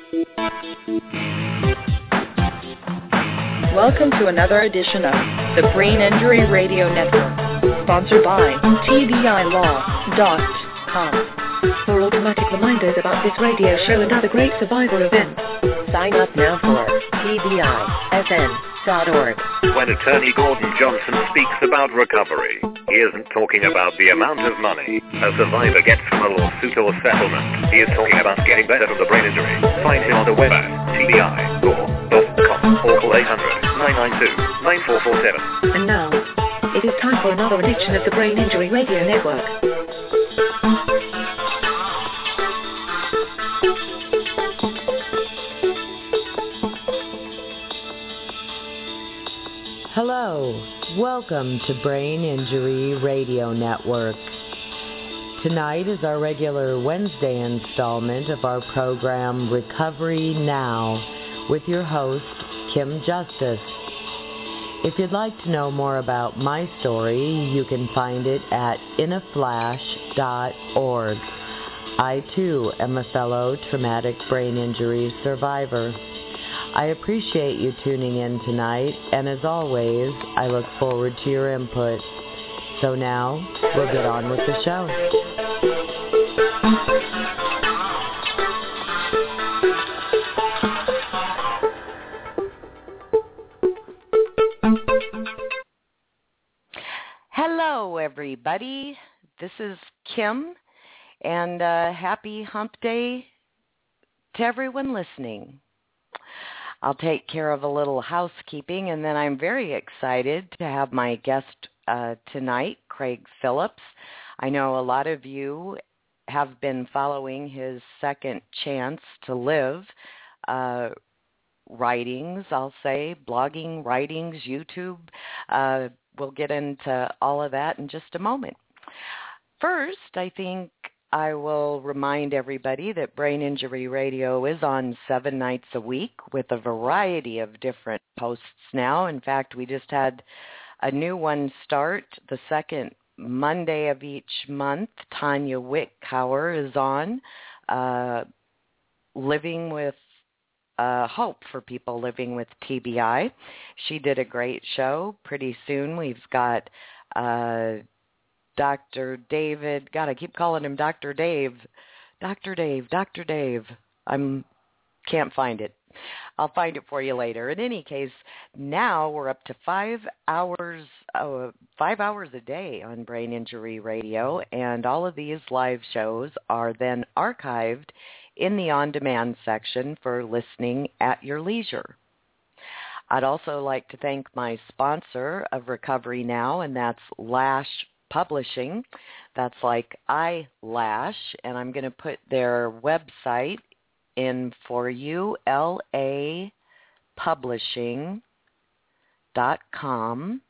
Welcome to another edition of the Brain Injury Radio Network, sponsored by TBILaw.com. For automatic reminders about this radio show and other great survivor events, sign up now for TBISN.org. When attorney Gordon Johnson speaks about recovery, he isn't talking about the amount of money a survivor gets from a lawsuit or settlement. He is talking about getting better from the brain injury. Find him on the web at TBILaw.com or call 800-992-9447. And now, it is time for another edition of the Brain Injury Radio Network. Hello, welcome to Brain Injury Radio Network. Tonight is our regular Wednesday installment of our program Recovery Now with your host, Kim Justice. If you'd like to know more about my story, you can find it at inaflash.org. I too am a fellow traumatic brain injury survivor. I appreciate you tuning in tonight, and as always, I look forward to your input. So now, we'll get on with the show. Hello, everybody. This is Kim, and happy hump day to everyone listening. I'll take care of a little housekeeping, and then I'm very excited to have my guest tonight, Craig Phillips. I know a lot of you have been following his Second Chance to Live writings, I'll say, blogging, writings, YouTube. We'll get into all of that in just a moment. First, I think I will remind everybody that Brain Injury Radio is on 7 nights a week with a variety of different hosts now. In fact, we just had a new one start the second Monday of each month. Tanya Wickhauer is on, Living with Hope for people living with TBI. She did a great show. Pretty soon we've got Dr. David, God, I keep calling him Dr. Dave. Dr. Dave. Can't find it. I'll find it for you later. In any case, now we're up to 5 hours a day on Brain Injury Radio, and all of these live shows are then archived in the on-demand section for listening at your leisure. I'd also like to thank my sponsor of Recovery Now, and that's Lash Publishing. That's like eyelash, and I'm going to put their website in for you, lapublishing.com,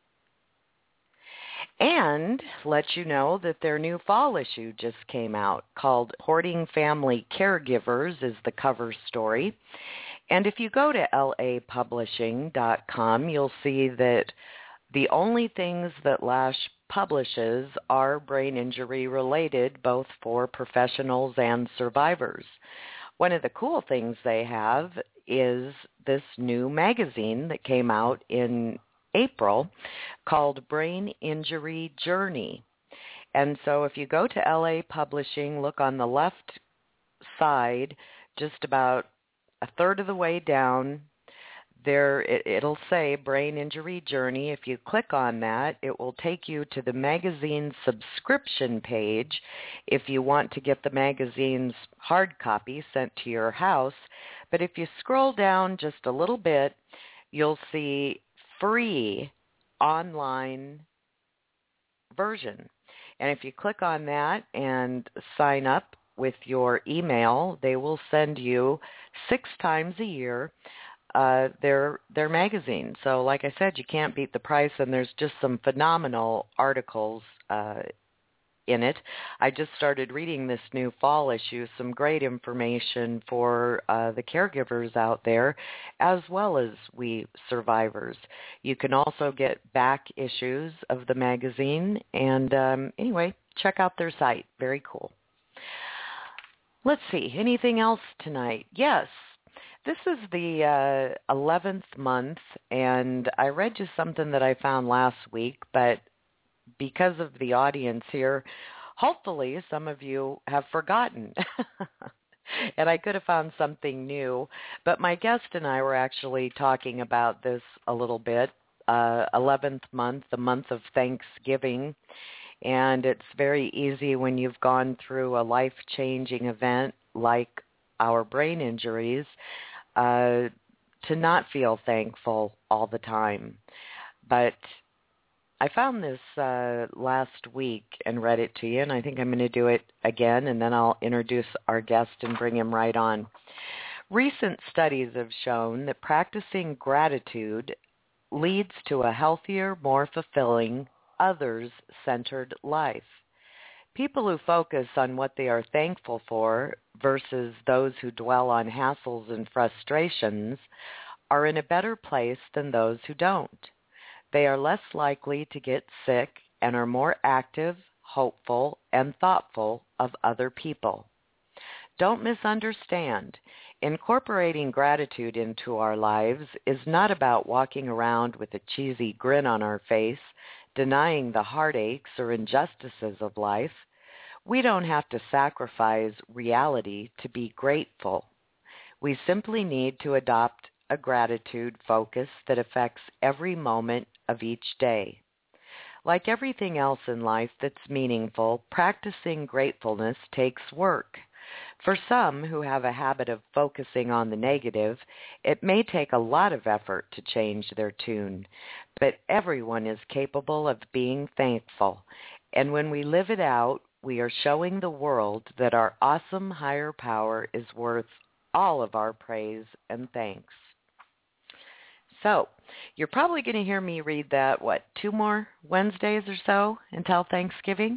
and let you know that their new fall issue just came out called Hoarding Family Caregivers is the cover story. And if you go to lapublishing.com, you'll see that the only things that Lash publishes are brain injury related, both for professionals and survivors. One of the cool things they have is this new magazine that came out in April called Brain Injury Journey. And so if you go to LA Publishing, look on the left side, just about a third of the way down, there it'll say Brain Injury Journey. If you click on that, it will take you to the magazine subscription page if you want to get the magazine's hard copy sent to your house. But if you scroll down just a little bit, you'll see free online version. And if you click on that and sign up with your email, they will send you 6 times a year their magazine. So like I said, you can't beat the price, and there's just some phenomenal articles in it. I just started reading this new fall issue, some great information for the caregivers out there, as well as we survivors. You can also get back issues of the magazine, and anyway, check out their site. Very cool. Let's see, anything else tonight? Yes, this is the 11th month, and I read you something that I found last week, but because of the audience here, hopefully some of you have forgotten. And I could have found something new, but my guest and I were actually talking about this a little bit. 11th month, the month of Thanksgiving, and it's very easy when you've gone through a life-changing event like our brain injuries to not feel thankful all the time. But I found this last week and read it to you, and I think I'm going to do it again, and then I'll introduce our guest and bring him right on. Recent studies have shown that practicing gratitude leads to a healthier, more fulfilling, others-centered life. People who focus on what they are thankful for versus those who dwell on hassles and frustrations are in a better place than those who don't. They are less likely to get sick and are more active, hopeful, and thoughtful of other people. Don't misunderstand. Incorporating gratitude into our lives is not about walking around with a cheesy grin on our face, denying the heartaches or injustices of life. We don't have to sacrifice reality to be grateful. We simply need to adopt a gratitude focus that affects every moment of each day. Like everything else in life that's meaningful, practicing gratefulness takes work. For some who have a habit of focusing on the negative, it may take a lot of effort to change their tune, but everyone is capable of being thankful. And when we live it out, we are showing the world that our awesome higher power is worth all of our praise and thanks. So, you're probably going to hear me read that, 2 more Wednesdays or so until Thanksgiving?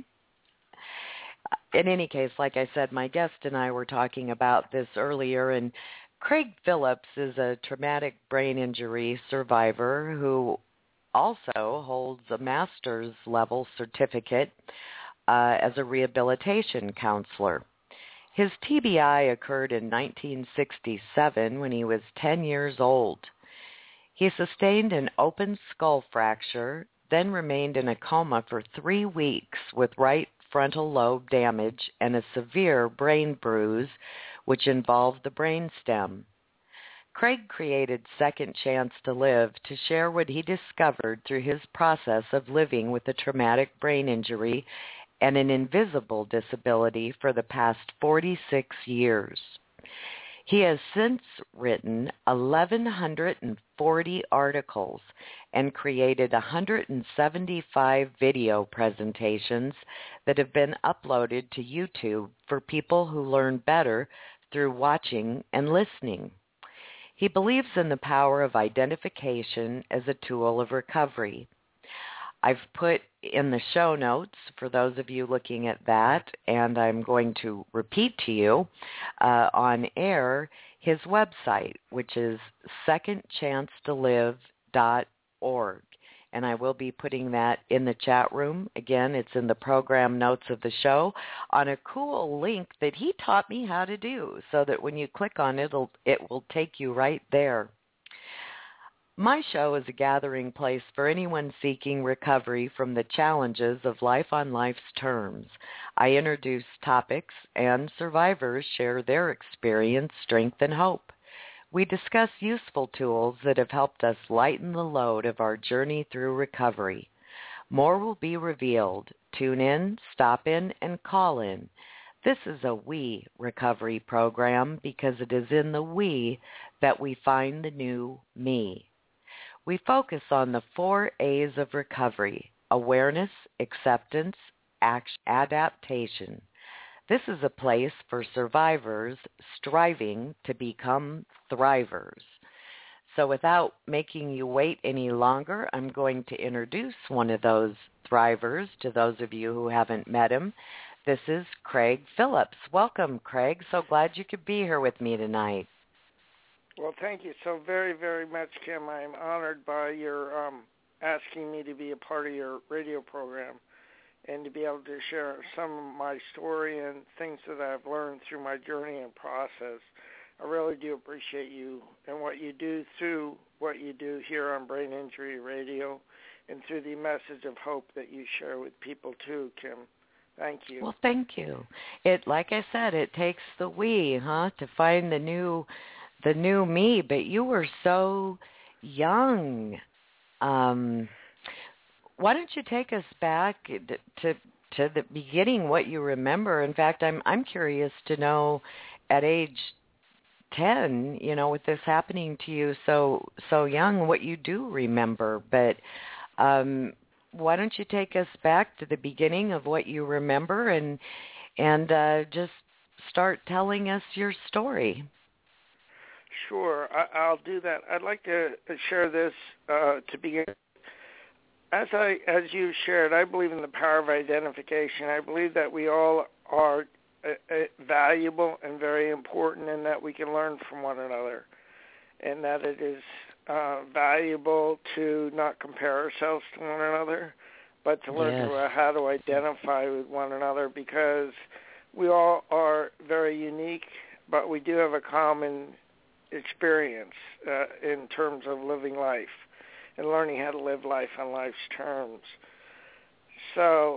In any case, like I said, my guest and I were talking about this earlier, and Craig Phillips is a traumatic brain injury survivor who also holds a master's level certificate as a rehabilitation counselor. His TBI occurred in 1967 when he was 10 years old. He sustained an open skull fracture, then remained in a coma for 3 weeks with right frontal lobe damage and a severe brain bruise, which involved the brainstem. Craig created Second Chance to Live to share what he discovered through his process of living with a traumatic brain injury and an invisible disability for the past 46 years. He has since written 1,140 articles and created 175 video presentations that have been uploaded to YouTube for people who learn better through watching and listening. He believes in the power of identification as a tool of recovery. I've put in the show notes for those of you looking at that, and I'm going to repeat to you on air his website, which is secondchancetolive.org. And I will be putting that in the chat room. Again, it's in the program notes of the show on a cool link that he taught me how to do so that when you click on it, it will take you right there. My show is a gathering place for anyone seeking recovery from the challenges of life on life's terms. I introduce topics, and survivors share their experience, strength, and hope. We discuss useful tools that have helped us lighten the load of our journey through recovery. More will be revealed. Tune in, stop in, and call in. This is a we recovery program because it is in the we that we find the new me. We focus on the 4 A's of recovery: awareness, acceptance, action, adaptation. This is a place for survivors striving to become thrivers. So without making you wait any longer, I'm going to introduce one of those thrivers to those of you who haven't met him. This is Craig Phillips. Welcome, Craig. So glad you could be here with me tonight. Well, thank you so very, very much, Kim. I'm honored by your asking me to be a part of your radio program. and to be able to share some of my story and things that I've learned through my journey and process. I really do appreciate you and what you do through what you do here on Brain Injury Radio and through the message of hope that you share with people too, Kim. Thank you. Well, thank you. Like I said, it takes the we, to find the new me. But you were so young. Why don't you take us back to the beginning, what you remember? In fact, I'm curious to know at age 10, with this happening to you so young, what you do remember. But why don't you take us back to the beginning of what you remember and just start telling us your story? Sure, I'll do that. I'd like to share this to begin. As you shared, I believe in the power of identification. I believe that we all are valuable and very important, and that we can learn from one another, and that it is valuable to not compare ourselves to one another, but to learn how to identify with one another, because we all are very unique, but we do have a common experience in terms of living life and learning how to live life on life's terms. So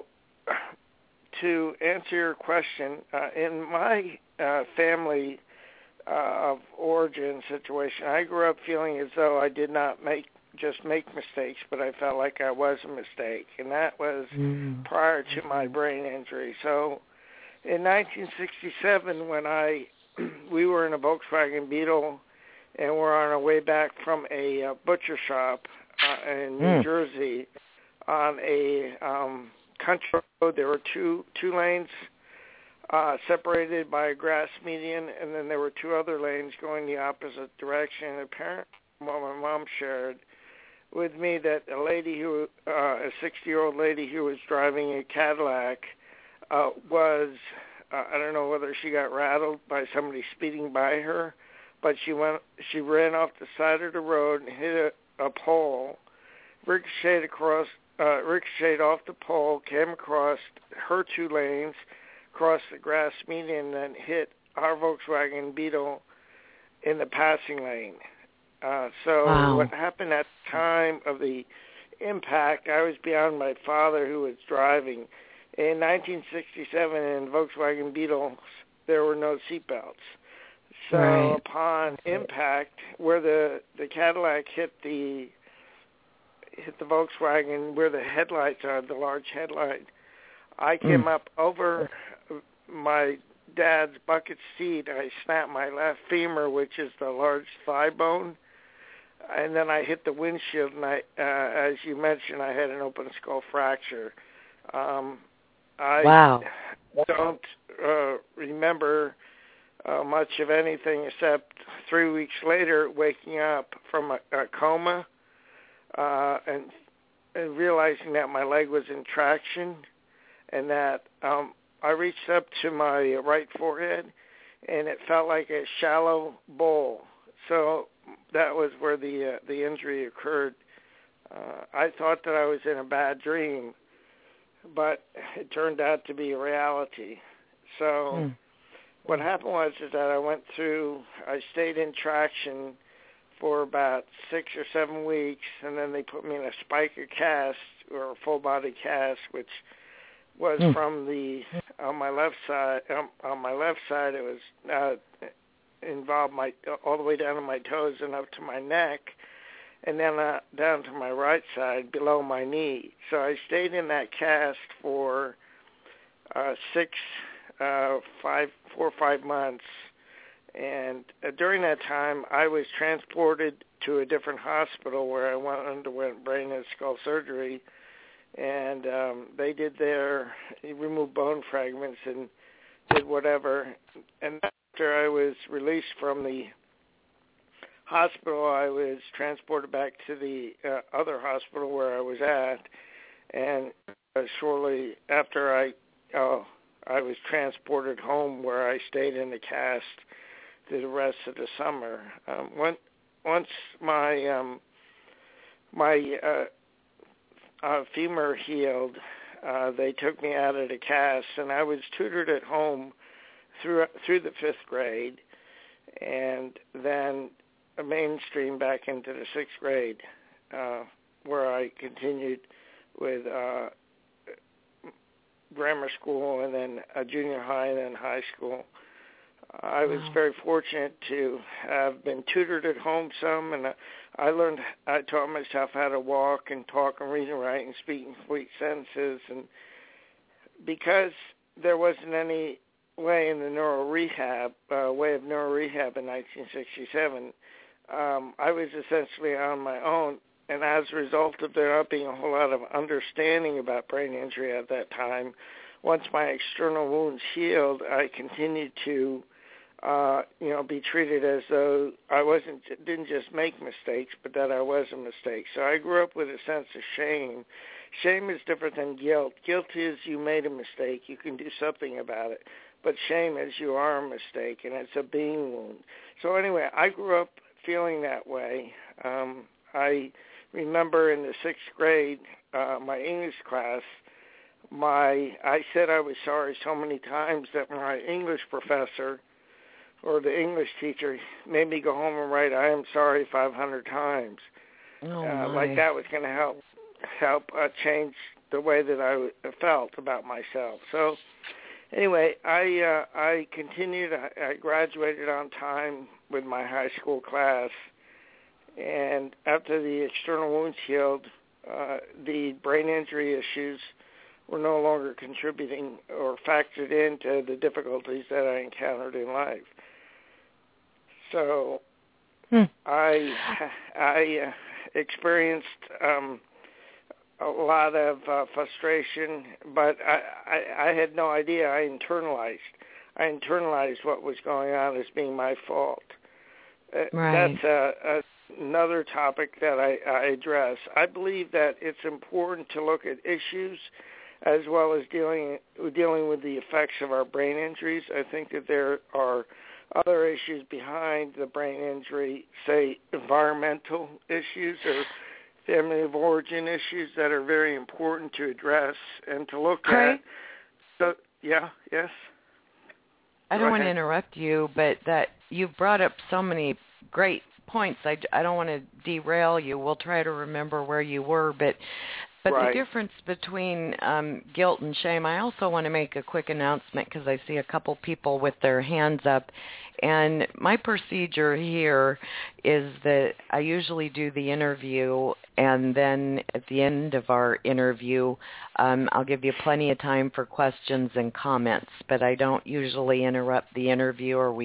to answer your question, in my family of origin situation, I grew up feeling as though I did not make mistakes, but I felt like I was a mistake, and that was prior to my brain injury. So in 1967, when we were in a Volkswagen Beetle and we're on our way back from a butcher shop in New Jersey on a country road, there were two lanes separated by a grass median, and then there were two other lanes going the opposite direction. And apparently, what my mom shared with me, that a 60-year-old lady who was driving a Cadillac was, I don't know whether she got rattled by somebody speeding by her, but she ran off the side of the road and hit a pole, ricocheted off the pole, came across her two lanes, crossed the grass median, and then hit our Volkswagen Beetle in the passing lane. What happened at the time of the impact, I was beyond my father who was driving. In 1967, in Volkswagen Beetles, there were no seatbelts. So upon impact, where the Cadillac hit the Volkswagen, where the headlights are, the large headlight, I came up over my dad's bucket seat. I snapped my left femur, which is the large thigh bone, and then I hit the windshield, and as you mentioned, I had an open skull fracture. I don't remember much of anything except 3 weeks later waking up from a coma and realizing that my leg was in traction, and that I reached up to my right forehead, and it felt like a shallow bowl. So that was where the injury occurred. I thought that I was in a bad dream, but it turned out to be a reality. So what happened was that I stayed in traction for about 6 or 7 weeks, and then they put me in a spica cast, or a full body cast, which was from on my left side. On my left side, it was involved all the way down to my toes and up to my neck, and then down to my right side below my knee. So I stayed in that cast for 4 or 5 months. And during that time, I was transported to a different hospital where I underwent brain and skull surgery. And they removed bone fragments and did whatever. And after I was released from the hospital, I was transported back to the other hospital where I was at. And shortly after I was transported home, where I stayed in the cast through the rest of the summer. Once my femur healed, they took me out of the cast, and I was tutored at home through the 5th grade, and then mainstream back into the 6th grade, where I continued with grammar school and then junior high and then high school. I was very fortunate to have been tutored at home some, and I taught myself how to walk and talk and read and write and speak in complete sentences. And because there wasn't any way in the way of neuro rehab in 1967, I was essentially on my own. And as a result of there not being a whole lot of understanding about brain injury at that time, once my external wounds healed, I continued to be treated as though I didn't just make mistakes, but that I was a mistake. So I grew up with a sense of shame. Shame is different than guilt. Guilt is you made a mistake, you can do something about it. But shame is you are a mistake, and it's a being wound. So anyway, I grew up feeling that way. I remember in the 6th grade, my English class, I said I was sorry so many times that my English professor or the English teacher made me go home and write "I am sorry" 500 times. Like that was going to help change the way that I felt about myself. So anyway, I continued. I graduated on time with my high school class, and after the external wounds healed, the brain injury issues were no longer contributing or factored into the difficulties that I encountered in life. So I experienced a lot of frustration, but I had no idea. I internalized what was going on as being my fault. Right. That's another topic that I address. I believe that it's important to look at issues as well as dealing with the effects of our brain injuries. I think that there are other issues behind the brain injury, say environmental issues or family of origin issues that are very important to address and to look at. So, yes. I don't want to interrupt you, but that you've brought up so many great points. I don't want to derail you. We'll try to remember where you were, but right. The difference between guilt and shame, I also want to make a quick announcement because I see a couple people with their hands up. And my procedure here is that I usually do the interview, and then at the end of our interview, I'll give you plenty of time for questions and comments, but I don't usually interrupt the interview, or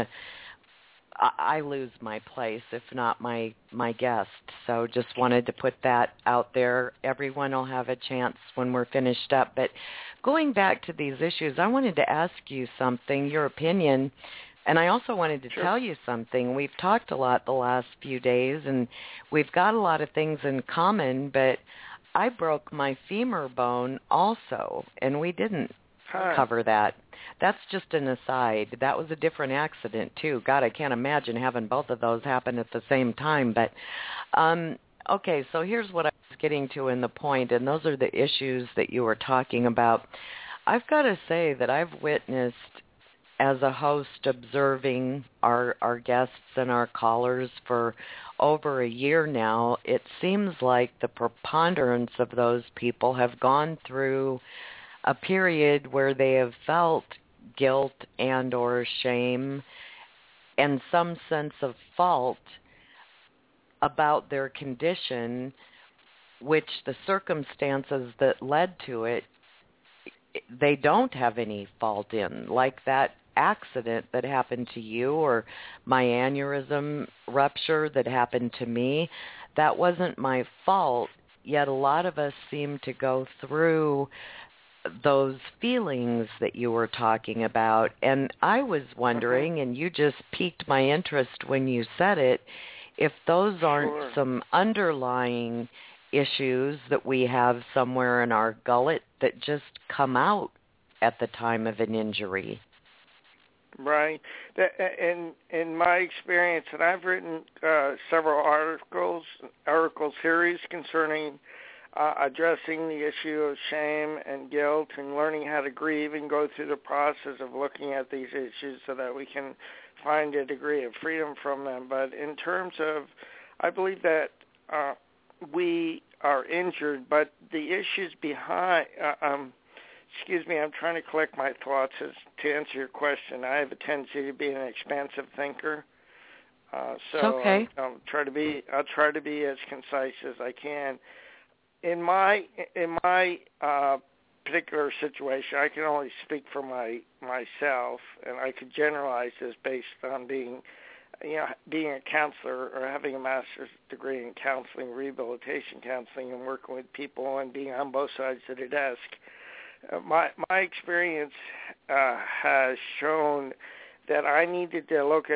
I lose my place, if not my guest. So just wanted to put that out there. Everyone will have a chance when we're finished up. But going back to these issues, I wanted to ask you something, your opinion, and I also wanted to tell you something. We've talked a lot the last few days, and we've got a lot of things in common, but I broke my femur bone also, and we didn't cover that. That's just an aside. That was a different accident, too. God, I can't imagine having both of those happen at the same time. But, okay, so here's what I was getting to in the point, and those are the issues that you were talking about. I've got to say that I've witnessed, as a host, observing our guests and our callers for over a year now, it seems like the preponderance of those people have gone through a period where they have felt guilt and or shame and some sense of fault about their condition, which the circumstances that led to it, they don't have any fault in, like that accident that happened to you or my aneurysm rupture that happened to me. That wasn't my fault, yet a lot of us seem to go through those feelings that you were talking about. And I was wondering, and you just piqued my interest when you said it, if those aren't some underlying issues that we have somewhere in our gullet that just come out at the time of an injury. Right. In my experience, and I've written several article series concerning addressing the issue of shame and guilt and learning how to grieve and go through the process of looking at these issues so that we can find a degree of freedom from them. But in terms of, I believe that we are injured, but the issues behind, excuse me, I'm trying to collect my thoughts to answer your question. I have a tendency to be an expansive thinker. So okay. I'll try to be as concise as I can. In my particular situation, I can only speak for myself, and I could generalize this based on being a counselor or having a master's degree in counseling, rehabilitation counseling, and working with people and being on both sides of the desk. My experience has shown that I needed to look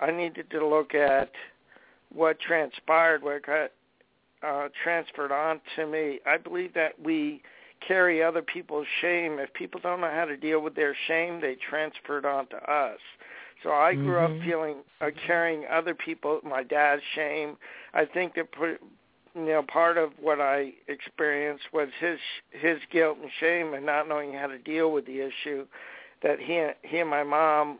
at what transpired, what got transferred on to me. I believe that we carry other people's shame. If people don't know how to deal with their shame, they transfer it on to us. So I grew up carrying other people, my dad's shame. I think that part of what I experienced was his guilt and shame and not knowing how to deal with the issue. That he and my mom,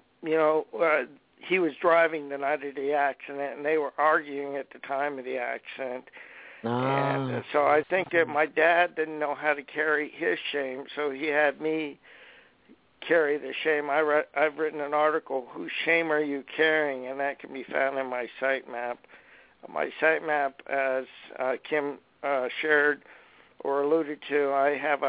he was driving the night of the accident, and they were arguing at the time of the accident. And so I think that my dad didn't know how to carry his shame, so he had me carry the shame. I've written an article, Whose Shame Are You Carrying? And that can be found in my sitemap. My sitemap, as Kim shared or alluded to, I have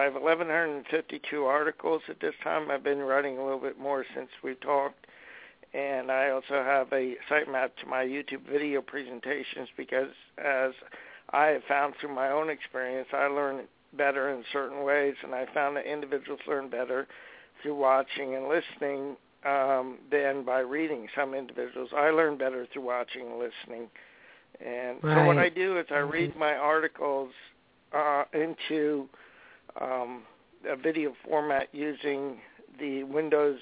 1,152 articles at this time. I've been writing a little bit more since we talked. And I also have a sitemap to my YouTube video presentations because, as I have found through my own experience, I learn better in certain ways, and I found that individuals learn better through watching and listening than by reading. Some individuals, I learn better through watching and listening. And so what I do is I read my articles into a video format using the Windows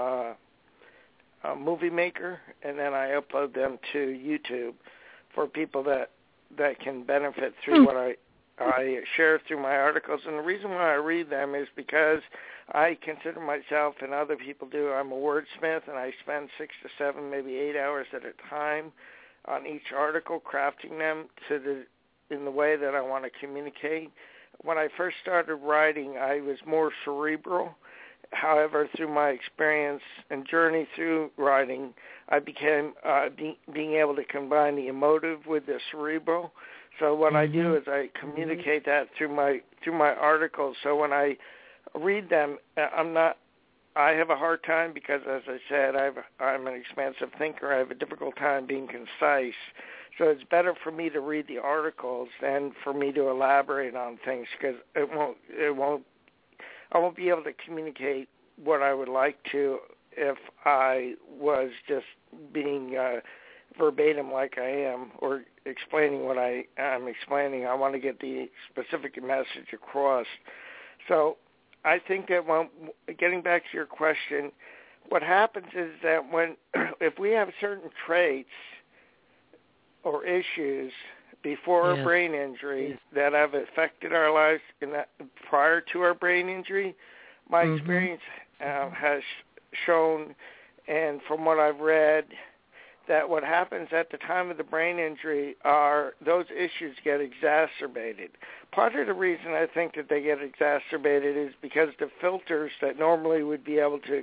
Movie Maker, and then I upload them to YouTube for people that can benefit through what I share through my articles. And the reason why I read them is because I consider myself, and other people do, I'm a wordsmith, and I spend 6 to 7, maybe 8 hours at a time on each article, crafting them in the way that I want to communicate. When I first started writing, I was more cerebral. However, through my experience and journey through writing, I became being able to combine the emotive with the cerebral. So what I do is I communicate that through my articles. So when I read them, I have a hard time because, as I said, I'm an expansive thinker. I have a difficult time being concise. So it's better for me to read the articles than for me to elaborate on things because I won't be able to communicate what I would like to if I was just being verbatim like I am or explaining what I'm explaining. I want to get the specific message across. So I think that getting back to your question, what happens is that if we have certain traits or issues before our brain injury that have affected our lives prior to our brain injury, my experience has shown, and from what I've read, that what happens at the time of the brain injury are those issues get exacerbated. Part of the reason I think that they get exacerbated is because the filters that normally would be able to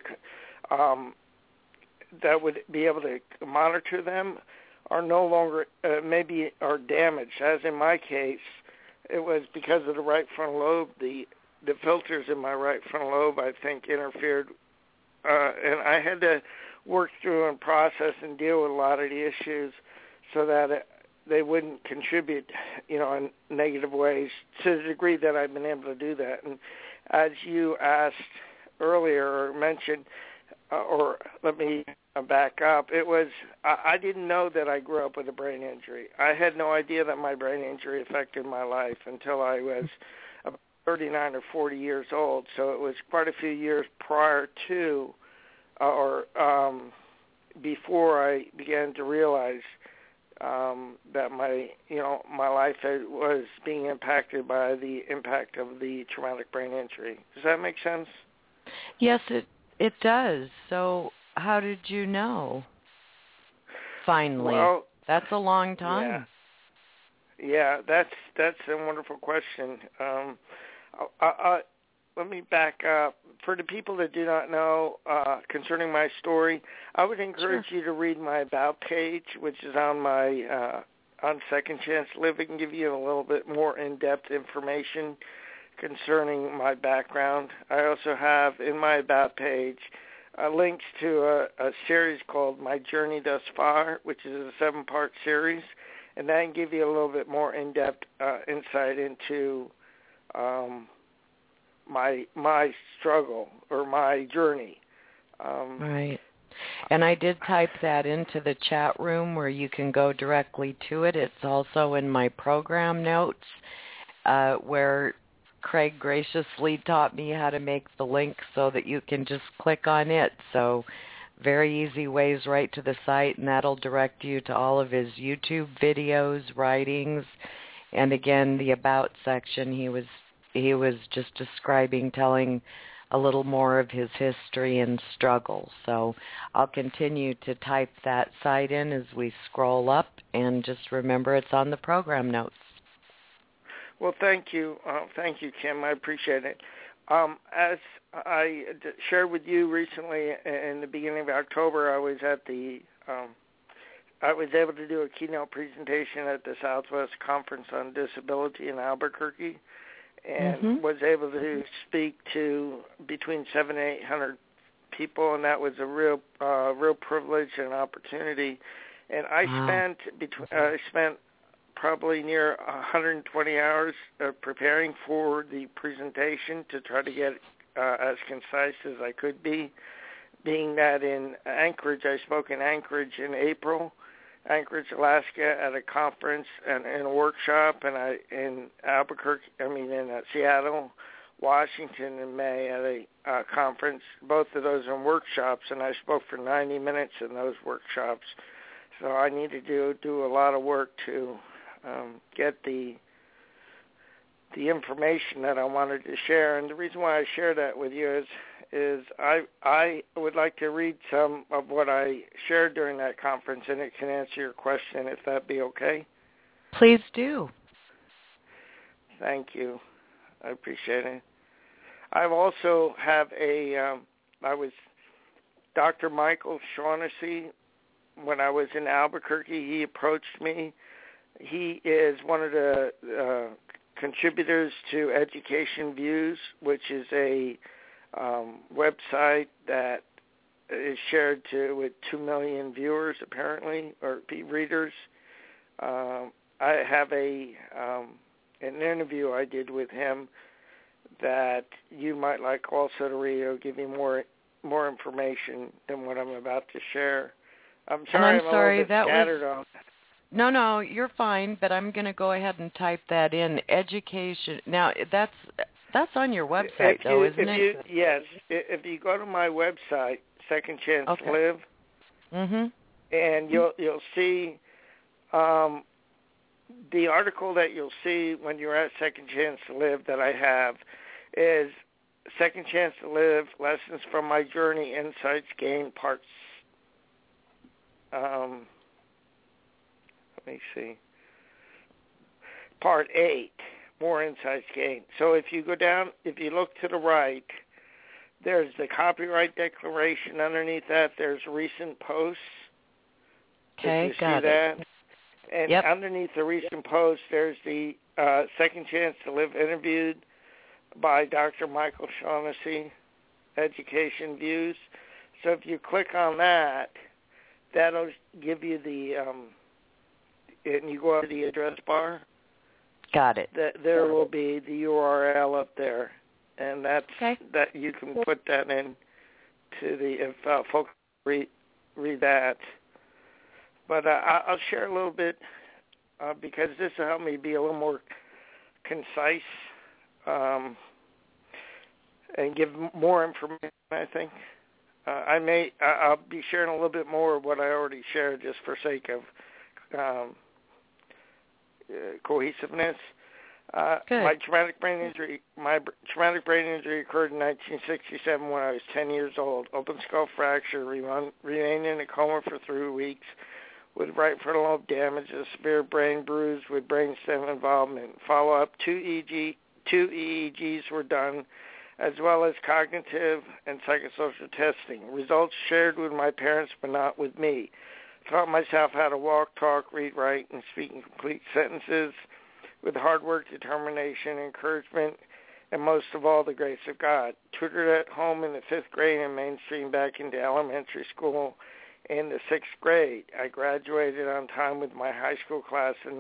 monitor them are no longer, maybe are damaged. As in my case, it was because of the right frontal lobe. The filters in my right frontal lobe, I think, interfered, and I had to work through and process and deal with a lot of the issues so that they wouldn't contribute, in negative ways to the degree that I've been able to do that. And as you asked earlier or mentioned, or let me back up, I didn't know that I grew up with a brain injury. I had no idea that my brain injury affected my life until I was about 39 or 40 years old. So it was quite a few years prior to before I began to realize that my life was being impacted by the impact of the traumatic brain injury. Does that make sense? Yes, it does. So how did you know? Finally. Well, that's a long time. Yeah, that's a wonderful question. Let me back up. For the people that do not know concerning my story, I would encourage you to read my About page, which is on my on Second Chance Living, and give you a little bit more in-depth information concerning my background. I also have in my About page links to a series called My Journey Thus Far, which is a 7-part series, and that can give you a little bit more in-depth insight into my struggle or my journey. Right. And I did type that into the chat room where you can go directly to it. It's also in my program notes where Craig graciously taught me how to make the link so that you can just click on it. So very easy ways right to the site, and that'll direct you to all of his YouTube videos, writings, and again, the About section. He was just describing, telling a little more of his history and struggle. So I'll continue to type that site in as we scroll up, and just remember it's on the program notes. Well, thank you, Kim. I appreciate it. As I shared with you recently, in the beginning of October, I was able to do a keynote presentation at the Southwest Conference on Disability in Albuquerque, and was able to speak to between 700 and 800 people, and that was a real privilege and opportunity. And I spent probably near 120 hours preparing for the presentation to try to get as concise as I could be, being that in Anchorage, I spoke in Anchorage in April, Anchorage, Alaska, at a conference and in a workshop, and in Seattle, Washington in May at a conference. Both of those are workshops, and I spoke for 90 minutes in those workshops. So I needed to do a lot of work to get the information that I wanted to share. And the reason why I share that with you is I would like to read some of what I shared during that conference, and it can answer your question, if that be okay. Please do. Thank you. I appreciate it. I also have I was Dr. Michael Shaughnessy. When I was in Albuquerque, he approached me. He is one of the contributors to Education Views, which is a website that is shared with 2 million viewers, apparently, or readers. I have an interview I did with him that you might like also to read. It'll give you more information than what I'm about to share. I'm sorry, I'm a little bit scattered on. No, you're fine, but I'm going to go ahead and type that in. Education. Now, that's on your website, though, isn't it? Yes. If you go to my website, Second Chance Live, and you'll see the article that you'll see when you're at Second Chance to Live that I have is Second Chance to Live, Lessons from My Journey, Insights Gained, Parts. Let me see. Part 8, More Insights Gained. So if you go down, if you look to the right, there's the copyright declaration. Underneath that, there's recent posts. Okay, Did you see that? And underneath the recent posts, there's the Second Chance to Live interviewed by Dr. Michael Shaughnessy, Education Views. So if you click on that, that'll give you the, and you go to the address bar. Got it. There will be the URL up there, and that's that you can put that in to the, if folks read that. But I'll share a little bit because this will help me be a little more concise and give more information, I think. I'll be sharing a little bit more of what I already shared just for sake of cohesiveness. My traumatic brain injury occurred in 1967 when I was 10 years old. Open skull fracture, remained in a coma for 3 weeks with right frontal lobe damage, a severe brain bruise with brainstem involvement. Follow-up, 2 EEGs were done, as well as cognitive and psychosocial testing. Results shared with my parents, but not with me. Taught myself how to walk, talk, read, write, and speak in complete sentences with hard work, determination, encouragement, and most of all, the grace of God. Tutored at home in the 5th grade and mainstreamed back into elementary school in the 6th grade. I graduated on time with my high school class in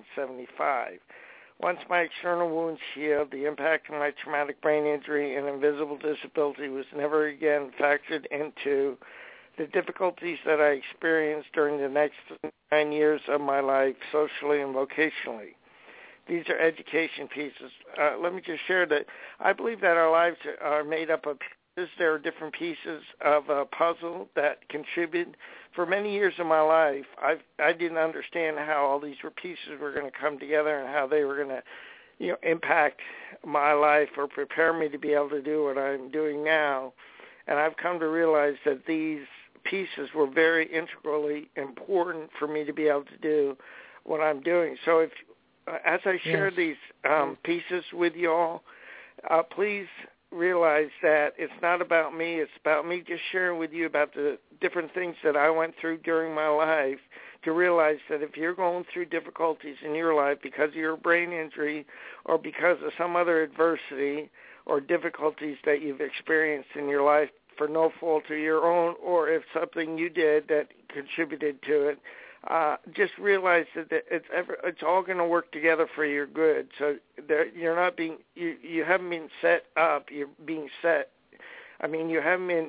1975. Once my external wounds healed, the impact of my traumatic brain injury and invisible disability was never again factored into the difficulties that I experienced during the next 9 years of my life, socially and vocationally. These are education pieces. Let me just share that I believe that our lives are made up of pieces. There are different pieces of a puzzle that contribute. For many years of my life, I didn't understand how all these pieces were going to come together and how they were going to, impact my life or prepare me to be able to do what I'm doing now. And I've come to realize that these pieces were very integrally important for me to be able to do what I'm doing. So as I share these pieces with you all, please realize that it's not about me. It's about me just sharing with you about the different things that I went through during my life, to realize that if you're going through difficulties in your life because of your brain injury or because of some other adversity or difficulties that you've experienced in your life for no fault of your own, or if something you did that contributed to it, just realize that it's all going to work together for your good. So you're not being, you haven't been set up. You're being set. I mean, you haven't been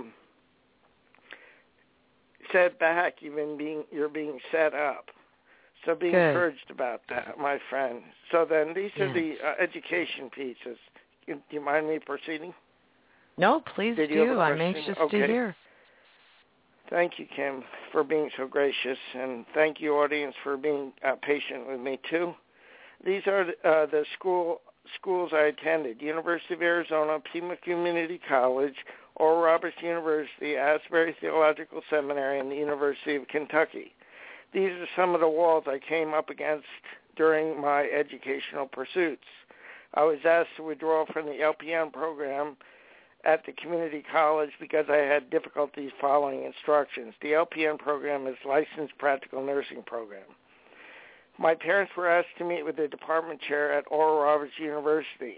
set back. You're being set up. So be encouraged about that, my friend. So then these are the education pieces. Do you mind me proceeding? No, please do. I'm anxious to hear. Thank you, Kim, for being so gracious, and thank you, audience, for being patient with me, too. These are the schools I attended: University of Arizona, Pima Community College, Oral Roberts University, Asbury Theological Seminary, and the University of Kentucky. These are some of the walls I came up against during my educational pursuits. I was asked to withdraw from the LPN program at the community college because I had difficulties following instructions. The LPN program is Licensed Practical Nursing Program. My parents were asked to meet with the department chair at Oral Roberts University.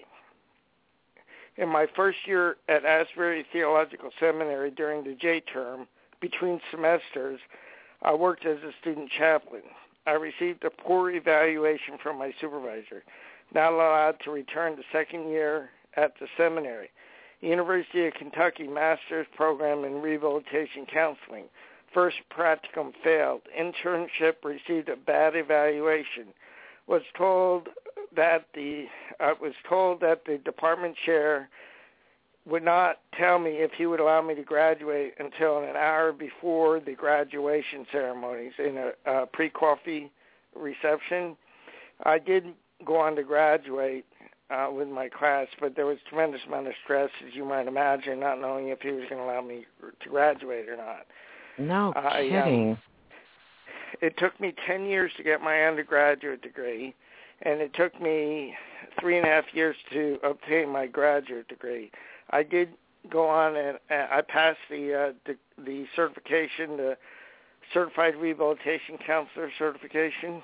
In my first year at Asbury Theological Seminary during the J term, between semesters, I worked as a student chaplain. I received a poor evaluation from my supervisor, not allowed to return to second year at the seminary. University of Kentucky Master's Program in Rehabilitation Counseling. First practicum failed. Internship received a bad evaluation. Was told that the department chair would not tell me if he would allow me to graduate until an hour before the graduation ceremonies in a pre-coffee reception. I did go on to graduate with my class, but there was a tremendous amount of stress, as you might imagine, not knowing if he was going to allow me to graduate or not. No kidding. It took me 10 years to get my undergraduate degree, and it took me 3.5 years to obtain my graduate degree. I did go on, and I passed the certification, the Certified Rehabilitation Counselor certification.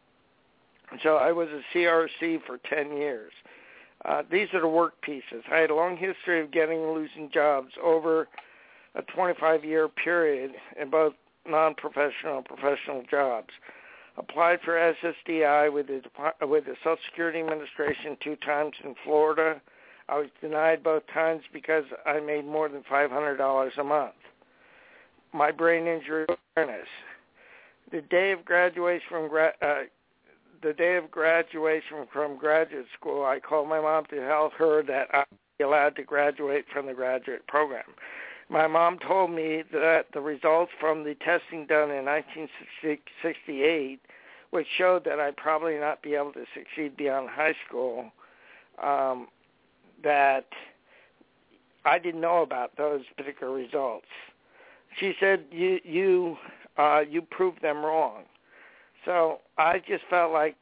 So I was a CRC for 10 years. These are the work pieces. I had a long history of getting and losing jobs over a 25-year period in both non-professional and professional jobs. Applied for SSDI with the Social Security Administration 2 times in Florida. I was denied both times because I made more than $500 a month. My brain injury awareness. The day of graduation from graduate school, I called my mom to tell her that I'd be allowed to graduate from the graduate program. My mom told me that the results from the testing done in 1968, which showed that I'd probably not be able to succeed beyond high school, that I didn't know about those particular results. She said, you proved them wrong. So I just felt like,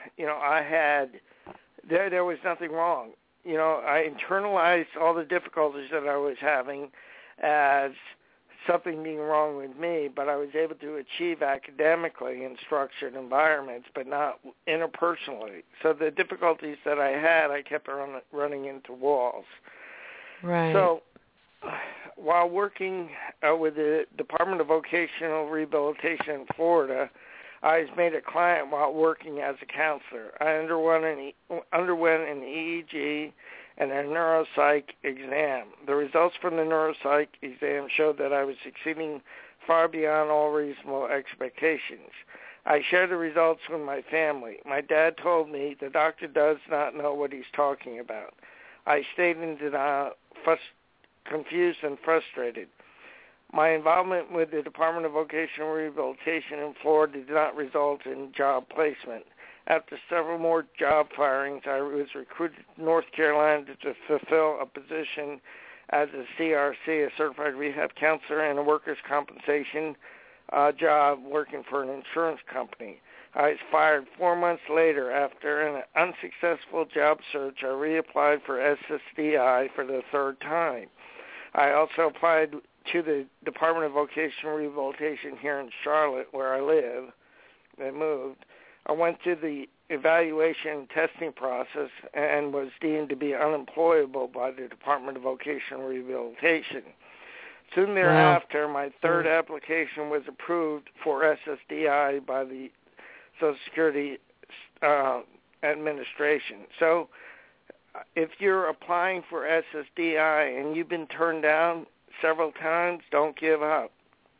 there was nothing wrong. I internalized all the difficulties that I was having as something being wrong with me, but I was able to achieve academically in structured environments, but not interpersonally. So the difficulties that I had, I kept running into walls. Right. So while working with the Department of Vocational Rehabilitation in Florida, I was made a client while working as a counselor. I underwent an EEG and a neuropsych exam. The results from the neuropsych exam showed that I was succeeding far beyond all reasonable expectations. I shared the results with my family. My dad told me the doctor does not know what he's talking about. I stayed in denial, confused and frustrated. My involvement with the Department of Vocational Rehabilitation in Florida did not result in job placement. After several more job firings, I was recruited to North Carolina to fulfill a position as a CRC, a Certified Rehab Counselor, and a workers' compensation job working for an insurance company. I was fired 4 months later after an unsuccessful job search. I reapplied for SSDI for the third time. I also applied to the Department of Vocational Rehabilitation here in Charlotte, where I live. I moved. I went through the evaluation and testing process and was deemed to be unemployable by the Department of Vocational Rehabilitation. Soon thereafter, my third application was approved for SSDI by the Social Security Administration. So if you're applying for SSDI and you've been turned down several times, don't give up.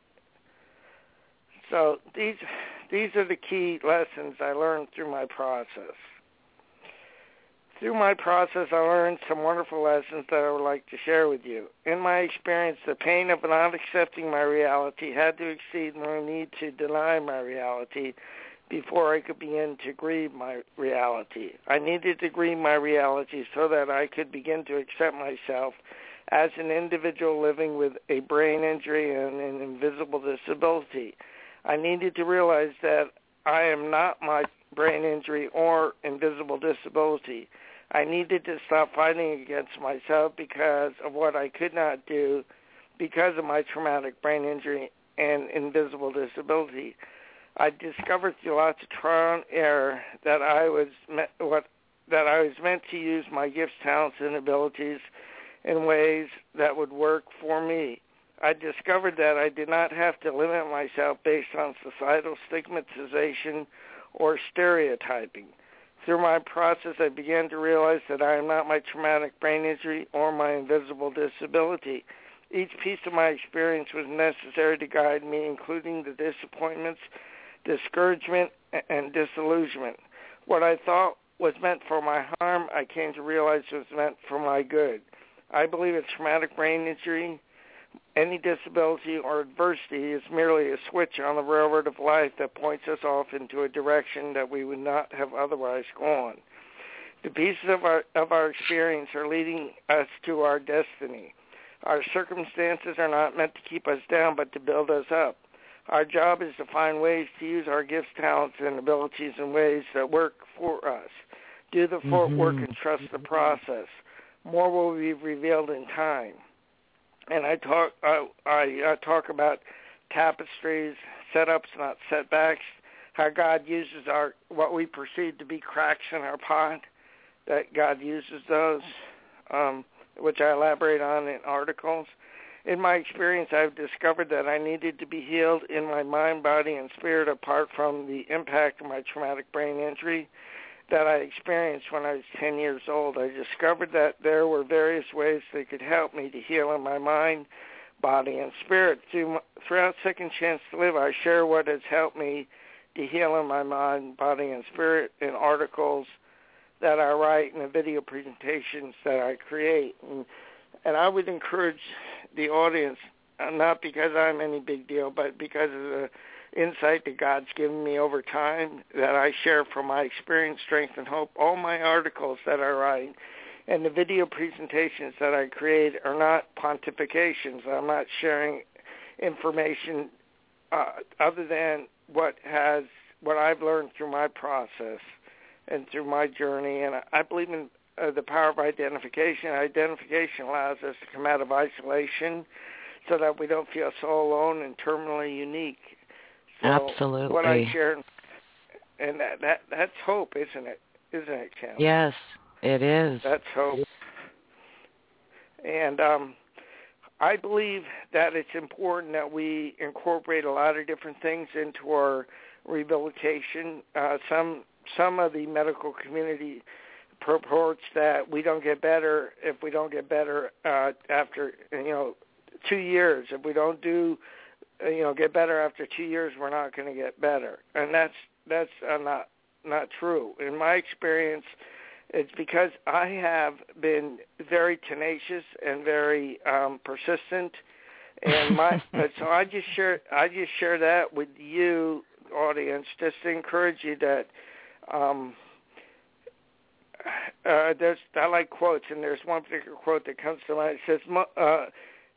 So these are the key lessons I learned through my process. Through my process, I learned some wonderful lessons that I would like to share with you. In my experience, the pain of not accepting my reality had to exceed my need to deny my reality before I could begin to grieve my reality. I needed to grieve my reality so that I could begin to accept myself as an individual living with a brain injury and an invisible disability. I needed to realize that I am not my brain injury or invisible disability. I needed to stop fighting against myself because of what I could not do because of my traumatic brain injury and invisible disability. I discovered through lots of trial and error that I was meant to use my gifts, talents, and abilities in ways that would work for me. I discovered that I did not have to limit myself based on societal stigmatization or stereotyping. Through my process, I began to realize that I am not my traumatic brain injury or my invisible disability. Each piece of my experience was necessary to guide me, including the disappointments, discouragement, and disillusionment. What I thought was meant for my harm, I came to realize was meant for my good. I believe a traumatic brain injury, any disability or adversity is merely a switch on the railroad of life that points us off into a direction that we would not have otherwise gone. The pieces of our experience are leading us to our destiny. Our circumstances are not meant to keep us down, but to build us up. Our job is to find ways to use our gifts, talents, and abilities in ways that work for us. Do the footwork and trust the process. More will be revealed in time. And I talk about tapestries, setups, not setbacks, how God uses what we perceive to be cracks in our pot, that God uses those, which I elaborate on in articles. In my experience, I've discovered that I needed to be healed in my mind, body, and spirit apart from the impact of my traumatic brain injury that I experienced when I was 10 years old. I discovered that there were various ways that could help me to heal in my mind, body, and spirit. Throughout Second Chance to Live, I share what has helped me to heal in my mind, body, and spirit in articles that I write and the video presentations that I create. And I would encourage the audience, not because I'm any big deal, but because of the insight that God's given me over time that I share from my experience, strength, and hope. All my articles that I write and the video presentations that I create are not pontifications. I'm not sharing information other than what I've learned through my process and through my journey. And I believe in the power of identification. Identification allows us to come out of isolation so that we don't feel so alone and terminally unique. So Absolutely. What I share, and that's hope, isn't it? Isn't it, Kim? Yes, it is. That's hope. And I believe that it's important that we incorporate a lot of different things into our rehabilitation. Some of the medical community purports that we don't get better if we don't get better after 2 years. If we don't get better after 2 years, we're not going to get better, and that's not true. In my experience, it's because I have been very tenacious and very persistent, and so I just share that with you, audience, just to encourage you that I like quotes, and there's one particular quote that comes to mind. It says,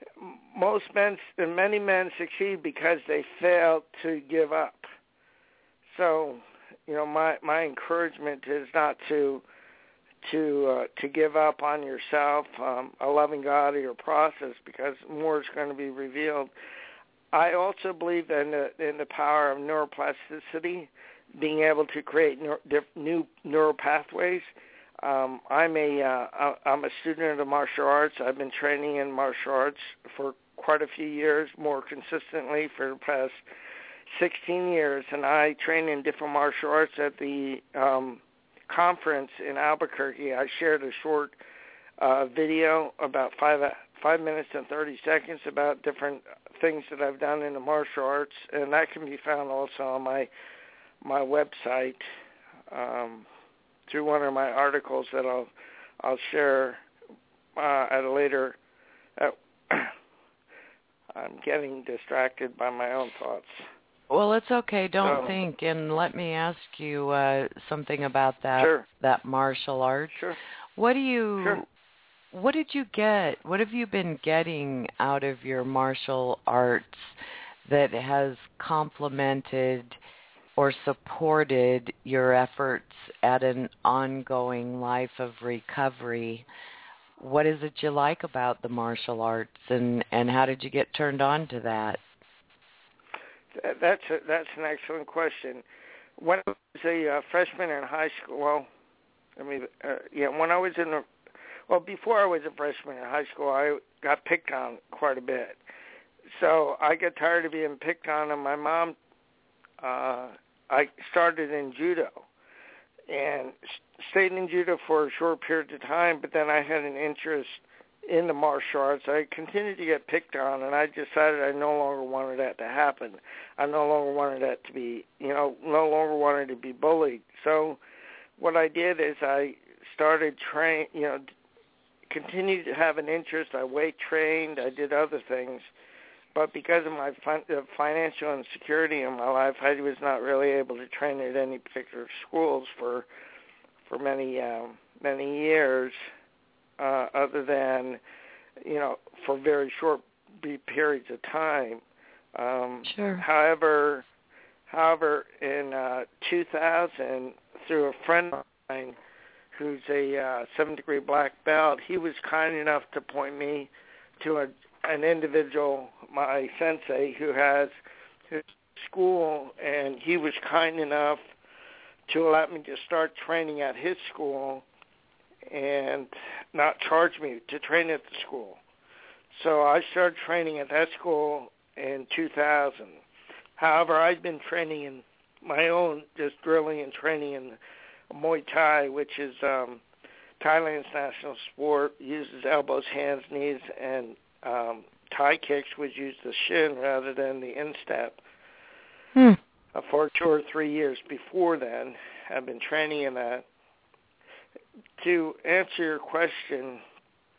many men succeed because they fail to give up. So, my encouragement is not to give up on yourself, a loving God, or your process, because more is going to be revealed. I also believe in the power of neuroplasticity, being able to create new neural pathways. I'm a student of martial arts. I've been training in martial arts for quite a few years, more consistently for the past 16 years, and I train in different martial arts. At the conference in Albuquerque, I shared a short video about 5 minutes and 30 seconds about different things that I've done in the martial arts, and that can be found also on my website through one of my articles that I'll share at a later. I'm getting distracted by my own thoughts. Well, it's okay. Don't think. And let me ask you something about that. Sure. That martial arts. Sure. What did you get? What have you been getting out of your martial arts that has complemented or supported your efforts at an ongoing life of recovery? What is it you like about the martial arts, and how did you get turned on to that? That's an excellent question. When I was a freshman in high school, before I was a freshman in high school, I got picked on quite a bit. So I got tired of being picked on, and my mom, I started in judo and stayed in judo for a short period of time, but then I had an interest in the martial arts. I continued to get picked on, and I decided I no longer wanted that to happen. I no longer wanted that to be, no longer wanted to be bullied. So what I did is I started continued to have an interest. I weight trained. I did other things. But because of my financial insecurity in my life, I was not really able to train at any particular schools for many years, other than for very short periods of time. Sure. However, in 2000, through a friend of mine who's a 7th-degree black belt, he was kind enough to point me to an individual, my sensei, who has his school, and he was kind enough to allow me to start training at his school and not charge me to train at the school. So I started training at that school in 2000. However, I'd been training in my own, just drilling and training in Muay Thai, which is Thailand's national sport, uses elbows, hands, knees, and Thai kicks, which use the shin rather than the instep. For 2 or 3 years before then, I've been training in that. To answer your question,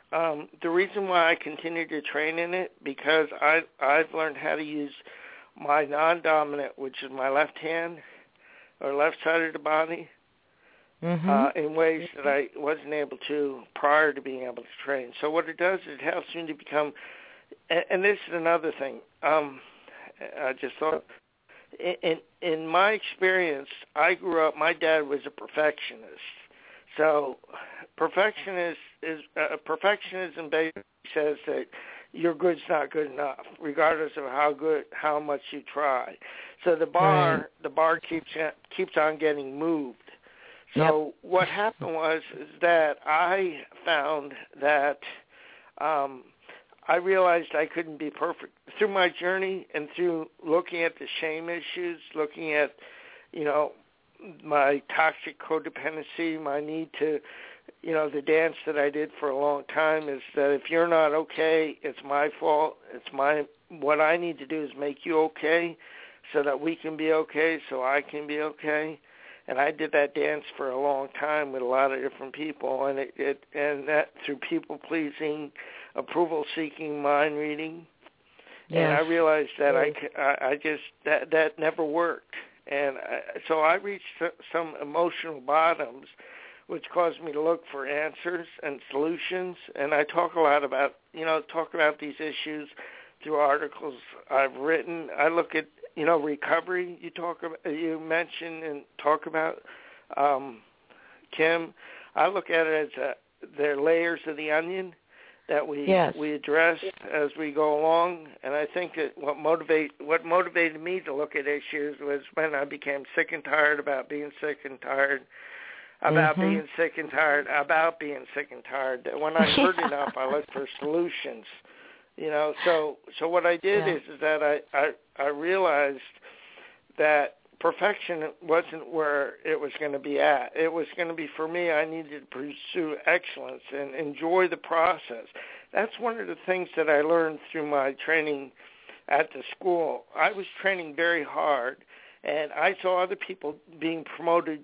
The reason why I continue to train in it, because I've learned how to use my non-dominant, which is my left hand or left side of the body, in ways that I wasn't able to prior to being able to train. So what it does is it helps me to become, and this is another thing, I just thought, in my experience, I grew up, my dad was a perfectionist. So perfectionism basically says that your good's not good enough, regardless of how much you try. So the bar keeps on getting moved. So what happened was that I found that I realized I couldn't be perfect. Through my journey and through looking at the shame issues, looking at, my toxic codependency, my need to, the dance that I did for a long time is that if you're not okay, it's my fault. What I need to do is make you okay so that we can be okay, so I can be okay. And I did that dance for a long time with a lot of different people, and that through people pleasing, approval seeking, mind reading. Yes. And I realized that I just that never worked. And so I reached some emotional bottoms, which caused me to look for answers and solutions. And I talk a lot about, these issues through articles I've written. I look at, recovery. You mentioned and talk about, Kim. I look at it as they're layers of the onion that we address as we go along. And I think that what motivated me to look at issues was when I became sick and tired about being sick and tired, about being sick and tired, about being sick and tired. That when I heard enough, I looked for solutions. So what I did is that I realized that perfection wasn't where it was going to be at. It was going to be, for me, I needed to pursue excellence and enjoy the process. That's one of the things that I learned through my training at the school. I was training very hard, and I saw other people being promoted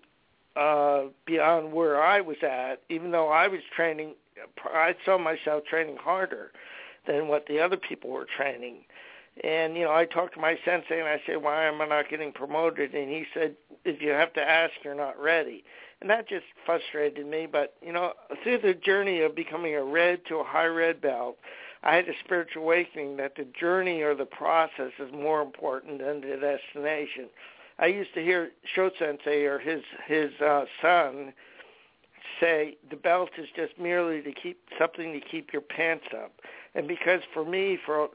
beyond where I was at. Even though I was training, I saw myself training harder than what the other people were training. And, I talked to my sensei, and I said, why am I not getting promoted? And he said, if you have to ask, you're not ready. And that just frustrated me. But, through the journey of becoming a red to a high red belt, I had a spiritual awakening that the journey or the process is more important than the destination. I used to hear Sho Sensei or his son say the belt is just merely something to keep your pants up. And because for me, for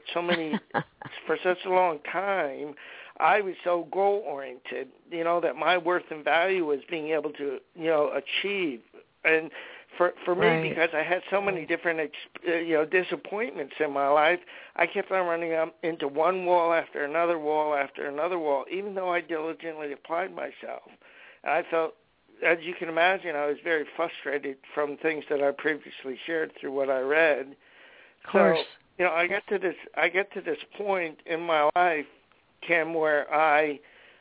such a long time, I was so goal-oriented, that my worth and value was being able to, achieve. And for me, because I had so many different, disappointments in my life, I kept on running up into one wall after another wall after another wall, even though I diligently applied myself. And I felt, as you can imagine, I was very frustrated from things that I previously shared through what I read. Of course. So, I get to this point in my life, Kim, where I,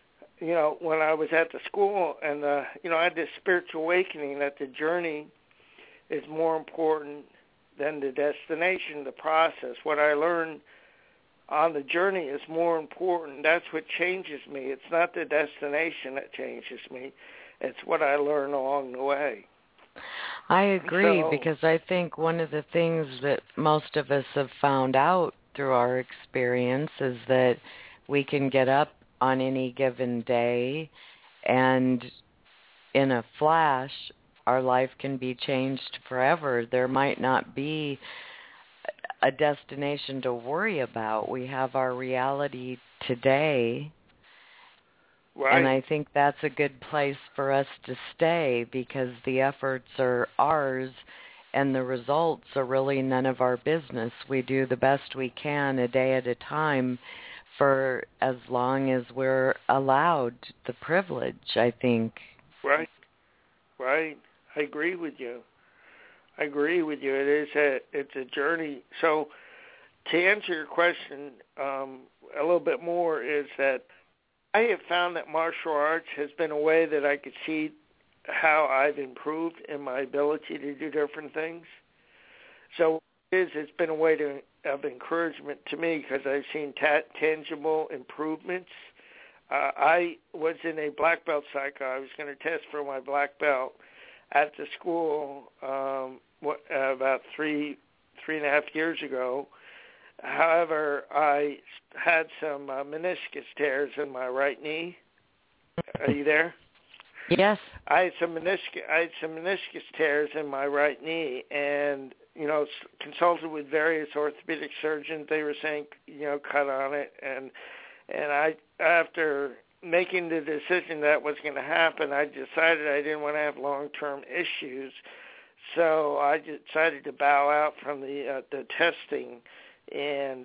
when I was at the school and, I had this spiritual awakening that the journey is more important than the destination, the process. What I learned on the journey is more important. That's what changes me. It's not the destination that changes me. It's what I learn along the way. I agree, because I think one of the things that most of us have found out through our experience is that we can get up on any given day and in a flash our life can be changed forever. There might not be a destination to worry about. We have our reality today. Right. And I think that's a good place for us to stay, because the efforts are ours and the results are really none of our business. We do the best we can a day at a time for as long as we're allowed the privilege, I think. Right. I agree with you. It's a journey. So to answer your question a little bit more is that I have found that martial arts has been a way that I could see how I've improved in my ability to do different things. So it's been a way of encouragement to me because I've seen tangible improvements. I was in a black belt cycle. I was going to test for my black belt at the school about three and a half years ago. However, I had some meniscus tears in my right knee. Are you there? Yes. I had some meniscus tears in my right knee, and consulted with various orthopedic surgeons. They were saying, cut on it, and I, after making the decision that was going to happen, I decided I didn't want to have long-term issues, so I decided to bow out from the testing and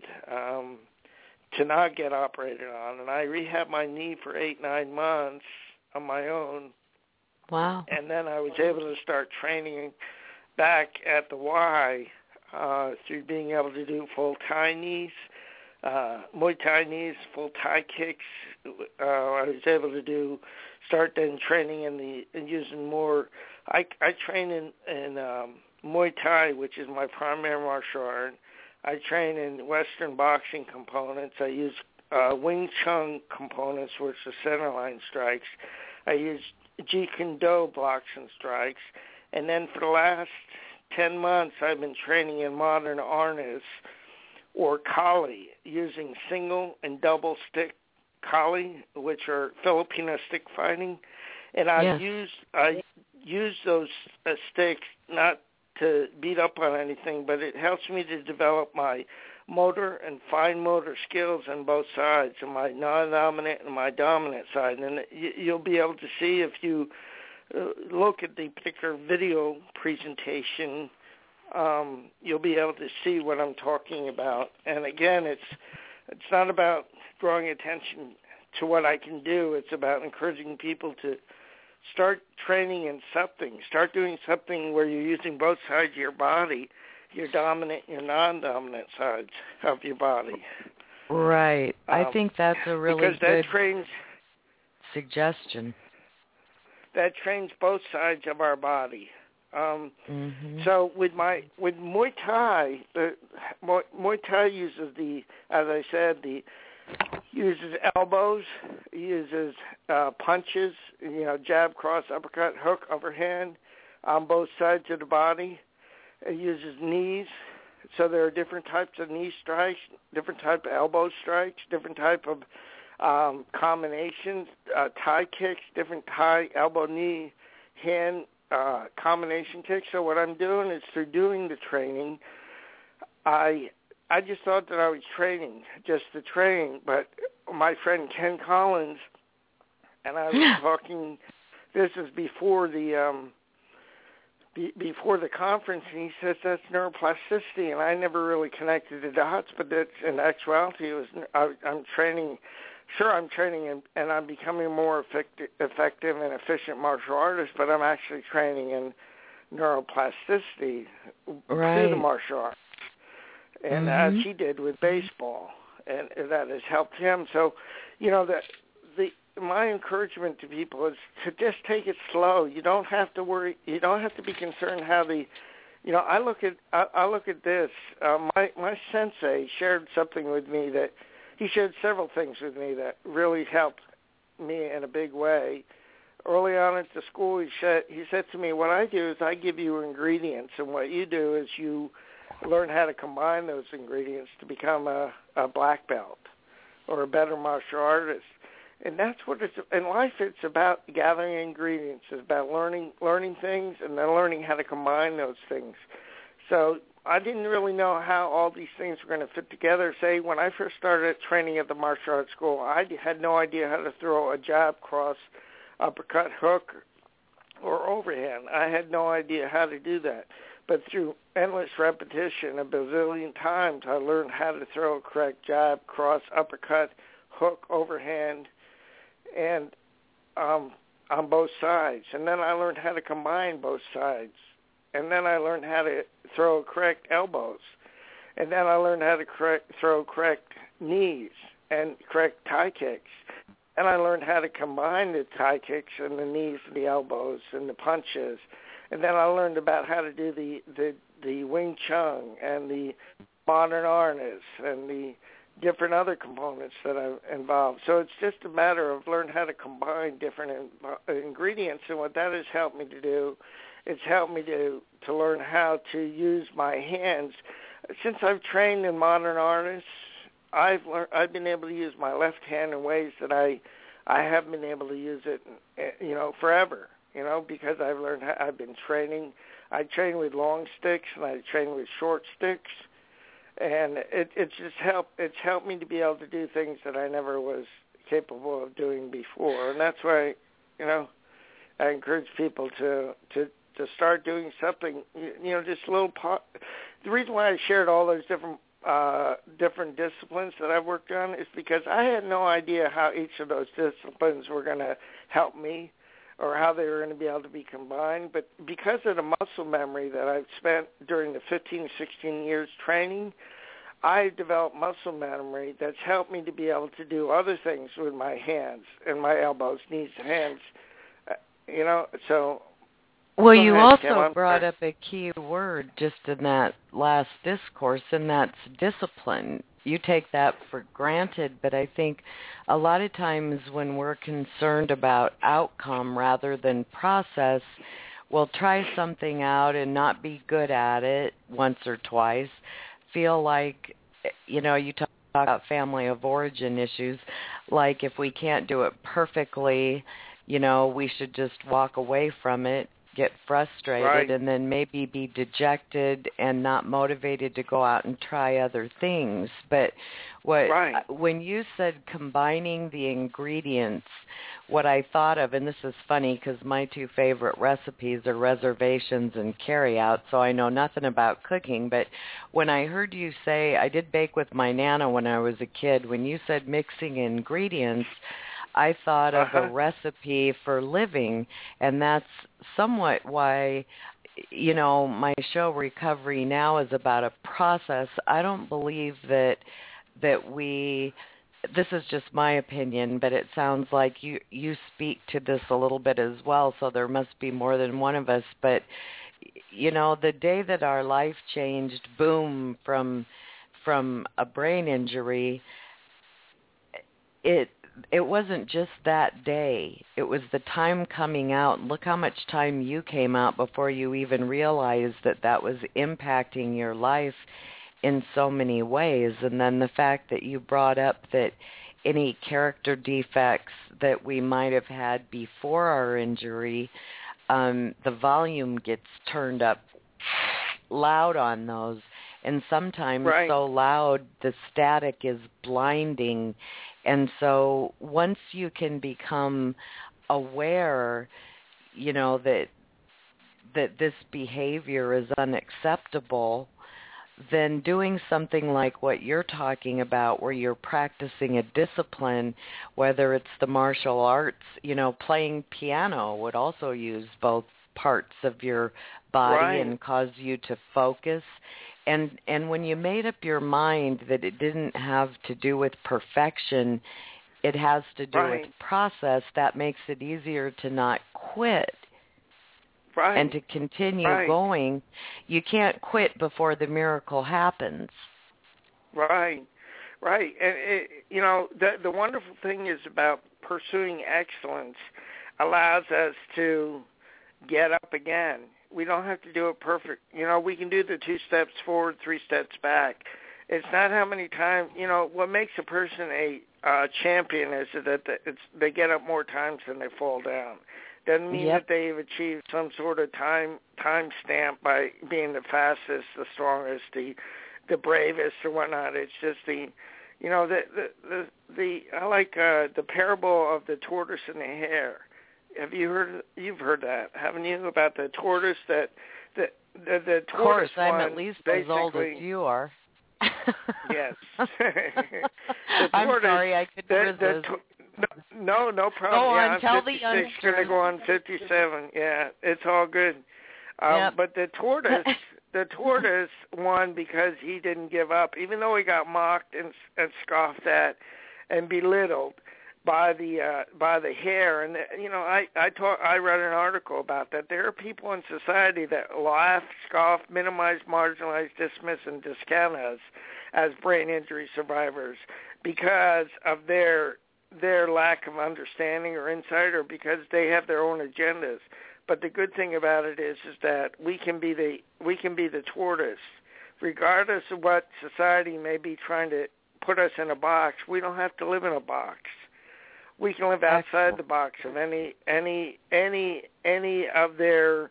to not get operated on. And I rehabbed my knee for 8-9 months on my own. Wow. And then I was able to start training back at the Y through being able to do full Thai knees, Muay Thai knees, full Thai kicks. I was able to start then training and using more. I train in Muay Thai, which is my primary martial art. I train in Western boxing components. I use Wing Chun components, which are centerline strikes. I use Jeet Kune Do blocks and strikes. And then for the last 10 months, I've been training in modern arnis or Kali, using single and double stick Kali, which are Filipino stick fighting. And I use those sticks not to beat up on anything, but it helps me to develop my motor and fine motor skills on both sides, on my non-dominant and my dominant side. And you'll be able to see if you look at the particular video presentation, you'll be able to see what I'm talking about. And again, it's not about drawing attention to what I can do. It's about encouraging people to start training in something. Start doing something where you're using both sides of your body, your dominant and your non-dominant sides of your body. Right. I think that's a really good suggestion. That trains both sides of our body. So with Muay Thai, Muay Thai uses uses elbows, uses punches, jab, cross, uppercut, hook, overhand on both sides of the body. It uses knees. So there are different types of knee strikes, different type of elbow strikes, different type of combinations, Thai kicks, different Thai elbow, knee, hand combination kicks. So what I'm doing is through doing the training, I just thought that I was training just to train, but my friend Ken Collins and I was talking. This is before the conference, and he says that's neuroplasticity, and I never really connected the dots. But that's in actuality, I'm training. Sure, I'm training and I'm becoming more effective and efficient martial artist, but I'm actually training in neuroplasticity through the martial arts. And as he did with baseball, and that has helped him. So, my encouragement to people is to just take it slow. You don't have to worry. You don't have to be concerned how I look at this. My sensei shared something with me that he shared several things with me that really helped me in a big way. Early on at the school, he said to me, "What I do is I give you ingredients, and what you do is you learn how to combine those ingredients to become a black belt or a better martial artist." And that's what it's in life. It's about gathering ingredients. It's about learning things and then learning how to combine those things. So I didn't really know how all these things were going to fit together. Say, when I first started training at the martial arts school, I had no idea how to throw a jab, cross, uppercut, hook, or overhand. I had no idea how to do that. But through endless repetition, a bazillion times, I learned how to throw a correct jab, cross, uppercut, hook, overhand, and on both sides. And then I learned how to combine both sides. And then I learned how to throw correct elbows. And then I learned how to throw correct knees and correct Thai kicks. And I learned how to combine the Thai kicks and the knees and the elbows and the punches. And then I learned about how to do the the Wing Chun and the modern arnis and the different other components that I've involved. So it's just a matter of learning how to combine different ingredients, and what that has helped me to do, it's helped me to learn how to use my hands. Since I've trained in modern arnis, I've been able to use my left hand in ways that I haven't been able to use it, forever, because I've been training. I train with long sticks and I train with short sticks, and it's helped me to be able to do things that I never was capable of doing before. And that's why, I encourage people to start doing something, just a little part. The reason why I shared all those different disciplines that I've worked on is because I had no idea how each of those disciplines were going to help me or how they were going to be able to be combined. But because of the muscle memory that I've spent during the 15, 16 years training, I developed muscle memory that's helped me to be able to do other things with my hands and my elbows, knees, and hands, so... Well, you also brought up a key word just in that last discourse, and that's discipline. You take that for granted, but I think a lot of times when we're concerned about outcome rather than process, we'll try something out and not be good at it once or twice, feel like, you talk about family of origin issues, like if we can't do it perfectly, we should just walk away from it, get frustrated, right, and then maybe be dejected and not motivated to go out and try other things. But when you said combining the ingredients, what I thought of, and this is funny because my two favorite recipes are reservations and carryout, so I know nothing about cooking, but when I heard you say, I did bake with my Nana when I was a kid, when you said mixing ingredients, I thought of a recipe for living, and that's somewhat why, my show Recovery Now is about a process. I don't believe that we, this is just my opinion, but it sounds like you speak to this a little bit as well, so there must be more than one of us. But, the day that our life changed, boom, from a brain injury, it wasn't just that day. It was the time coming out. Look how much time you came out before you even realized that was impacting your life in so many ways. And then the fact that you brought up that any character defects that we might have had before our injury, the volume gets turned up loud on those. And sometimes so loud the static is blinding. And so once you can become aware, that this behavior is unacceptable, then doing something like what you're talking about, where you're practicing a discipline, whether it's the martial arts, playing piano would also use both parts of your body and cause you to focus. And when you made up your mind that it didn't have to do with perfection, it has to do with process, that makes it easier to not quit and to continue going. You can't quit before the miracle happens. Right. And, the wonderful thing is about pursuing excellence allows us to get up again. We don't have to do it perfect. We can do the 2 steps forward, 3 steps back. It's not how many times, what makes a person a champion is that they get up more times than they fall down. Doesn't mean that they've achieved some sort of time stamp by being the fastest, the strongest, the bravest or whatnot. It's just I like the parable of the tortoise and the hare. You've heard that, haven't you, about the tortoise that the tortoise? Of course, I'm at least as old as you are. Yes. I'm sorry, I couldn't resist. No problem. Go on, tell the youngsters. It's going to go on 57. Yeah, it's all good. But the tortoise won because he didn't give up, even though he got mocked and scoffed at and belittled. by the hair. And I read an article about that. There are people in society that laugh, scoff, minimize, marginalize, dismiss, and discount us as brain injury survivors because of their lack of understanding or insight, or because they have their own agendas. But the good thing about it is that we can be the tortoise, regardless of what society may be trying to put us in a box. We don't have to live in a box. We can live outside the box of any of their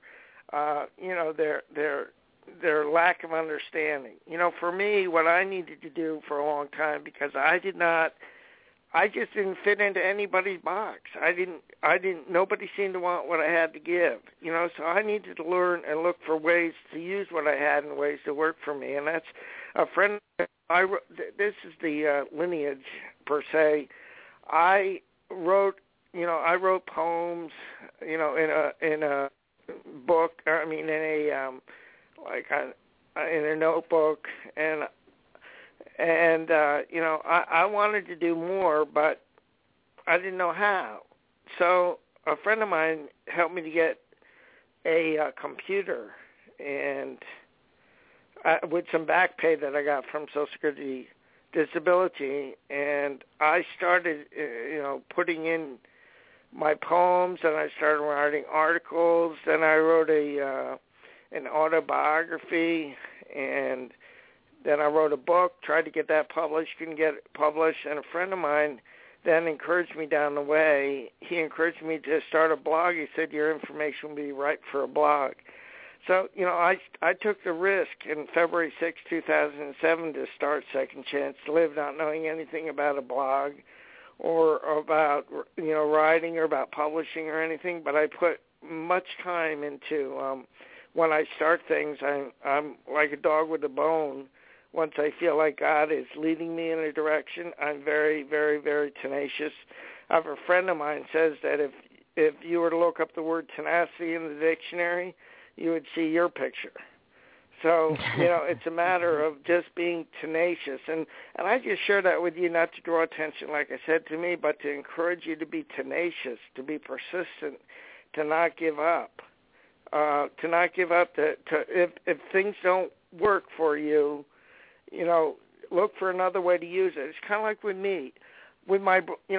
their lack of understanding. For me, what I needed to do for a long time, because I just didn't fit into anybody's box. Nobody seemed to want what I had to give, so I needed to learn and look for ways to use what I had and ways to work for me. And that's a friend. This is the lineage per se. I wrote poems, in a book. I mean, in a notebook, and I wanted to do more, but I didn't know how. So a friend of mine helped me to get a computer, and with some back pay that I got from Social Security Disability, and I started, putting in my poems, and I started writing articles. Then I wrote an autobiography, and then I wrote a book, tried to get that published, couldn't get it published, and a friend of mine then encouraged me down the way. He encouraged me to start a blog. He said, your information will be right for a blog. So, I took the risk in February 6, 2007 to start Second Chance to Live, not knowing anything about a blog or about, writing or about publishing or anything, but I put much time into when I start things. I'm like a dog with a bone. Once I feel like God is leading me in a direction, I'm very, very, very tenacious. I have a friend of mine says that if you were to look up the word tenacity in the dictionary, you would see your picture. So, it's a matter of just being tenacious. And I just share that with you not to draw attention, like I said, to me, but to encourage you to be tenacious, to be persistent, to not give up. If things don't work for you, look for another way to use it. It's kind of like with me. With my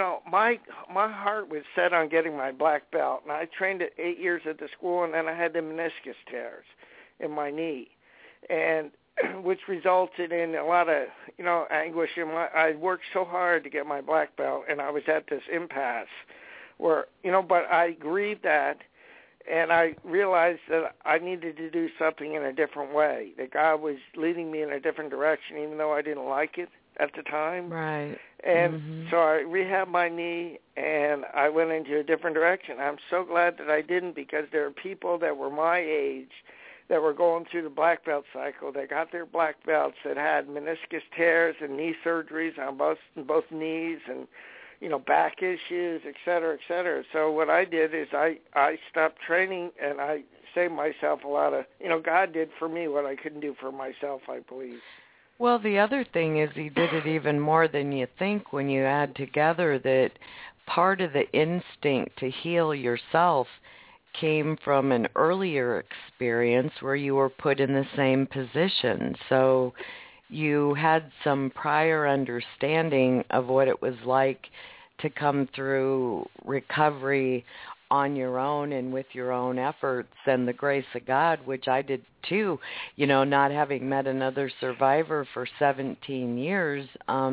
heart was set on getting my black belt, and I trained at 8 years at the school, and then I had the meniscus tears in my knee, and which resulted in a lot of, anguish. I worked so hard to get my black belt, and I was at this impasse where, but I grieved that, and I realized that I needed to do something in a different way, that God was leading me in a different direction, even though I didn't like it at the time. Right. And so I rehabbed my knee, and I went into a different direction. I'm so glad that I didn't, because there are people that were my age that were going through the black belt cycle. They got their black belts that had meniscus tears and knee surgeries on both knees, and back issues, et cetera, et cetera. So what I did is I stopped training, and I saved myself a lot of, God did for me what I couldn't do for myself, I believe. Well, the other thing is he did it even more than you think when you add together that part of the instinct to heal yourself came from an earlier experience where you were put in the same position. So you had some prior understanding of what it was like to come through recovery on your own and with your own efforts and the grace of God, which I did too, not having met another survivor for 17 years,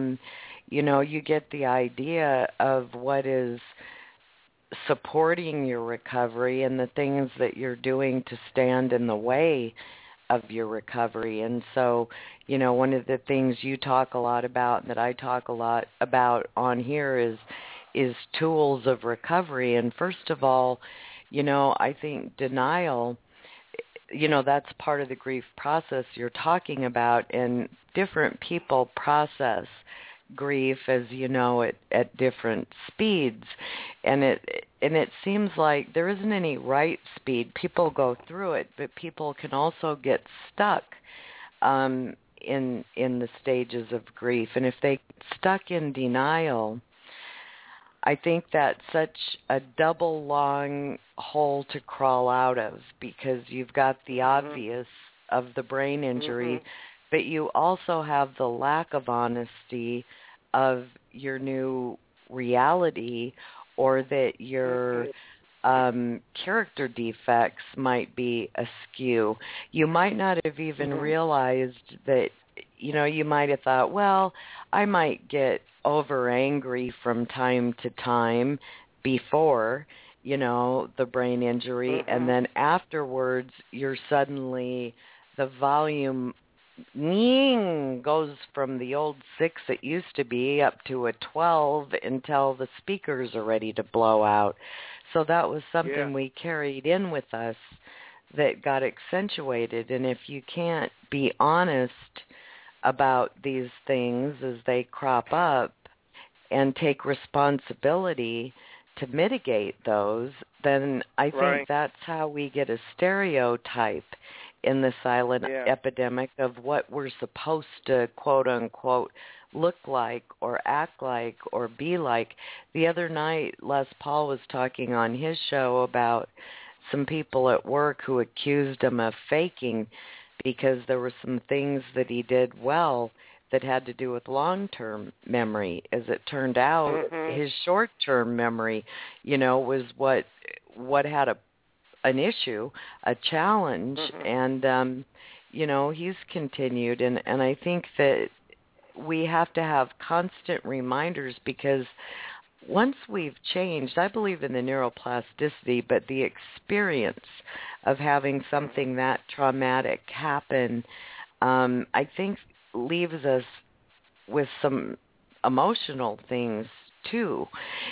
you get the idea of what is supporting your recovery and the things that you're doing to stand in the way of your recovery. And so, one of the things you talk a lot about and that I talk a lot about on here is tools of recovery. And first of all, I think denial, that's part of the grief process you're talking about, and different people process grief, as you know, at different speeds. And it seems like there isn't any right speed. People go through it, but people can also get stuck in the stages of grief. And if they get stuck in denial, I think that's such a double long hole to crawl out of, because you've got the obvious of the brain injury, but you also have the lack of honesty of your new reality, or that your character defects might be askew. You might not have even realized that, you might have thought, well, I might get over angry from time to time before, the brain injury, and then afterwards you're suddenly, the volume goes from the old 6 it used to be up to a 12 until the speakers are ready to blow out. So that was something we carried in with us that got accentuated. And if you can't be honest about these things as they crop up and take responsibility to mitigate those, then I think that's how we get a stereotype in the silent epidemic of what we're supposed to, quote unquote, look like or act like or be like. The other night, Les Paul was talking on his show about some people at work who accused him of faking because there were some things that he did well that had to do with long-term memory. As it turned out, his short-term memory, was what had an issue, a challenge, and he's continued, and I think that we have to have constant reminders, because once we've changed, I believe in the neuroplasticity, but the experience of having something that traumatic happen, I think leaves us with some emotional things too,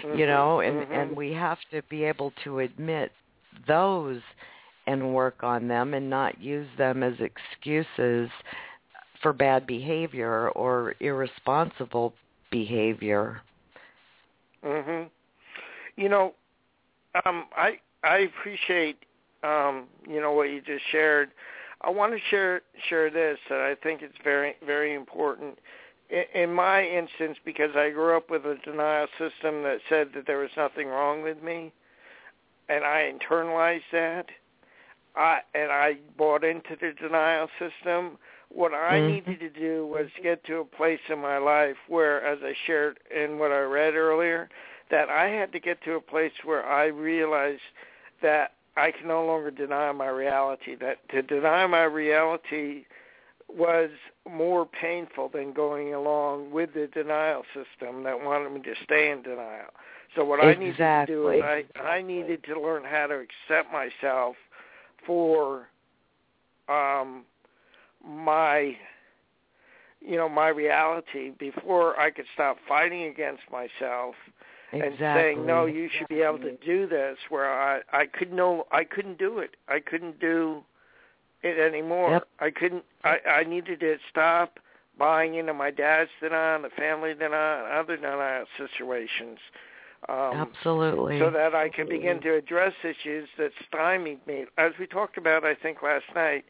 and we have to be able to admit those and work on them and not use them as excuses for bad behavior or irresponsible behavior. I appreciate what you just shared. I want to share this, that I think it's very, very important. In my instance, because I grew up with a denial system that said that there was nothing wrong with me, and I internalized that, and I bought into the denial system. What I needed to do was get to a place in my life where, as I shared in what I read earlier, that I had to get to a place where I realized that I can no longer deny my reality, that to deny my reality was more painful than going along with the denial system that wanted me to stay in denial. So what I needed to do is I needed to learn how to accept myself for my reality before I could stop fighting against myself and saying, no, you should be able to do this, where I couldn't do it. I couldn't do it anymore. I needed to stop buying into my dad's denial, the family denial, and other denial situations. Absolutely. So that I can begin to address issues that stymied me. As we talked about, I think, last night,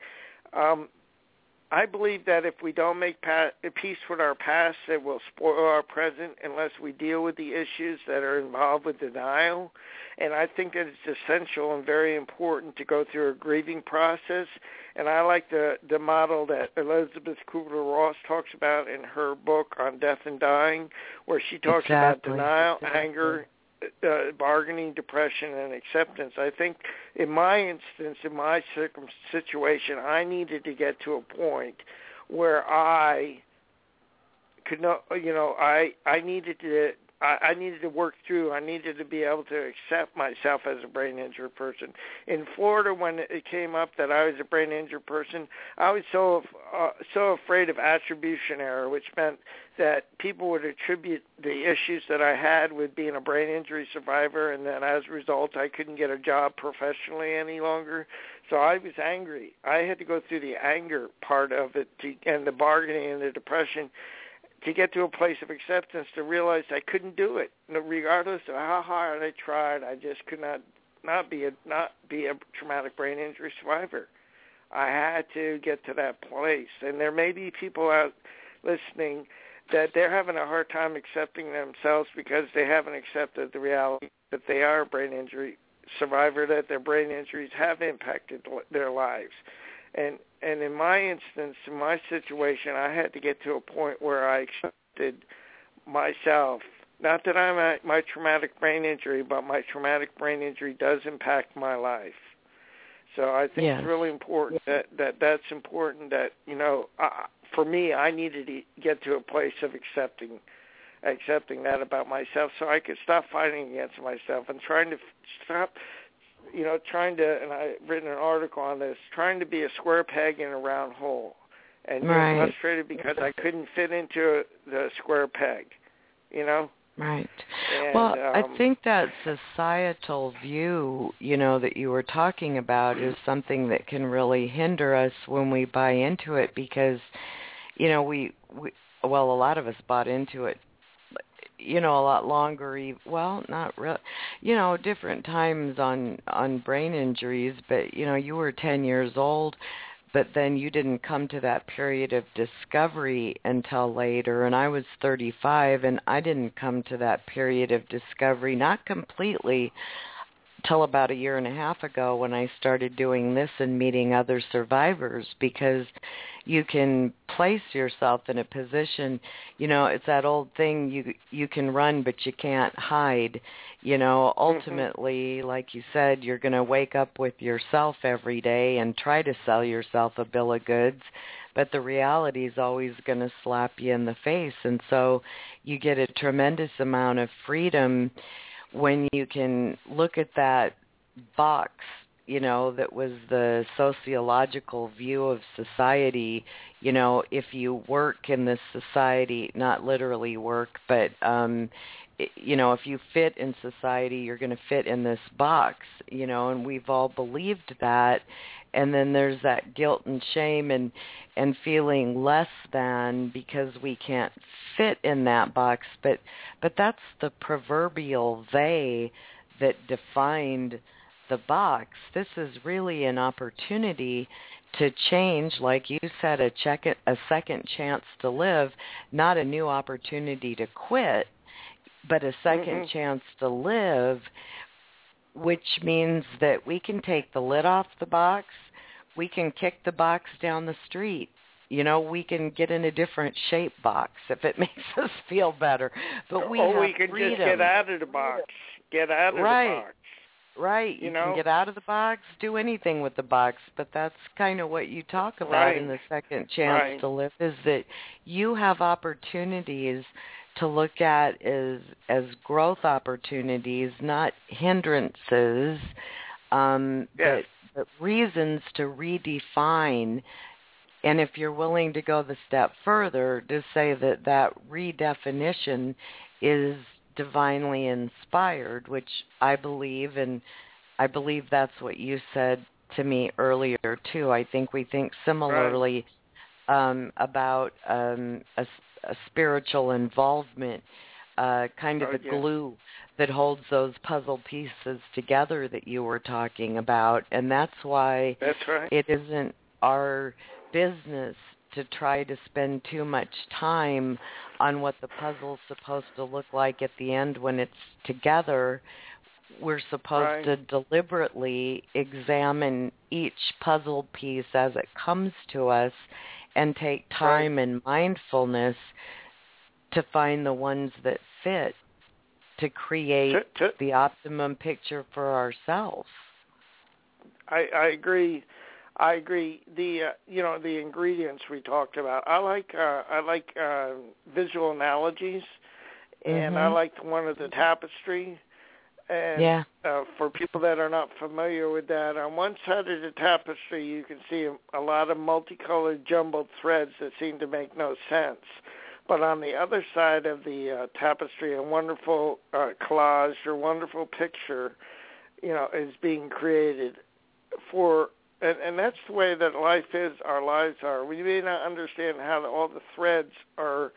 I believe that if we don't make peace with our past, it will spoil our present unless we deal with the issues that are involved with denial. And I think that it's essential and very important to go through a grieving process. And I like the model that Elizabeth Kubler-Ross talks about in her book on death and dying, where she talks about denial, anger, bargaining, depression, and acceptance. I think in my instance, in my situation, I needed to get to a point where I could not, I needed to work through, I needed to be able to accept myself as a brain injured person. In Florida, when it came up that I was a brain injured person, I was so afraid of attribution error, which meant that people would attribute the issues that I had with being a brain injury survivor, and then as a result, I couldn't get a job professionally any longer. So I was angry. I had to go through the anger part of it and the bargaining and the depression to get to a place of acceptance, to realize I couldn't do it. Regardless of how hard I tried, I just could not be a traumatic brain injury survivor. I had to get to that place. And there may be people out listening that they're having a hard time accepting themselves because they haven't accepted the reality that they are a brain injury survivor, that their brain injuries have impacted their lives. And in my instance, in my situation, I had to get to a point where I accepted myself. Not that I'm my traumatic brain injury, but my traumatic brain injury does impact my life. So I think it's really important that's important that, you know, for me, I needed to get to a place of accepting that about myself so I could stop fighting against myself and trying to stop, you know, and I've written an article on this, trying to be a square peg in a round hole and being frustrated because I couldn't fit into the square peg, you know? Right. And, well, I think that societal view, you know, that you were talking about is something that can really hinder us when we buy into it because, you know, we a lot of us bought into it, you know, a lot longer, well, not really, you know, different times on brain injuries, but, you know, you were 10 years old, but then you didn't come to that period of discovery until later, and I was 35, and I didn't come to that period of discovery, not completely, till about a year and a half ago when I started doing this and meeting other survivors, because you can place yourself in a position, you know, it's that old thing, you can run but you can't hide. You know, ultimately, like you said, you're going to wake up with yourself every day and try to sell yourself a bill of goods, but the reality is always going to slap you in the face. And so you get a tremendous amount of freedom when you can look at that box, you know, that was the sociological view of society. You know, if you work in this society, not literally work, but, you know, if you fit in society, you're going to fit in this box, you know, and we've all believed that. And then there's that guilt and shame and feeling less than because we can't fit in that box. But that's the proverbial they that defined the box. This is really an opportunity to change, like you said, a second chance to live, not a new opportunity to quit, but a second chance to live, which means that we can take the lid off the box, we can kick the box down the street. You know, we can get in a different shape box if it makes us feel better. But we have we can freedom. Just get out of the box. Get out of the box. Right. You can get out of the box, do anything with the box, but that's kind of what you talk about in the second chance to live, is that you have opportunities to look at as growth opportunities, not hindrances, but reasons to redefine. And if you're willing to go the step further, to say that redefinition is divinely inspired, which I believe, and I believe that's what you said to me earlier too. I think we think similarly about a spiritual involvement, kind of the glue that holds those puzzle pieces together that you were talking about. And that's why it isn't our business to try to spend too much time on what the puzzle's supposed to look like at the end when it's together. We're supposed to deliberately examine each puzzle piece as it comes to us and take time and mindfulness to find the ones that fit to create the optimum picture for ourselves. I agree. The the ingredients we talked about. I like visual analogies, and I like the one of the tapestry. And for people that are not familiar with that, on one side of the tapestry you can see a lot of multicolored jumbled threads that seem to make no sense. But on the other side of the tapestry, a wonderful collage or wonderful picture, is being created for. And that's the way that life is, our lives are. We may not understand how all the threads are,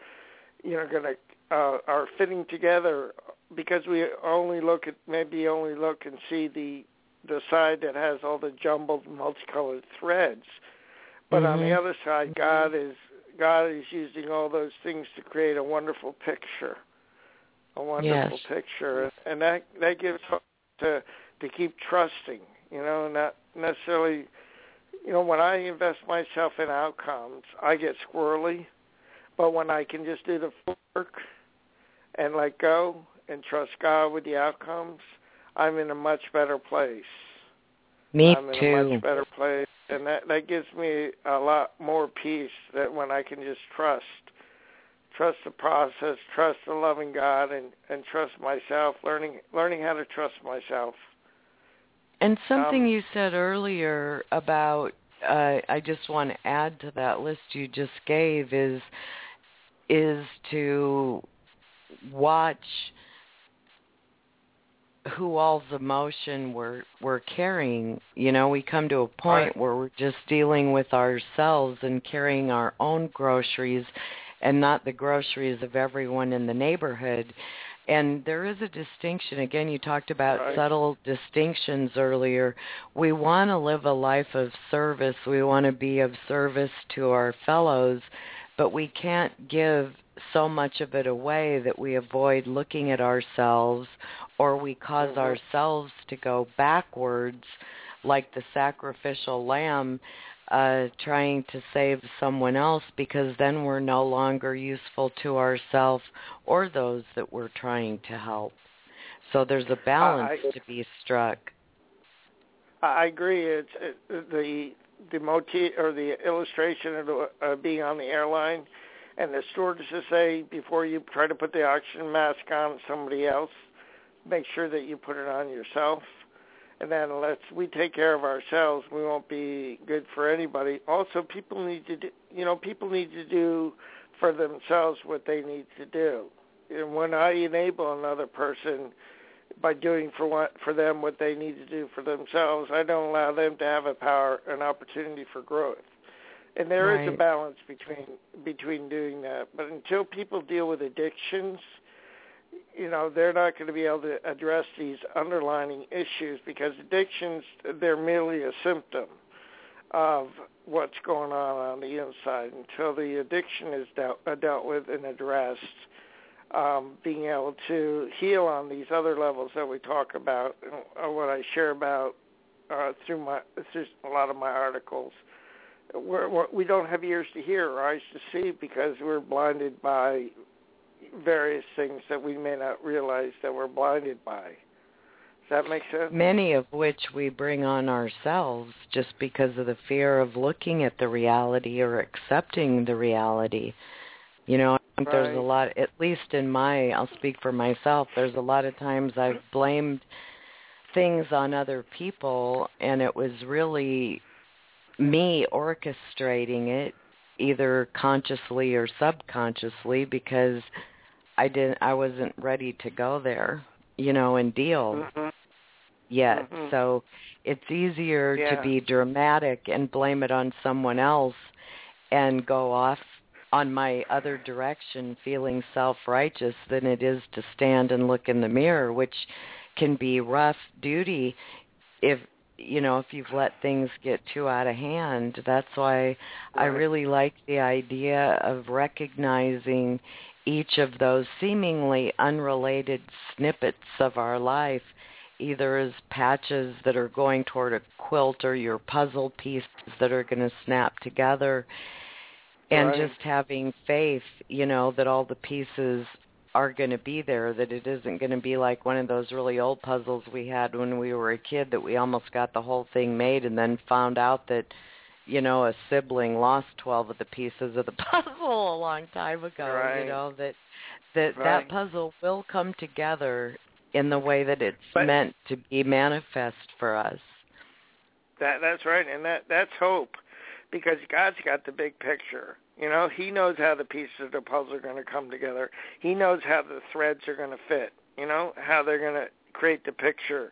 are fitting together because we only look and see the side that has all the jumbled, multicolored threads. But on the other side, God is God is using all those things to create a wonderful picture, picture, and that gives hope to keep trusting. Not necessarily. When I invest myself in outcomes, I get squirrely, but when I can just do the work and let go and trust God with the outcomes, I'm in a much better place. I'm in a much better place, and that gives me a lot more peace that when I can just trust the process, trust the loving God, and trust myself, learning how to trust myself. And something you said earlier about, I just want to add to that list you just gave, is to watch who all's emotion we're carrying. We come to a point where we're just dealing with ourselves and carrying our own groceries and not the groceries of everyone in the neighborhood. And there is a distinction. Again, you talked about subtle distinctions earlier. We want to live a life of service. We want to be of service to our fellows, but we can't give so much of it away that we avoid looking at ourselves, or we cause ourselves to go backwards like the sacrificial lamb trying to save someone else, because then we're no longer useful to ourselves or those that we're trying to help. So there's a balance to be struck. I agree. It's the motif or the illustration of being on the airline, and the stewardesses say before you try to put the oxygen mask on somebody else, make sure that you put it on yourself. And then unless we take care of ourselves, we won't be good for anybody. Also, people need to do for themselves what they need to do. And when I enable another person by doing for them what they need to do for themselves, I don't allow them to have an opportunity for growth. And there is a balance between doing that. But until people deal with addictions, they're not going to be able to address these underlying issues, because addictions, they're merely a symptom of what's going on the inside. Until the addiction is dealt with and addressed, being able to heal on these other levels that we talk about, what I share about through a lot of my articles, we don't have ears to hear or eyes to see because we're blinded by various things that we may not realize that we're blinded by. Does that make sense? Many of which we bring on ourselves just because of the fear of looking at the reality or accepting the reality. I think there's a lot, at least I'll speak for myself, there's a lot of times I've blamed things on other people, and it was really me orchestrating it, either consciously or subconsciously, because I wasn't ready to go there, and deal yet. So it's easier to be dramatic and blame it on someone else and go off on my other direction feeling self-righteous than it is to stand and look in the mirror, which can be rough duty if you've let things get too out of hand. That's why I really like the idea of recognizing each of those seemingly unrelated snippets of our life, either as patches that are going toward a quilt or your puzzle pieces that are going to snap together, and just having faith, that all the pieces are going to be there, that it isn't going to be like one of those really old puzzles we had when we were a kid that we almost got the whole thing made and then found out that, a sibling lost 12 of the pieces of the puzzle a long time ago, that puzzle will come together in the way that it's meant to be manifest for us. That's right, and that's hope, because God's got the big picture. He knows how the pieces of the puzzle are going to come together. He knows how the threads are going to fit, how they're going to create the picture.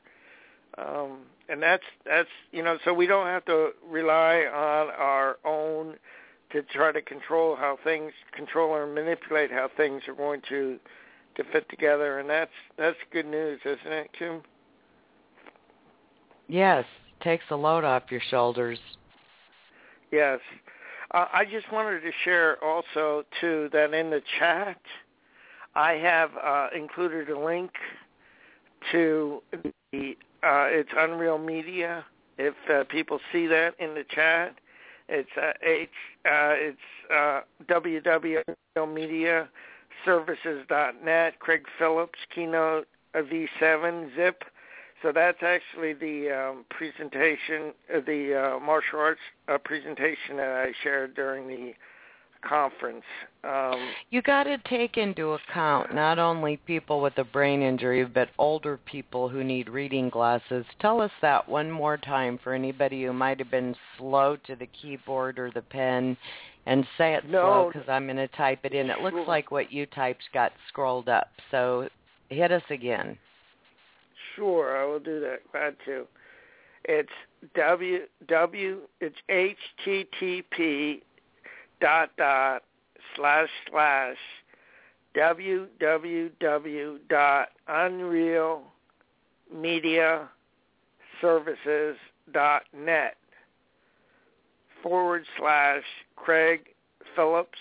And that's so we don't have to rely on our own to try to control or manipulate how things are going to fit together. And that's good news, isn't it, Kim? Yes, takes a load off your shoulders. Yes. I just wanted to share also, too, that in the chat, I have included a link to it's Unreal Media. If people see that in the chat, it's www.mediaservices.net. Craig Phillips, Keynote V7 Zip. So that's actually the presentation, the martial arts presentation that I shared during the conference. You got to take into account not only people with a brain injury, but older people who need reading glasses. Tell us that one more time for anybody who might have been slow to the keyboard or the pen, and say it slow because I'm going to type it in. It looks like what you typed got scrolled up, so hit us again. Sure, I will do that. Glad to. It's it's http://www.unrealmediaservices.net /Craig Phillips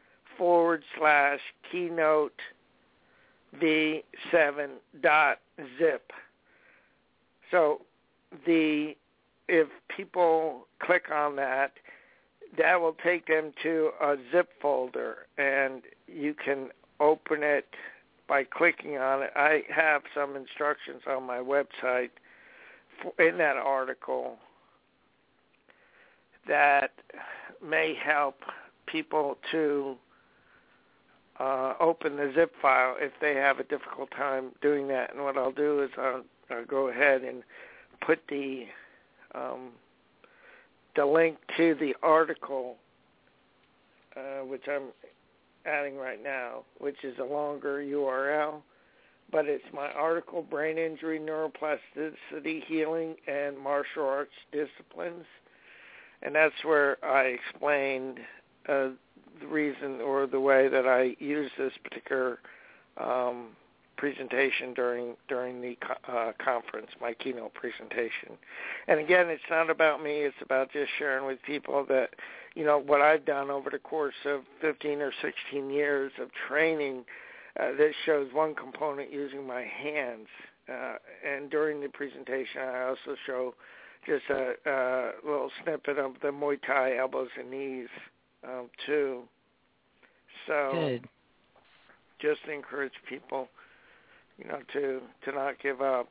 /keynote v7.zip. So if people click on that, that will take them to a zip folder, and you can open it by clicking on it. I have some instructions on my website in that article that may help people to open the zip file if they have a difficult time doing that. And what I'll do is I'll go ahead and put the link to the article, which I'm adding right now, which is a longer URL, but it's my article, Brain Injury, Neuroplasticity, Healing, and Martial Arts Disciplines. And that's where I explained the reason or the way that I use this particular presentation during the conference, my keynote presentation. And again, it's not about me. It's about just sharing with people that, what I've done over the course of 15 or 16 years of training. This shows one component using my hands. And during the presentation, I also show just a little snippet of the Muay Thai elbows and knees, too. So good. Just to encourage people, to not give up.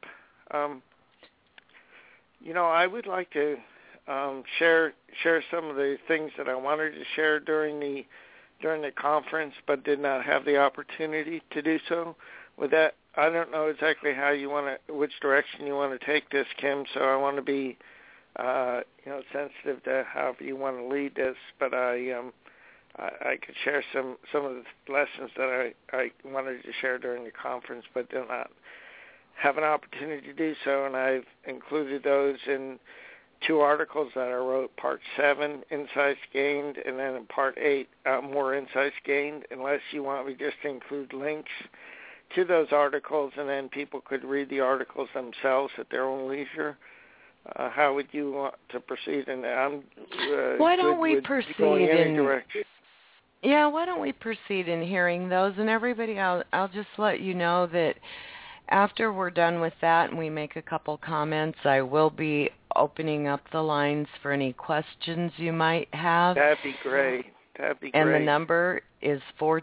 I would like to share some of the things that I wanted to share during the conference, but did not have the opportunity to do so. With that, I don't know exactly which direction you want to take this, Kim. So I want to be, sensitive to however you want to lead this. But I could share some of the lessons that I wanted to share during the conference, but did not have an opportunity to do so, and I've included those in 2 articles that I wrote, Part 7, Insights Gained, and then in Part 8, More Insights Gained, unless you want me just to include links to those articles, and then people could read the articles themselves at their own leisure. How would you want to proceed? And I'm why don't we proceed in direction? Yeah, why don't we proceed in hearing those? And everybody, I'll just let you know that after we're done with that and we make a couple comments, I will be opening up the lines for any questions you might have. That'd be great. And the number is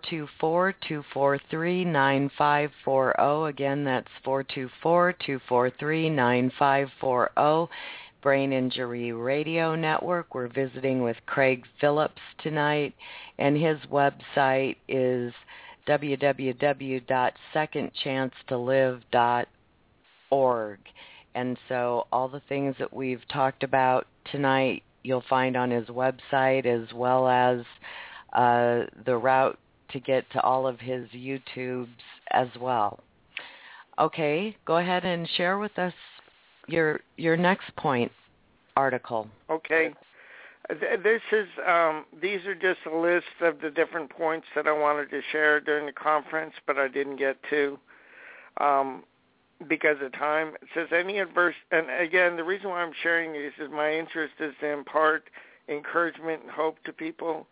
424-243-9540. Again, that's 424-243-9540. Brain Injury Radio Network. We're visiting with Craig Phillips tonight, and his website is www.secondchancetolive.org. And so all the things that we've talked about tonight you'll find on his website, as well as the route to get to all of his YouTubes as well. Okay, go ahead and share with us your next point article. Okay. These are just a list of the different points that I wanted to share during the conference, but I didn't get to because of time. It says any adverse, and again, the reason why I'm sharing these is my interest is to impart encouragement and hope to people.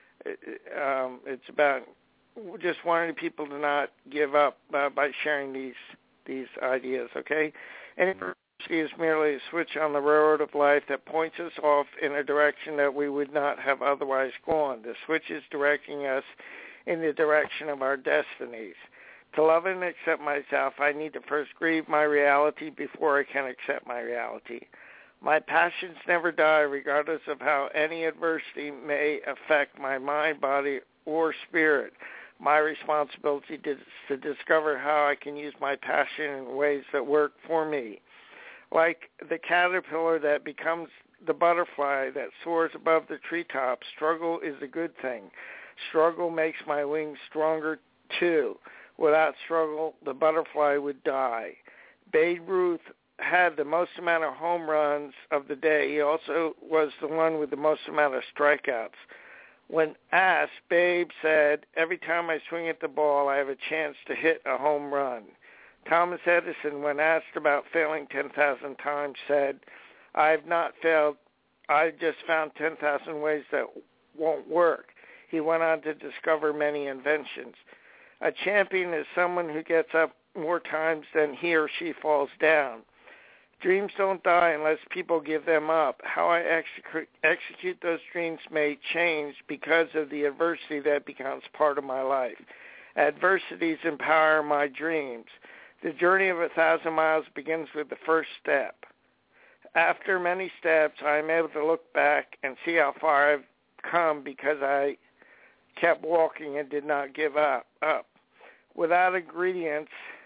It's about just wanting people to not give up by sharing these ideas, okay? And adversity is merely a switch on the railroad of life that points us off in a direction that we would not have otherwise gone. The switch is directing us in the direction of our destinies. To love and accept myself, I need to first grieve my reality before I can accept my reality. My passions never die, regardless of how any adversity may affect my mind, body, or spirit. My responsibility is to discover how I can use my passion in ways that work for me. Like the caterpillar that becomes the butterfly that soars above the treetops, struggle is a good thing. Struggle makes my wings stronger, too. Without struggle, the butterfly would die. Babe Ruth had the most amount of home runs of the day. He also was the one with the most amount of strikeouts. When asked, Babe said, every time I swing at the ball, I have a chance to hit a home run. Thomas Edison, when asked about failing 10,000 times, said, I have not failed. I just found 10,000 ways that won't work. He went on to discover many inventions. A champion is someone who gets up more times than he or she falls down. Dreams don't die unless people give them up. How I execute those dreams may change because of the adversity that becomes part of my life. Adversities empower my dreams. The journey of 1,000 miles begins with the first step. After many steps, I am able to look back and see how far I've come because I kept walking and did not give up. Without ingredients,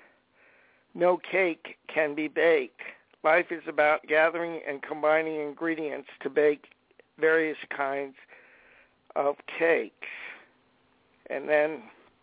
no cake can be baked. Life is about gathering and combining ingredients to bake various kinds of cakes. And then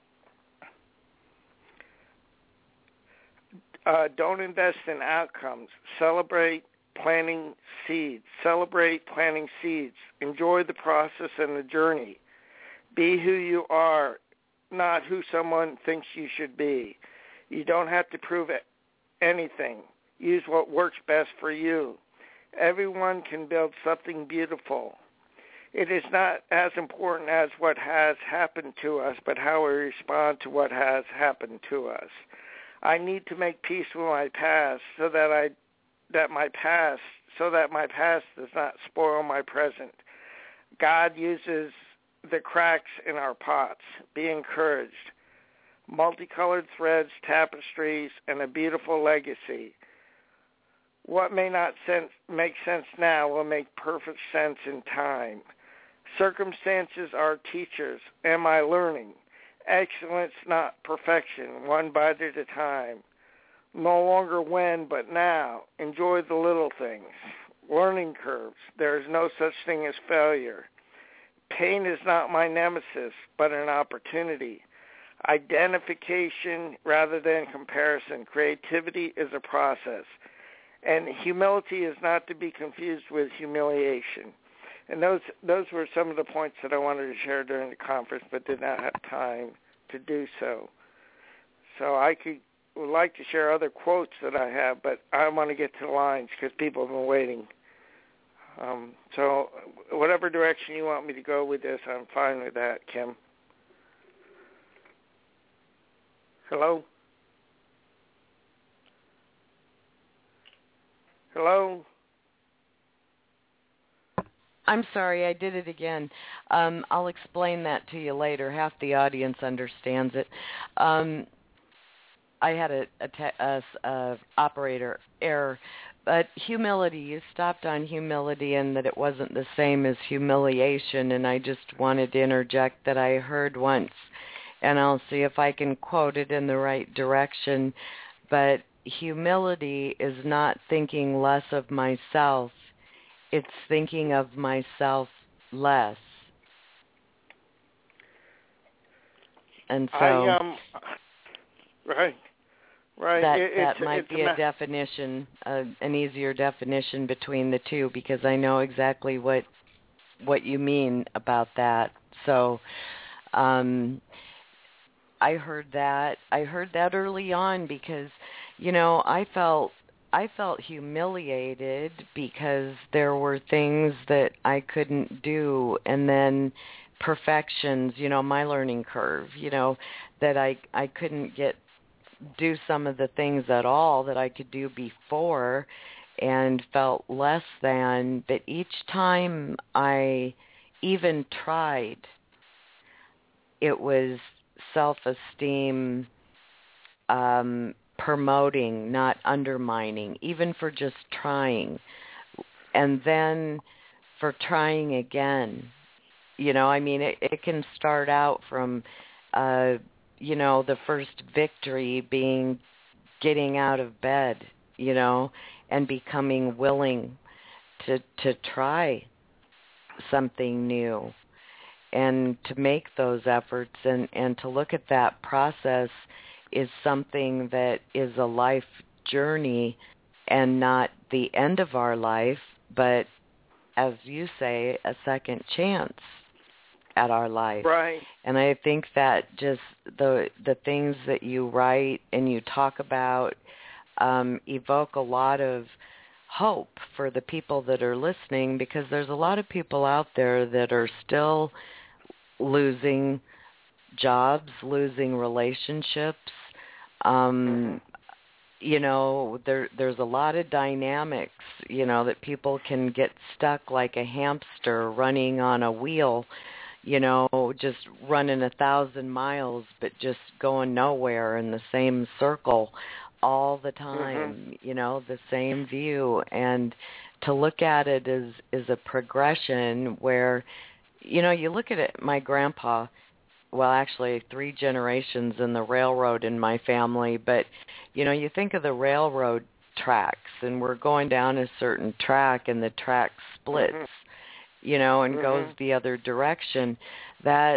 don't invest in outcomes. Celebrate planting seeds. Celebrate planting seeds. Enjoy the process and the journey. Be who you are, not who someone thinks you should be. You don't have to prove anything. Use what works best for you. Everyone can build something beautiful. It is not as important as what has happened to us, but how we respond to what has happened to us. I need to make peace with my past so that my past does not spoil my present. God uses the cracks in our pots. Be encouraged. Multicolored threads, tapestries, and a beautiful legacy. What may not make sense now will make perfect sense in time. Circumstances are teachers. Am I learning? Excellence, not perfection, one bite at a time. No longer when, but now. Enjoy the little things. Learning curves. There is no such thing as failure. Pain is not my nemesis, but an opportunity. Identification rather than comparison. Creativity is a process. And humility is not to be confused with humiliation. And those were some of the points that I wanted to share during the conference, but did not have time to do so. So would like to share other quotes that I have, but I want to get to the lines because people have been waiting. So whatever direction you want me to go with this, I'm fine with that, Kim. Hello? Hello? I'm sorry, I did it again. I'll explain that to you later. Half the audience understands it. I had a operator error. But humility, you stopped on humility and that it wasn't the same as humiliation, and I just wanted to interject that I heard once, and I'll see if I can quote it in the right direction, but humility is not thinking less of myself, it's thinking of myself less. And so... Right. That might be a definition, an easier definition between the two, because I know exactly what you mean about that. So I heard that early on because, I felt I felt humiliated because there were things that I couldn't do, and then perfections, my learning curve, that I couldn't do some of the things at all that I could do before, and felt less than. But each time I even tried, it was self-esteem promoting, not undermining, even for just trying. And then for trying again, it can start out from, the first victory being getting out of bed, and becoming willing to try something new and to make those efforts, and to look at that process is something that is a life journey and not the end of our life, but, as you say, a second chance at our life. Right. And I think that just the things that you write and you talk about evoke a lot of hope for the people that are listening, because there's a lot of people out there that are still losing jobs, losing relationships. There's a lot of dynamics, that people can get stuck like a hamster running on a wheel, just running 1,000 miles, but just going nowhere in the same circle all the time, the same view. And to look at it is a progression where, you look at it, my grandpa, well, actually 3 generations in the railroad in my family, but, you think of the railroad tracks, and we're going down a certain track, and the track splits, and goes the other direction. That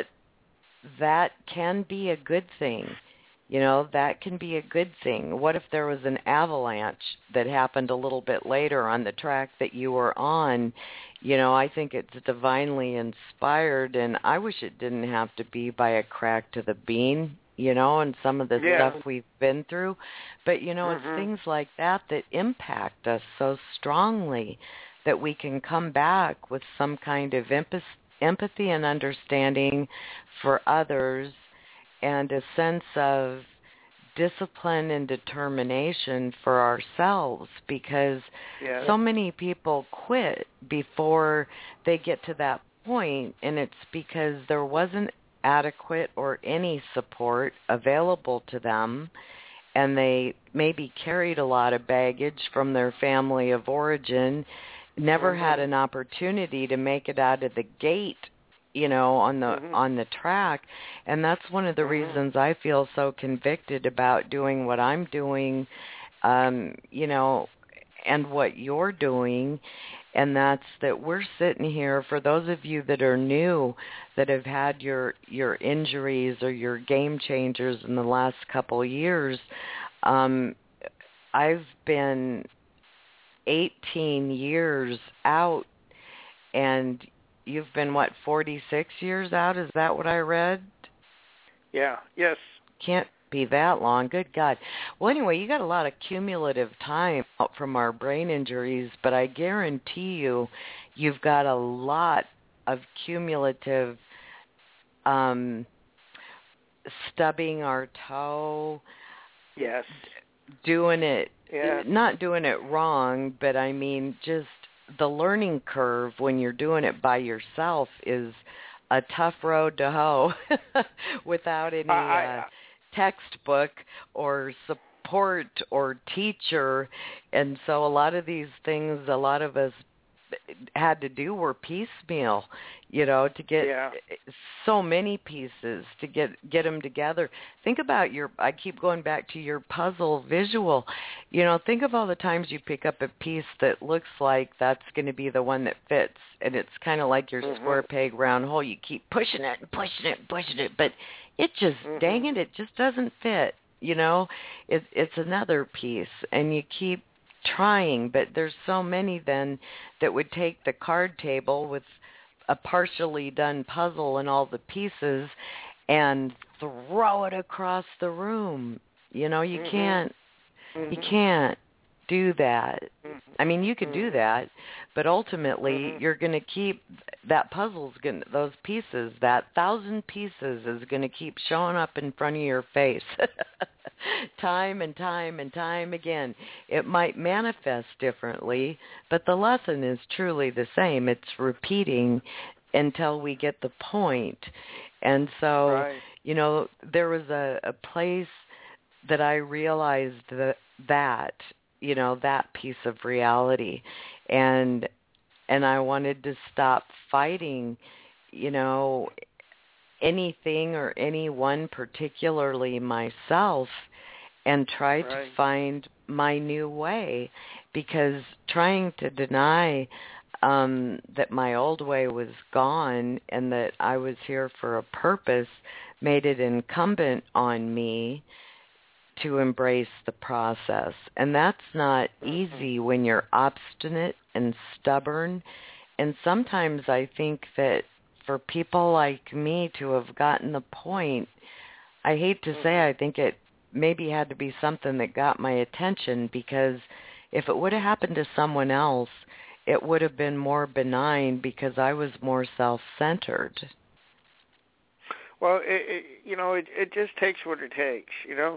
can be a good thing. That can be a good thing. What if there was an avalanche that happened a little bit later on the track that you were on? I think it's divinely inspired, and I wish it didn't have to be by a crack to the bean, and some of the stuff we've been through. But, it's things like that impact us so strongly that we can come back with some kind of empathy and understanding for others, and a sense of discipline and determination for ourselves, because so many people quit before they get to that point, and it's because there wasn't adequate or any support available to them, and they maybe carried a lot of baggage from their family of origin, never had an opportunity to make it out of the gate, on the track. And that's one of the reasons I feel so convicted about doing what I'm doing, and what you're doing. And that's that we're sitting here, for those of you that are new, that have had your injuries or your game changers in the last couple of years. I've been 18 years out, and you've been, 46 years out? Is that what I read? Yeah, yes. Can't be that long. Good God. Well, anyway, you got a lot of cumulative time out from our brain injuries, but I guarantee you've got a lot of cumulative stubbing our toe. Yes. Doing it, not doing it wrong, but I mean, just the learning curve when you're doing it by yourself is a tough road to hoe without any textbook or support or teacher. And so a lot of these things a lot of us had to do were piecemeal, to get so many pieces to get them together. Think about I keep going back to your puzzle visual. Think of all the times you pick up a piece that looks like that's going to be the one that fits, and it's kind of like your square peg round hole. You keep pushing it and pushing it and pushing it, but it just, dang it just doesn't fit. It's another piece, and you keep trying, but there's so many then that would take the card table with a partially done puzzle and all the pieces and throw it across the room. You can't do that. I mean, you could do that, but ultimately you're going to keep that those pieces, that 1,000 pieces is going to keep showing up in front of your face time and time and time again. It might manifest differently, but the lesson is truly the same. It's repeating until we get the point. And so, there was a place that I realized that piece of reality, and I wanted to stop fighting, anything or anyone, particularly myself, and try to find my new way, because trying to deny that my old way was gone and that I was here for a purpose made it incumbent on me to embrace the process. And that's not easy when you're obstinate and stubborn. And sometimes I think that for people like me to have gotten the point, I hate to say, I think it maybe had to be something that got my attention, because if it would have happened to someone else, it would have been more benign because I was more self-centered. Well, it just takes what it takes,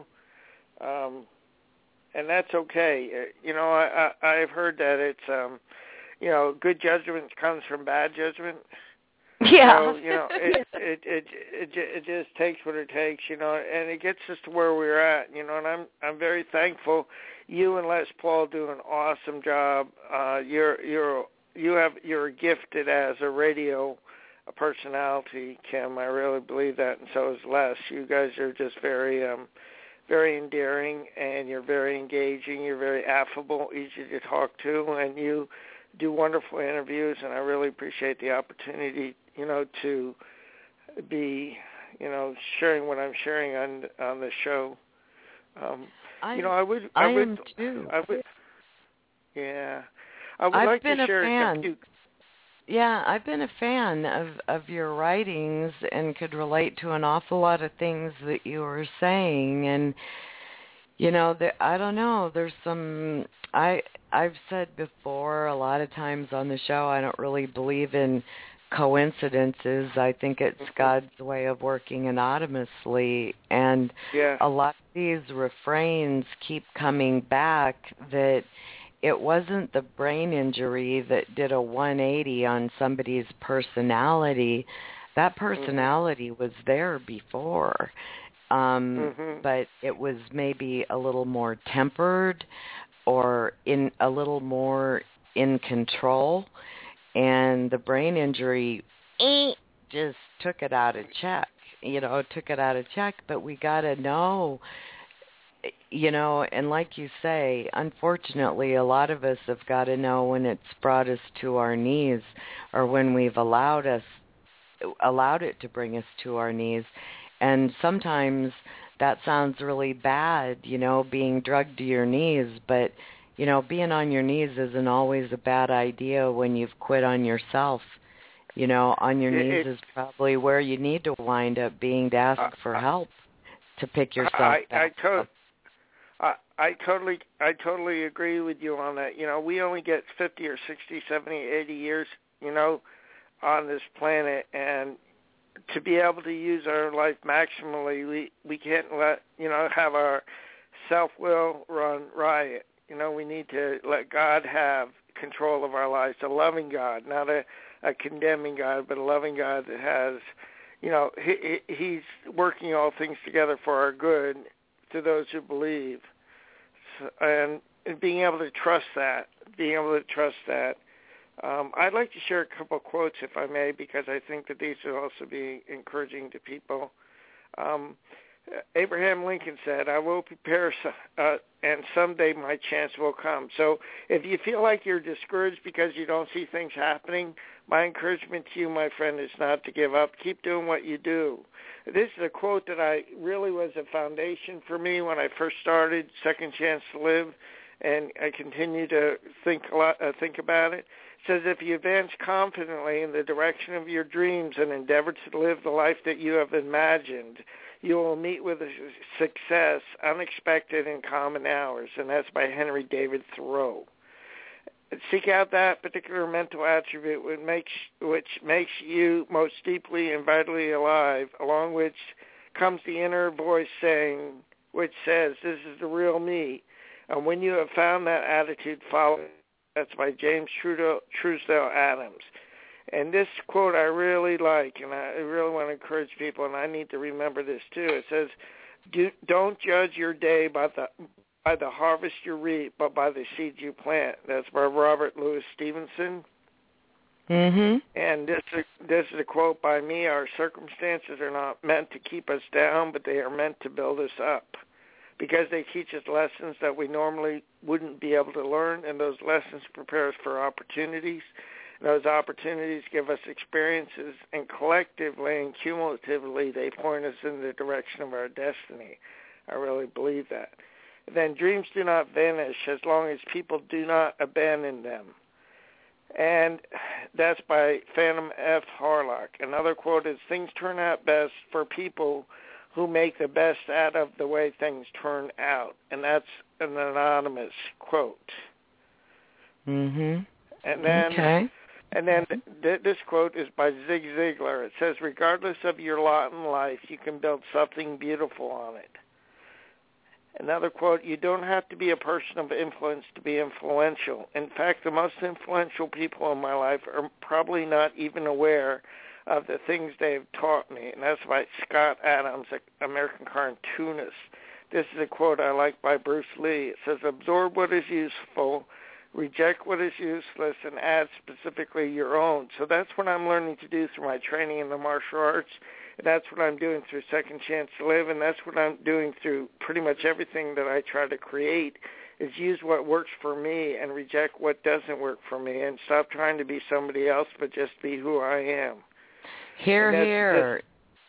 and that's okay. I've heard that it's, good judgment comes from bad judgment. Yeah. So, it just takes what it takes, and it gets us to where we're at, and I'm very thankful. You and Les Paul do an awesome job. You're gifted as a radio personality, Kim. I really believe that, and so is Les. You guys are just very very endearing, and you're very engaging. You're very affable, easy to talk to, and you do wonderful interviews, and I really appreciate the opportunity, to be, sharing what I'm sharing on the show. I would too. Yeah. I've been a fan. Yeah, I've been a fan of your writings and could relate to an awful lot of things that you were saying. And, I don't know, there's some, I've said before a lot of times on the show, I don't really believe in coincidences. I think it's God's way of working anonymously. And a lot of these refrains keep coming back that it wasn't the brain injury that did a 180 on somebody's personality. That personality was there before, but it was maybe a little more tempered or a little more in control, and the brain injury just took it out of check. But we got to know, and like you say, unfortunately, a lot of us have got to know when it's brought us to our knees, or when we've allowed it to bring us to our knees. And sometimes that sounds really bad, being drugged to your knees, but, being on your knees isn't always a bad idea when you've quit on yourself. On your knees is probably where you need to wind up being, to ask for help, to pick yourself back up. I totally agree with you on that. We only get 50 or 60, 70, 80 years, on this planet, and to be able to use our life maximally, we can't let, have our self-will run riot. We need to let God have control of our lives, a loving God, not a condemning God, but a loving God that has, he's working all things together for our good to those who believe. And being able to trust that, I'd like to share a couple of quotes, if I may, because I think that these will also be encouraging to people. Abraham Lincoln said, "I will prepare, and someday my chance will come." So if you feel like you're discouraged because you don't see things happening, my encouragement to you, my friend, is not to give up. Keep doing what you do. This is a quote that I really was a foundation for me when I first started Second Chance to Live, and I continue to think about it. It says, if you advance confidently in the direction of your dreams and endeavor to live the life that you have imagined, You will meet with a success unexpected in common hours, and that's by Henry David Thoreau. Seek out that particular mental attribute which makes you most deeply and vitally alive, along which comes the inner voice which says, "This is the real me." And when you have found that attitude, follow it. That's by James Truesdell Adams. And this quote I really like, and I really want to encourage people, and I need to remember this too. It says, "Don't judge your day by the harvest you reap, but by the seeds you plant." That's by Robert Louis Stevenson. Mm-hmm. And this is a quote by me: "Our circumstances are not meant to keep us down, but they are meant to build us up, because they teach us lessons that we normally wouldn't be able to learn, and those lessons prepare us for opportunities. Those opportunities give us experiences, and collectively and cumulatively, they point us in the direction of our destiny." I really believe that. Then dreams do not vanish as long as people do not abandon them. And that's by Phantom F. Harlock. Another quote is, "Things turn out best for people who make the best out of the way things turn out." And that's an anonymous quote. Mm-hmm. And then, okay. And then this quote is by Zig Ziglar. It says, "Regardless of your lot in life, you can build something beautiful on it." Another quote, "You don't have to be a person of influence to be influential. In fact, the most influential people in my life are probably not even aware of the things they've taught me." And that's by Scott Adams, an American cartoonist. This is a quote I like by Bruce Lee. It says, "Absorb what is useful, reject what is useless, and add specifically your own." So that's what I'm learning to do through my training in the martial arts. And that's what I'm doing through Second Chance to Live, and that's what I'm doing through pretty much everything that I try to create, is use what works for me and reject what doesn't work for me, and stop trying to be somebody else, but just be who I am. Hear, hear.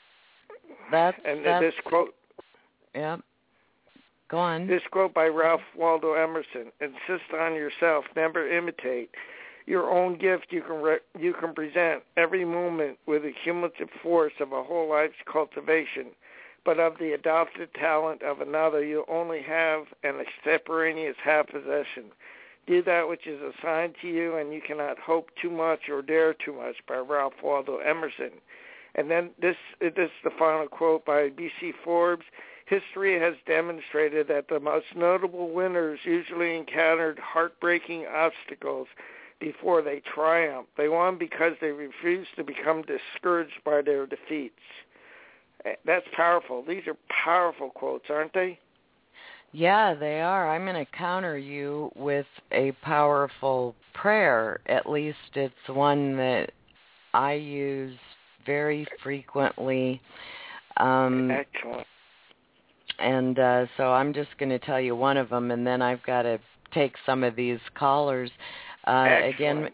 This quote. Yeah. Go on. This quote by Ralph Waldo Emerson: "Insist on yourself, never imitate. Your own gift you can present every moment with the cumulative force of a whole life's cultivation, but of the adopted talent of another you only have an extemporaneous half possession. Do that which is assigned to you, and you cannot hope too much or dare too much," by Ralph Waldo Emerson. And then this is the final quote by B.C. Forbes: "History has demonstrated that the most notable winners usually encountered heartbreaking obstacles before they triumphed. They won because they refused to become discouraged by their defeats." That's powerful. These are powerful quotes, aren't they? Yeah, they are. I'm going to counter you with a powerful prayer. At least it's one that I use very frequently. Excellent. And so I'm just going to tell you one of them, and then I've got to take some of these callers. Again,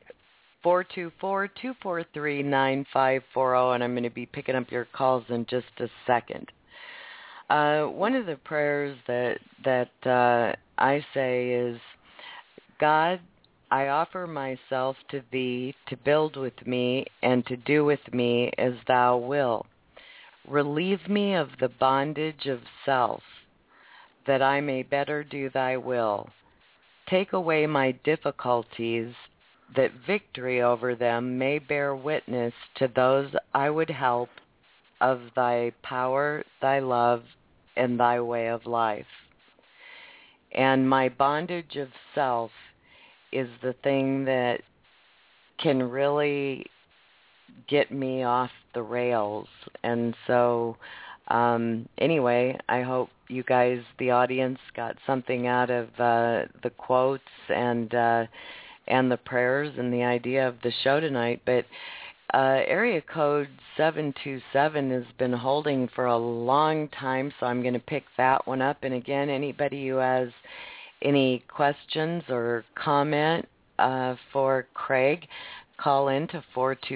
424-243-9540, and I'm going to be picking up your calls in just a second. One of the prayers that I say is, "God, I offer myself to Thee to build with me and to do with me as Thou wilt. Relieve me of the bondage of self, that I may better do Thy will. Take away my difficulties, that victory over them may bear witness to those I would help of Thy power, Thy love, and Thy way of life." And my bondage of self is the thing that can really get me off the rails. And so anyway, I hope you guys, the audience, got something out of the quotes and the prayers and the idea of the show tonight. But area code 727 has been holding for a long time, so I'm going to pick that one up. And again, anybody who has any questions or comment for Craig, call in to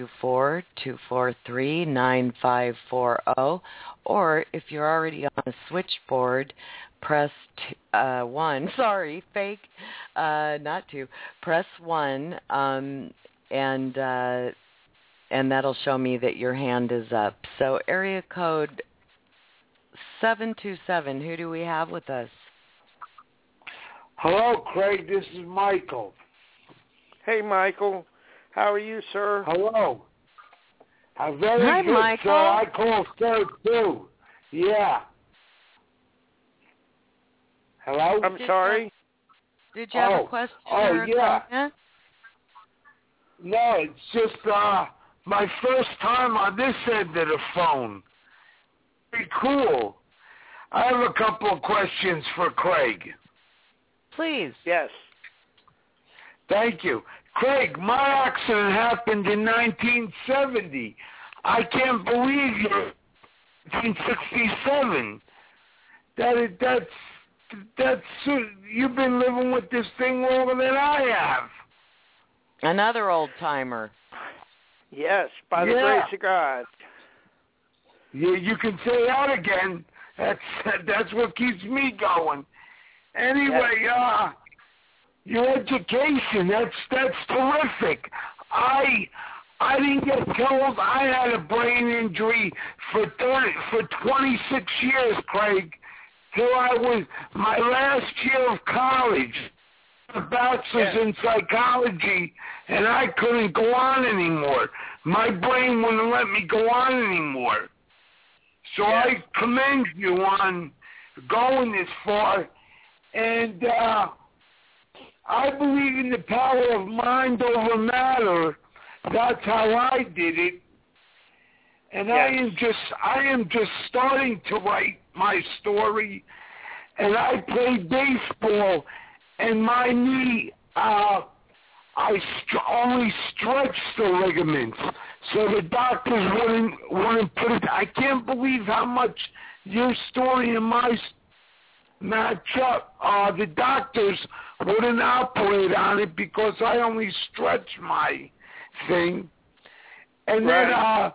424-243-9540, or if you're already on the switchboard, press 1. Sorry, fake, not 2. Press 1, and that'll show me that your hand is up. So area code 727. Who do we have with us? Hello, Craig. This is Michael. Hey, Michael. How are you, sir? Hello. Very Hi, good, Michael. sir. I call sir, too. Yeah. Hello? I'm sorry? Did you have a question or a comment? No, it's just my first time on this end of the phone. Pretty cool. I have a couple of questions for Craig. Please. Yes. Thank you. Craig, my accident happened in 1970. I can't believe you're 1967. That's you've been living with this thing longer than I have. Another old timer. Yes, by the grace of God. Yeah, you can say that again. That's what keeps me going. Anyway, your education, that's terrific. I didn't get told I had a brain injury for 26 years, Craig, till I was my last year of college, a bachelor's in psychology, and I couldn't go on anymore. My brain wouldn't let me go on anymore. So I commend you on going this far, and I believe in the power of mind over matter. That's how I did it. And I am just starting to write my story. And I played baseball, and my knee, I only stretched the ligaments, so the doctors wouldn't put it. I can't believe how much your story and my match up. The doctors wouldn't operate on it because I only stretched my thing. And then I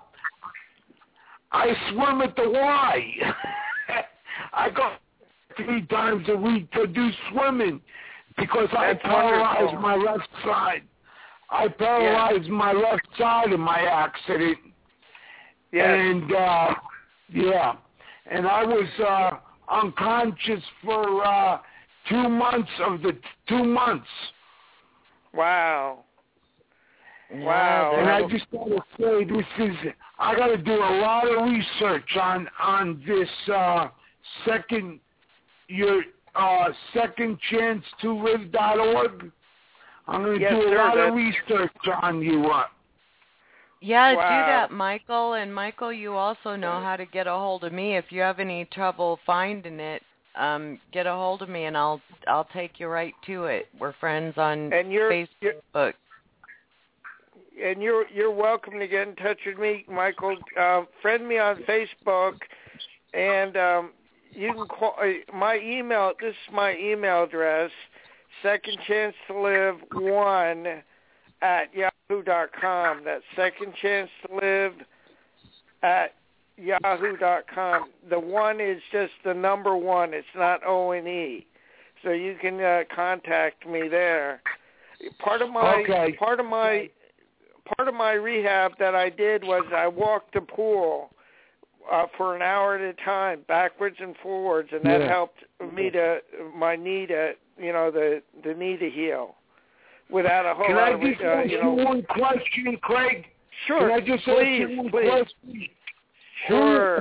swim at the Y. I go 3 times a week to do swimming because I paralyzed my left side. I paralyzed my left side in my accident. And, and I was unconscious for 2 months of the 2 months. Wow. And I just got to say, I got to do a lot of research on this secondchance2live.org. I'm going to do a lot of research on you. Do that, Michael. And Michael, you also know how to get a hold of me. If you have any trouble finding it, get a hold of me, and I'll take you right to it. We're friends on Facebook. And you're welcome to get in touch with me, Michael. Friend me on Facebook, and you can call my email. This is my email address: secondchancetolive1@yahoo.com. That's secondchancetolive@yahoo.com. The 1 is just the number 1. It's not O-N-E. So you can contact me there. Part of my rehab that I did was I walked the pool for an hour at a time, backwards and forwards, and that helped me my knee to, the knee to heal without a whole lot of, Can I just ask you one question, Craig? Sure. Can I just ask you one question? Sure.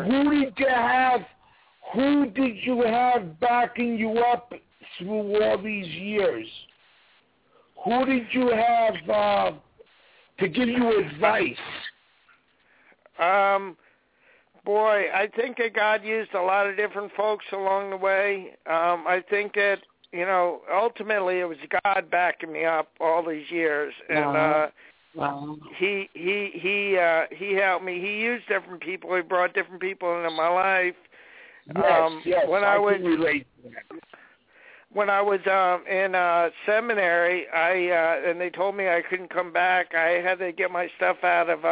Who did you have backing you up through all these years? Who did you have to give you advice? Boy, I think that God used a lot of different folks along the way. I think that, ultimately it was God backing me up all these years, and he helped me. He used different people. He brought different people into my life. Yes, I can relate to that. When I was in seminary, and they told me I couldn't come back. I had to get my stuff out of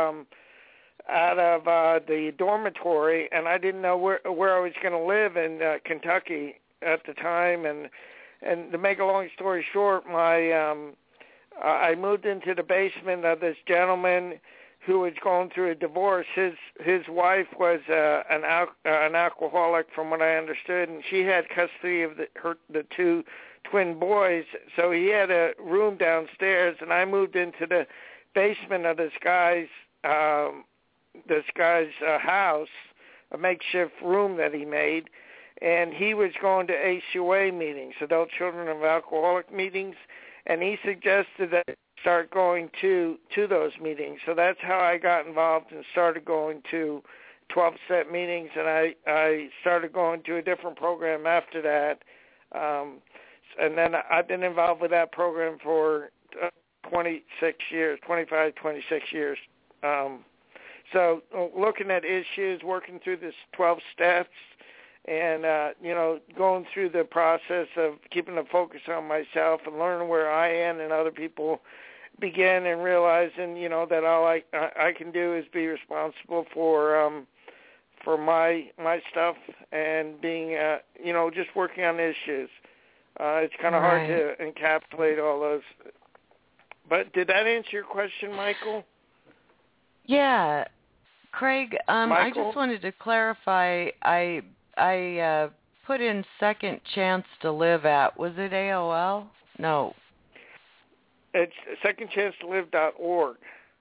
the dormitory, and I didn't know where I was going to live in Kentucky at the time. And to make a long story short, I moved into the basement of this gentleman. who was going through a divorce. His wife was an alcoholic, from what I understood, and she had custody of the two twin boys. So he had a room downstairs, and I moved into the basement of this guy's house, a makeshift room that he made, and he was going to ACOA meetings, Adult Children of Alcoholic meetings, and he suggested that I start going to those meetings. So that's how I got involved and started going to 12-step meetings, and I started going to a different program after that. And then I've been involved with that program for 26 years. So looking at issues, working through this 12 steps, and, going through the process of keeping the focus on myself and learning where I am and other people begin, and realizing, that all I can do is be responsible for my stuff, and being, just working on issues. It's kind of hard to encapsulate all those. But did that answer your question, Michael? Yeah. Craig, Michael? I just wanted to clarify, I put in Second Chance to Live at, was it AOL? No. It's secondchancetolive.org.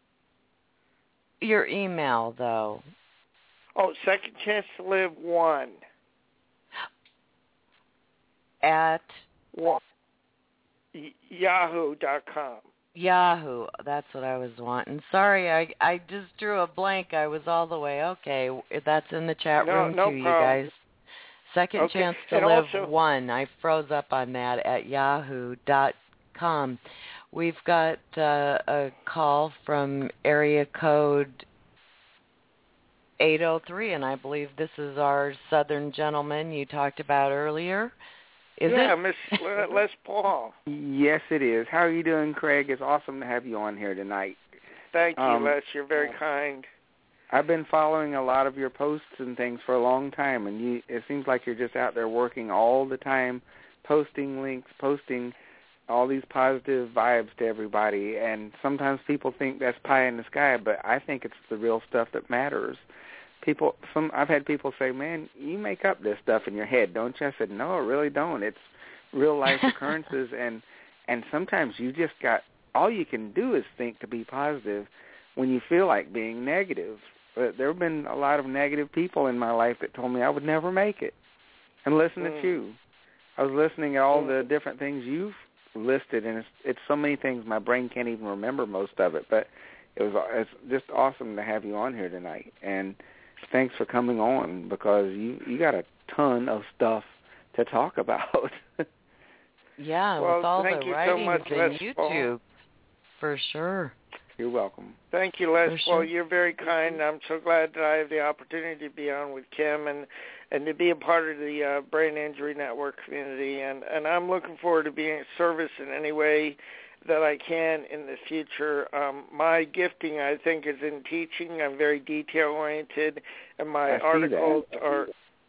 Your email, though. Oh, Second Chance to Live 1. At? Yahoo.com. Yahoo. That's what I was wanting. Sorry, I just drew a blank. I was all the way. Okay, that's in the chat room no too, you problem. guys. Second Chance to Live 1. I froze up on that at yahoo.com. We've got a call from area code 803, and I believe this is our Southern gentleman you talked about earlier. Is it? Miss Les Paul. Yes, it is. How are you doing, Craig? It's awesome to have you on here tonight. Thank you, Les. You're very kind. I've been following a lot of your posts and things for a long time, and it seems like you're just out there working all the time, posting links, posting all these positive vibes to everybody. And sometimes people think that's pie in the sky, but I think it's the real stuff that matters. I've had people say, "Man, you make up this stuff in your head, don't you?" I said, "No, I really don't. It's real life occurrences, and sometimes you just all you can do is think to be positive when you feel like being negative." But there have been a lot of negative people in my life that told me I would never make it. And listen to you. I was listening at all the different things you've listed, and it's so many things my brain can't even remember most of it. But it's just awesome to have you on here tonight, and thanks for coming on, because you got a ton of stuff to talk about. Yeah, with all the writings and YouTube, for sure. You're welcome. Thank you, Les Paul. You're very kind. I'm so glad that I have the opportunity to be on with Kim and to be a part of the Brain Injury Network community. And I'm looking forward to being of service in any way that I can in the future. My gifting, I think, is in teaching. I'm very detail-oriented, and my articles are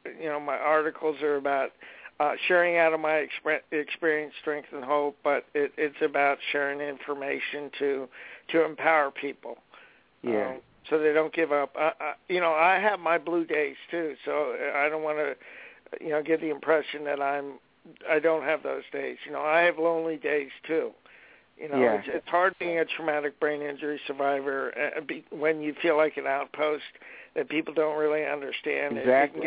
about sharing out of my experience, strength, and hope, but it's about sharing information to empower people, so they don't give up. I have my blue days too, so I don't want to, give the impression that I don't have those days. I have lonely days too. It's hard being a traumatic brain injury survivor when you feel like an outpost that people don't really understand. Exactly.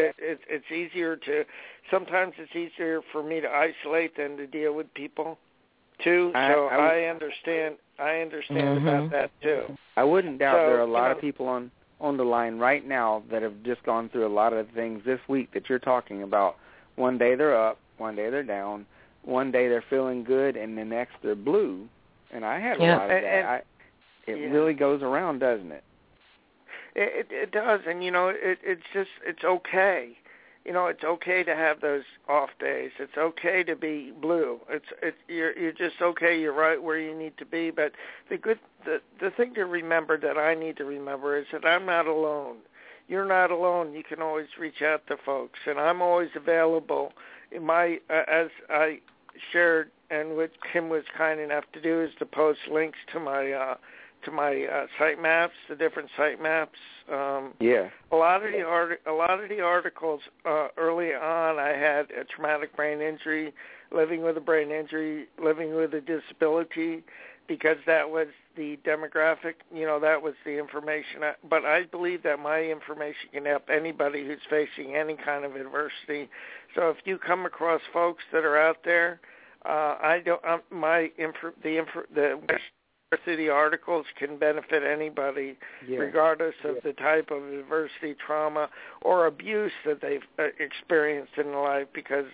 Sometimes it's easier for me to isolate than to deal with people too. So I understand about that too. I wouldn't doubt there are a lot of people on the line right now that have just gone through a lot of things this week that you're talking about. One day they're up, one day they're down, one day they're feeling good, and the next they're blue. And I had a lot of that. It really goes around, doesn't it? It does, and it's okay. It's okay to have those off days. It's okay to be blue. You're just okay. You're right where you need to be. But the thing to remember that I need to remember is that I'm not alone. You're not alone. You can always reach out to folks, and I'm always available. As I shared, and what Kim was kind enough to do, is to post links to my to my site maps, the different site maps. Yeah. A lot of the articles early on, I had a traumatic brain injury, living with a brain injury, living with a disability, because that was the demographic. That was the information. But I believe that my information can help anybody who's facing any kind of adversity. So if you come across folks that are out there, the articles can benefit anybody, regardless of the type of adversity, trauma, or abuse that they've experienced in their life. Because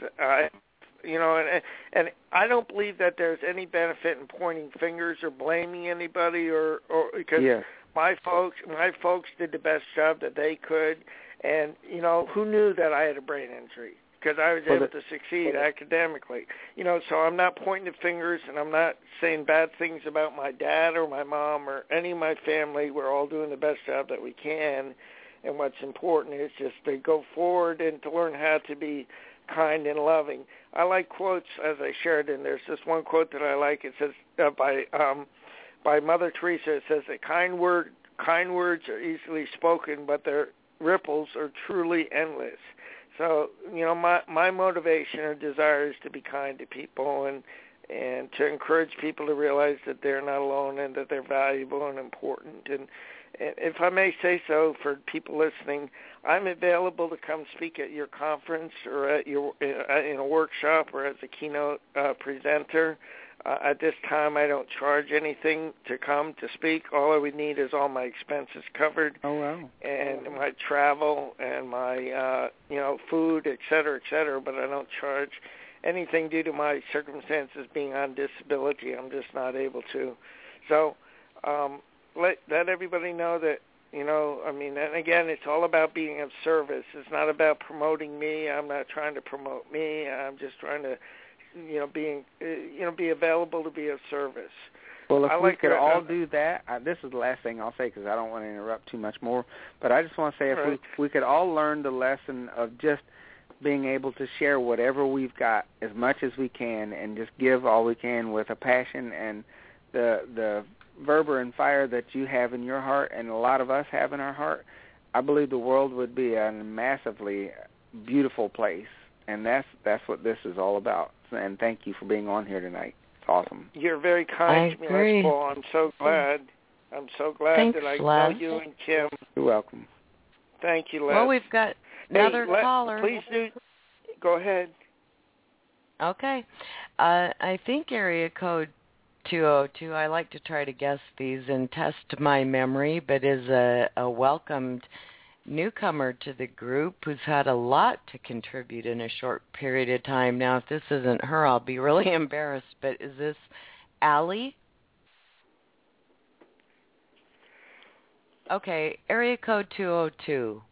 and I don't believe that there's any benefit in pointing fingers or blaming anybody, or because my folks did the best job that they could, and who knew that I had a brain injury? Because I was able to succeed academically. So I'm not pointing the fingers, and I'm not saying bad things about my dad or my mom or any of my family. We're all doing the best job that we can, and what's important is just to go forward and to learn how to be kind and loving. I like quotes, as I shared, and there's this one quote that I like. It says by Mother Teresa. It says that kind words are easily spoken, but their ripples are truly endless. So, my motivation or desire is to be kind to people and to encourage people to realize that they're not alone and that they're valuable and important. And if I may say so, for people listening, I'm available to come speak at your conference or at in a workshop or as a keynote presenter. At this time, I don't charge anything to come to speak. All I would need is all my expenses covered. Oh, wow. And my travel and my, food, et cetera, but I don't charge anything due to my circumstances being on disability. I'm just not able to. So let everybody know that, and again, it's all about being of service. It's not about promoting me. I'm not trying to promote me. I'm just trying to be available to be of service. Well, if we could all do that, this is the last thing I'll say because I don't want to interrupt too much more, but I just want to say if we could all learn the lesson of just being able to share whatever we've got as much as we can and just give all we can with a passion and the fervor and fire that you have in your heart and a lot of us have in our heart, I believe the world would be a massively beautiful place. And that's what this is all about. And thank you for being on here tonight. It's awesome. You're very kind to me, Les Paul. I'm so glad. Thanks, that I know you and Kim. You're welcome. Thank you, Les. Well, we've got another caller. Please do. Go ahead. Okay. I think area code 202, I like to try to guess these and test my memory, but is a welcomed newcomer to the group who's had a lot to contribute in a short period of time. Now, if this isn't her, I'll be really embarrassed, but is this Allie? Okay, area code 202.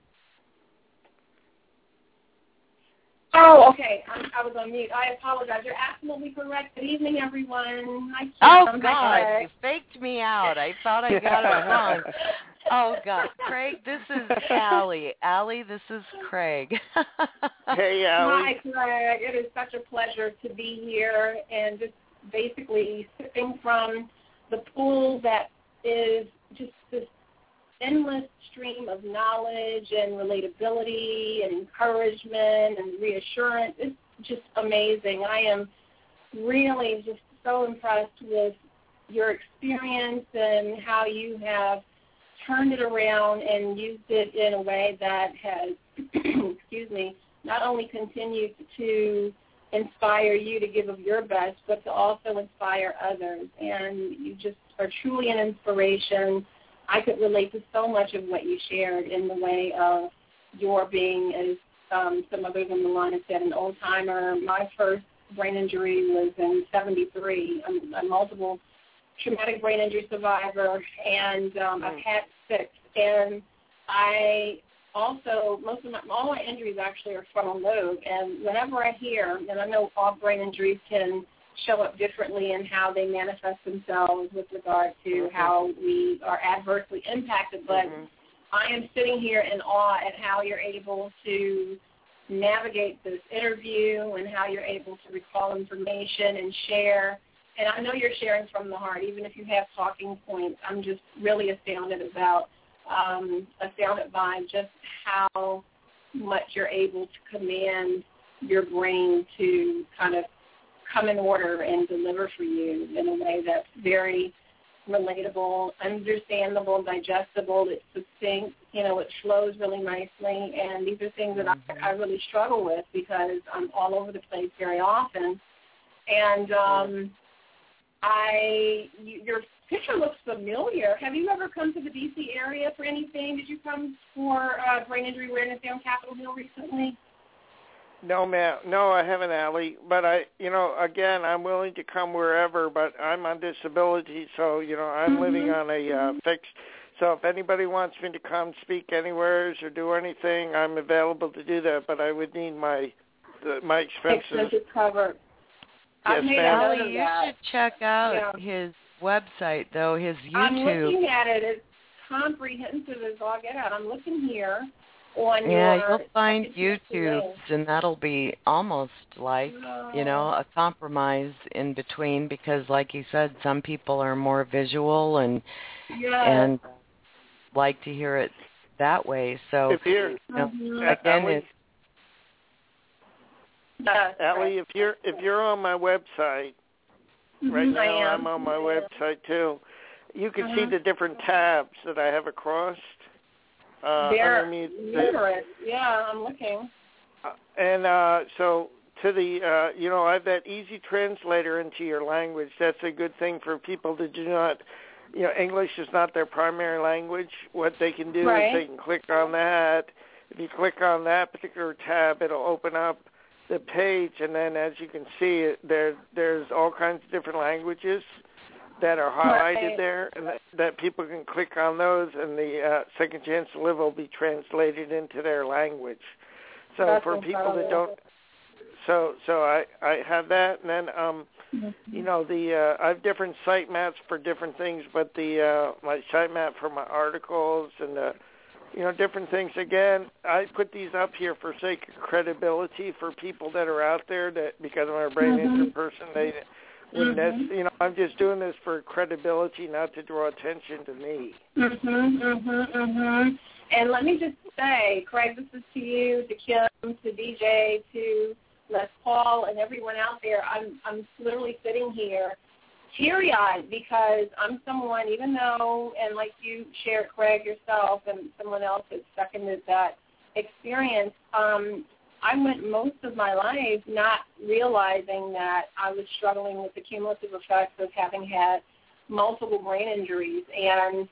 Oh, okay. I was on mute. I apologize. You're absolutely correct. Good evening, everyone. Hi, Kim. Oh, God. You faked me out. I thought I got it wrong. Oh, God. Craig, this is Allie. Allie, this is Craig. Hey, Allie. Hi, Craig. It is such a pleasure to be here and just basically sipping from the pool that is just this endless stream of knowledge and relatability and encouragement and reassurance. It's just amazing. I am really just so impressed with your experience and how you have turned it around and used it in a way that has, not only continued to inspire you to give of your best, but to also inspire others. And you just are truly an inspiration. I could relate to so much of what you shared in the way of your being, as some others on the line have said, an old-timer. My first brain injury was in 1973. I'm a multiple traumatic brain injury survivor, and I've had 6. And I also, all my injuries actually are frontal lobe. And whenever I hear, and I know all brain injuries can show up differently in how they manifest themselves with regard to how we are adversely impacted, but I am sitting here in awe at how you're able to navigate this interview and how you're able to recall information and share and I know you're sharing from the heart, even if you have talking points. I'm just really astounded by just how much you're able to command your brain to kind of come in order and deliver for you in a way that's very relatable, understandable, digestible. It's succinct, it flows really nicely, and these are things that I really struggle with because I'm all over the place very often. And your picture looks familiar. Have you ever come to the D.C. area for anything? Did you come for Brain Injury Awareness Day on Capitol Hill recently? No, ma'am. No, I haven't, Allie. But again, I'm willing to come wherever. But I'm on disability, so I'm living on a fixed. So if anybody wants me to come speak anywhere or do anything, I'm available to do that. But I would need my expenses. Expenses covered. Yes, ma'am. Allie, you should check out his website, though. His YouTube. I'm looking at it. It's comprehensive as all get out. I'm looking here. You'll find YouTubes, and that'll be almost like, a compromise in between because, like you said, some people are more visual and like to hear it that way. So, again, Allie, if you're on my website, right now I'm on my website too, you can see the different tabs that I have across. They're numerous. Yeah, I'm looking. And so to the, I have that easy translator into your language. That's a good thing for people that do not, English is not their primary language. What they can do is they can click on that. If you click on that particular tab, it'll open up the page, and then as you can see, there's all kinds of different languages that are highlighted there, and that people can click on those, and the Second Chance to Live will be translated into their language. So that's for incredible. people that don't, so I have that, and then I have different site maps for different things, but my site map for my articles and different things. Again, I put these up here for sake of credibility for people that are out there that because I'm a brain injury person, they. I'm just doing this for credibility, not to draw attention to me. And let me just say, Craig, this is to you, to Kim, to DJ, to Les Paul, and everyone out there. I'm literally sitting here teary-eyed because I'm someone, even though, and like you shared, Craig, yourself, and someone else has seconded that experience, I went most of my life not realizing that I was struggling with the cumulative effects of having had multiple brain injuries. And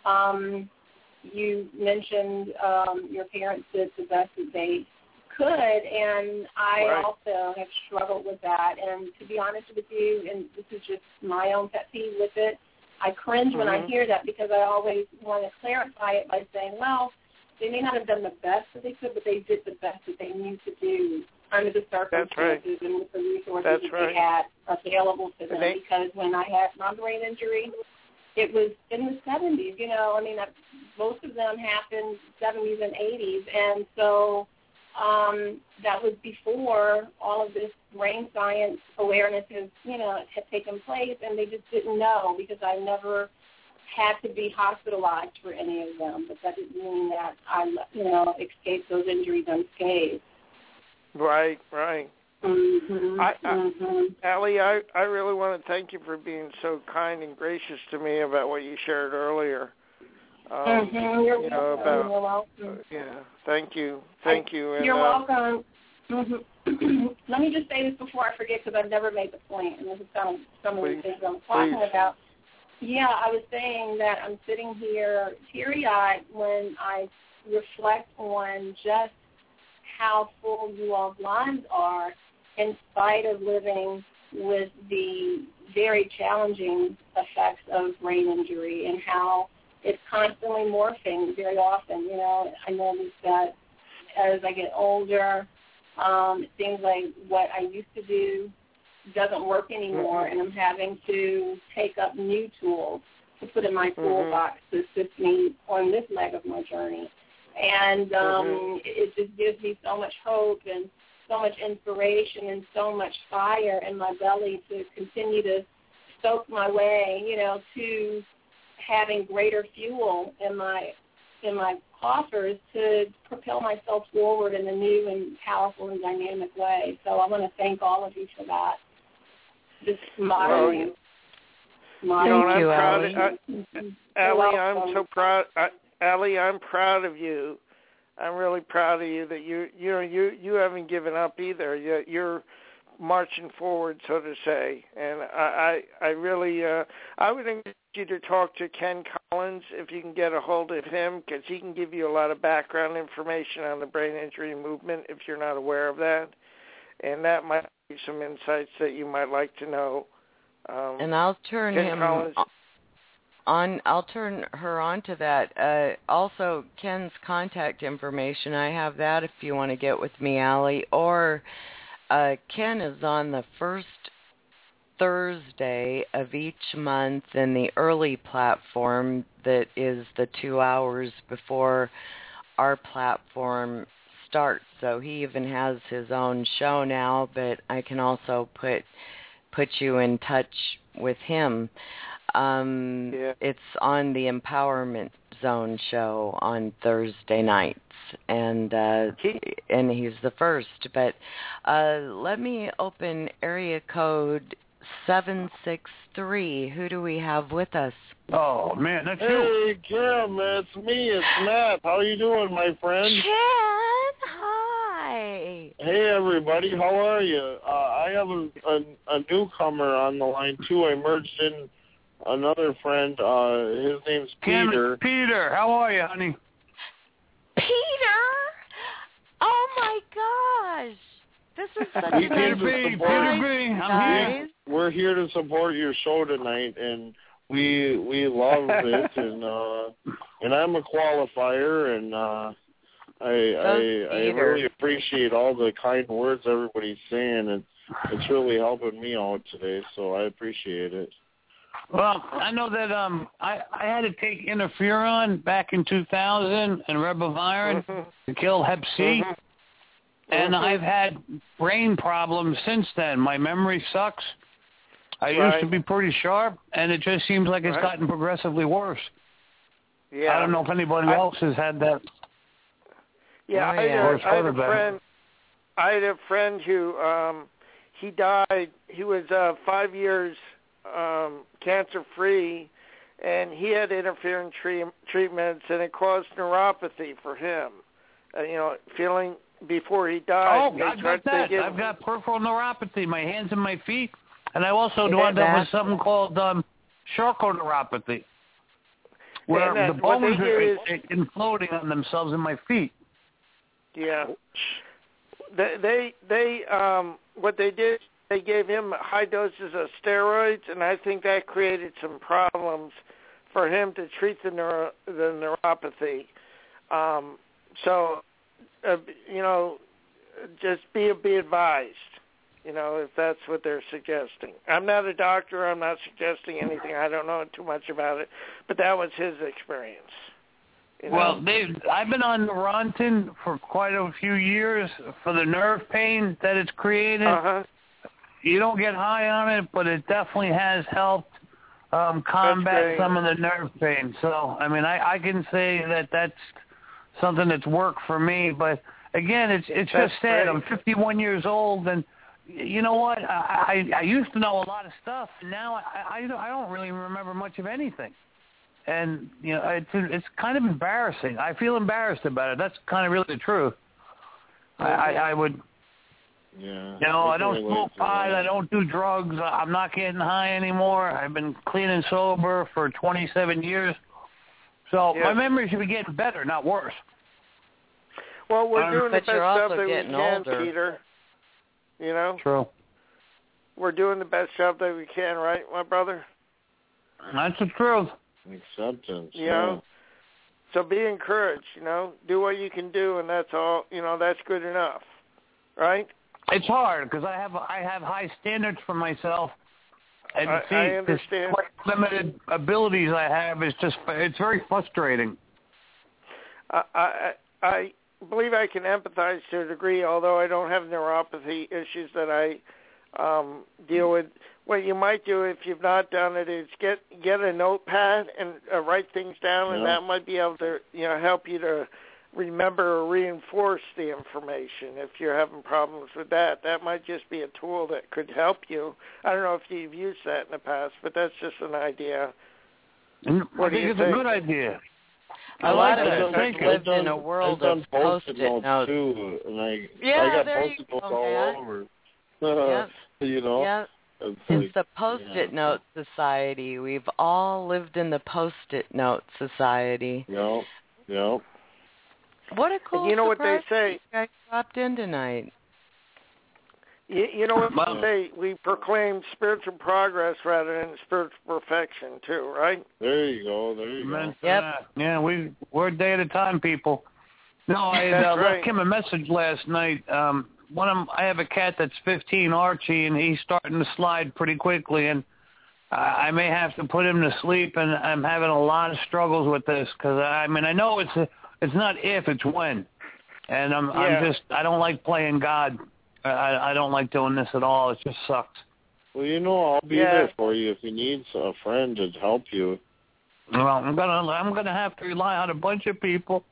you mentioned your parents did the best that they could, and I also have struggled with that. And to be honest with you, and this is just my own pet peeve with it, I cringe when I hear that because I always want to clarify it by saying, well, they may not have done the best that they could, but they did the best that they knew to do under the circumstances and with the resources that they had available to them. Because when I had my brain injury, it was in the 70s. Most of them happened 70s and 80s, and so that was before all of this brain science awareness had taken place, and they just didn't know because I never had to be hospitalized for any of them, but that didn't mean that I, escaped those injuries unscathed. Right. Allie, I really want to thank you for being so kind and gracious to me about what you shared earlier. You're welcome. Thank you. And, you're welcome. Let me just say this before I forget because I've never made the point, and this is some of the things I'm talking about. Yeah, I was saying that I'm sitting here teary-eyed when I reflect on just how full you all's lives are in spite of living with the very challenging effects of brain injury and how it's constantly morphing very often. I notice that as I get older, it seems like what I used to do doesn't work anymore, and I'm having to take up new tools to put in my toolbox to assist me on this leg of my journey. And it just gives me so much hope and so much inspiration and so much fire in my belly to continue to stoke my way, to having greater fuel in my coffers to propel myself forward in a new and powerful and dynamic way. So I want to thank all of you for that. Just smiling. Thank you, Allie. Allie, I'm so proud. Allie, I'm proud of you. I'm really proud of you that you haven't given up either. You're marching forward, so to say. And I really I would encourage you to talk to Ken Collins if you can get a hold of him, because he can give you a lot of background information on the brain injury movement if you're not aware of that, and that might be some insights that you might like to know. And I'll turn Ken him Collins. I'll turn her on to that. Also, Ken's contact information, I have that if you want to get with me, Allie. Or Ken is on the first Thursday of each month in the early platform that is the 2 hours before our platform starts. So he even has his own show now, but I can also put you in touch with him. It's on the Empowerment Zone show on Thursday nights, and he's the first. But let me open area code 763. Who do we have with us? Oh man, that's you. Hey Kim, it's me. It's Matt. How you doing, my friend? Ken, hi. Hey everybody, how are you? I have a newcomer on the line too. I merged in another friend. His name's Peter. Peter, how are you, honey? Peter? Oh my gosh. This is such a nice surprise, I'm here. We're here to support your show tonight, and we love it, and I'm a qualifier, and I really appreciate all the kind words everybody's saying, and it's really helping me out today, so I appreciate it. Well, I know that I had to take interferon back in 2000 and ribavirin to kill Hep C, and I've had brain problems since then. My memory sucks. I used to be pretty sharp, and it just seems like it's gotten progressively worse. Yeah. I don't know if anybody else has had that. Yeah, I had a friend who he died. He was 5 years cancer-free, and he had interferon treatments, and it caused neuropathy for him. Feeling before he died. Oh, I've got that. I've got peripheral neuropathy, my hands and my feet, and I also wound up with something called Charcot neuropathy, where the bones are imploding on themselves in my feet. Yeah. They what they did, they gave him high doses of steroids, and I think that created some problems for him to treat the neuropathy. Just be advised, if that's what they're suggesting. I'm not a doctor. I'm not suggesting anything. I don't know too much about it, but that was his experience. Well, I've been on Neurontin for quite a few years for the nerve pain that it's created. You don't get high on it, but it definitely has helped combat some of the nerve pain. So, I mean, I can say that that's something that's worked for me. But, again, it's just sad. I'm 51 years old, and you know what? I used to know a lot of stuff, and now I don't really remember much of anything. And, it's kind of embarrassing. I feel embarrassed about it. That's kind of really the truth. I would... Yeah. I don't smoke pot. I don't do drugs. I'm not getting high anymore. I've been clean and sober for 27 years. So my memory should be getting better, not worse. Well, we're doing the best job that we can, older. Peter. True. We're doing the best job that we can, right, my brother? That's the truth. Acceptance. Yeah. So be encouraged, do what you can do, and that's all, that's good enough, right? It's hard because I have high standards for myself, and I understand. What limited abilities I have is it's very frustrating. I believe I can empathize to a degree, although I don't have neuropathy issues that I deal with. what you might do if you've not done it is get a notepad and write things down, and that might be able to help you to remember or reinforce the information if you're having problems with that. That might just be a tool that could help you. I don't know if you've used that in the past, but that's just an idea. I think it's a good idea. A lot of us lived in a world of Post-it notes too, and I got Post-it notes all over. Yep. It's the Post-it note society. We've all lived in the Post-it note society. Yep. What a cool what they say. You guys dropped in tonight. You know what they say? We proclaim spiritual progress rather than spiritual perfection, too, right? There you go. Yep. Yeah, we're a day at a time, people. No, I left Kim a message last night. I have a cat that's 15, Archie, and he's starting to slide pretty quickly, and I may have to put him to sleep, and I'm having a lot of struggles with this because I know it's not if, it's when, and I don't like playing God. I don't like doing this at all. It just sucks. Well, I'll be there for you if you need a friend to help you. Well, I'm gonna have to rely on a bunch of people.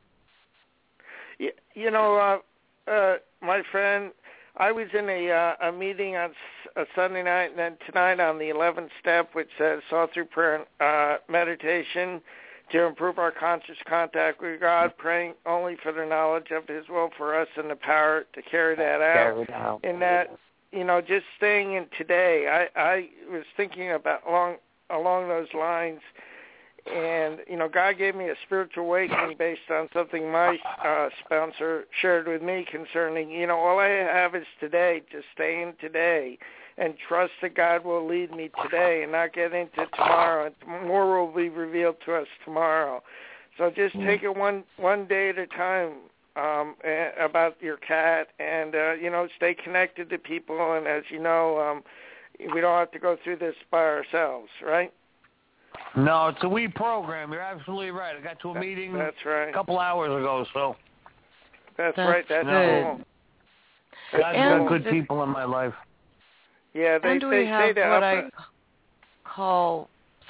My friend, I was in a meeting on a Sunday night, and then tonight on the 11th step, which says saw through prayer and meditation to improve our conscious contact with God, praying only for the knowledge of His will for us and the power to carry that out. And that, just staying in today. I was thinking about along those lines, and God gave me a spiritual awakening based on something my sponsor shared with me concerning, all I have is today. Just stay in today and trust that God will lead me today and not get into tomorrow, and more will be revealed to us tomorrow. So just take it one day at a time about your cat, and stay connected to people. And as you know, we don't have to go through this by ourselves, right? No, it's a we program. You're absolutely right. I got to a meeting a couple hours ago, so. That's right. That's good. God's got good people in my life. Yeah, they have say that. What I call,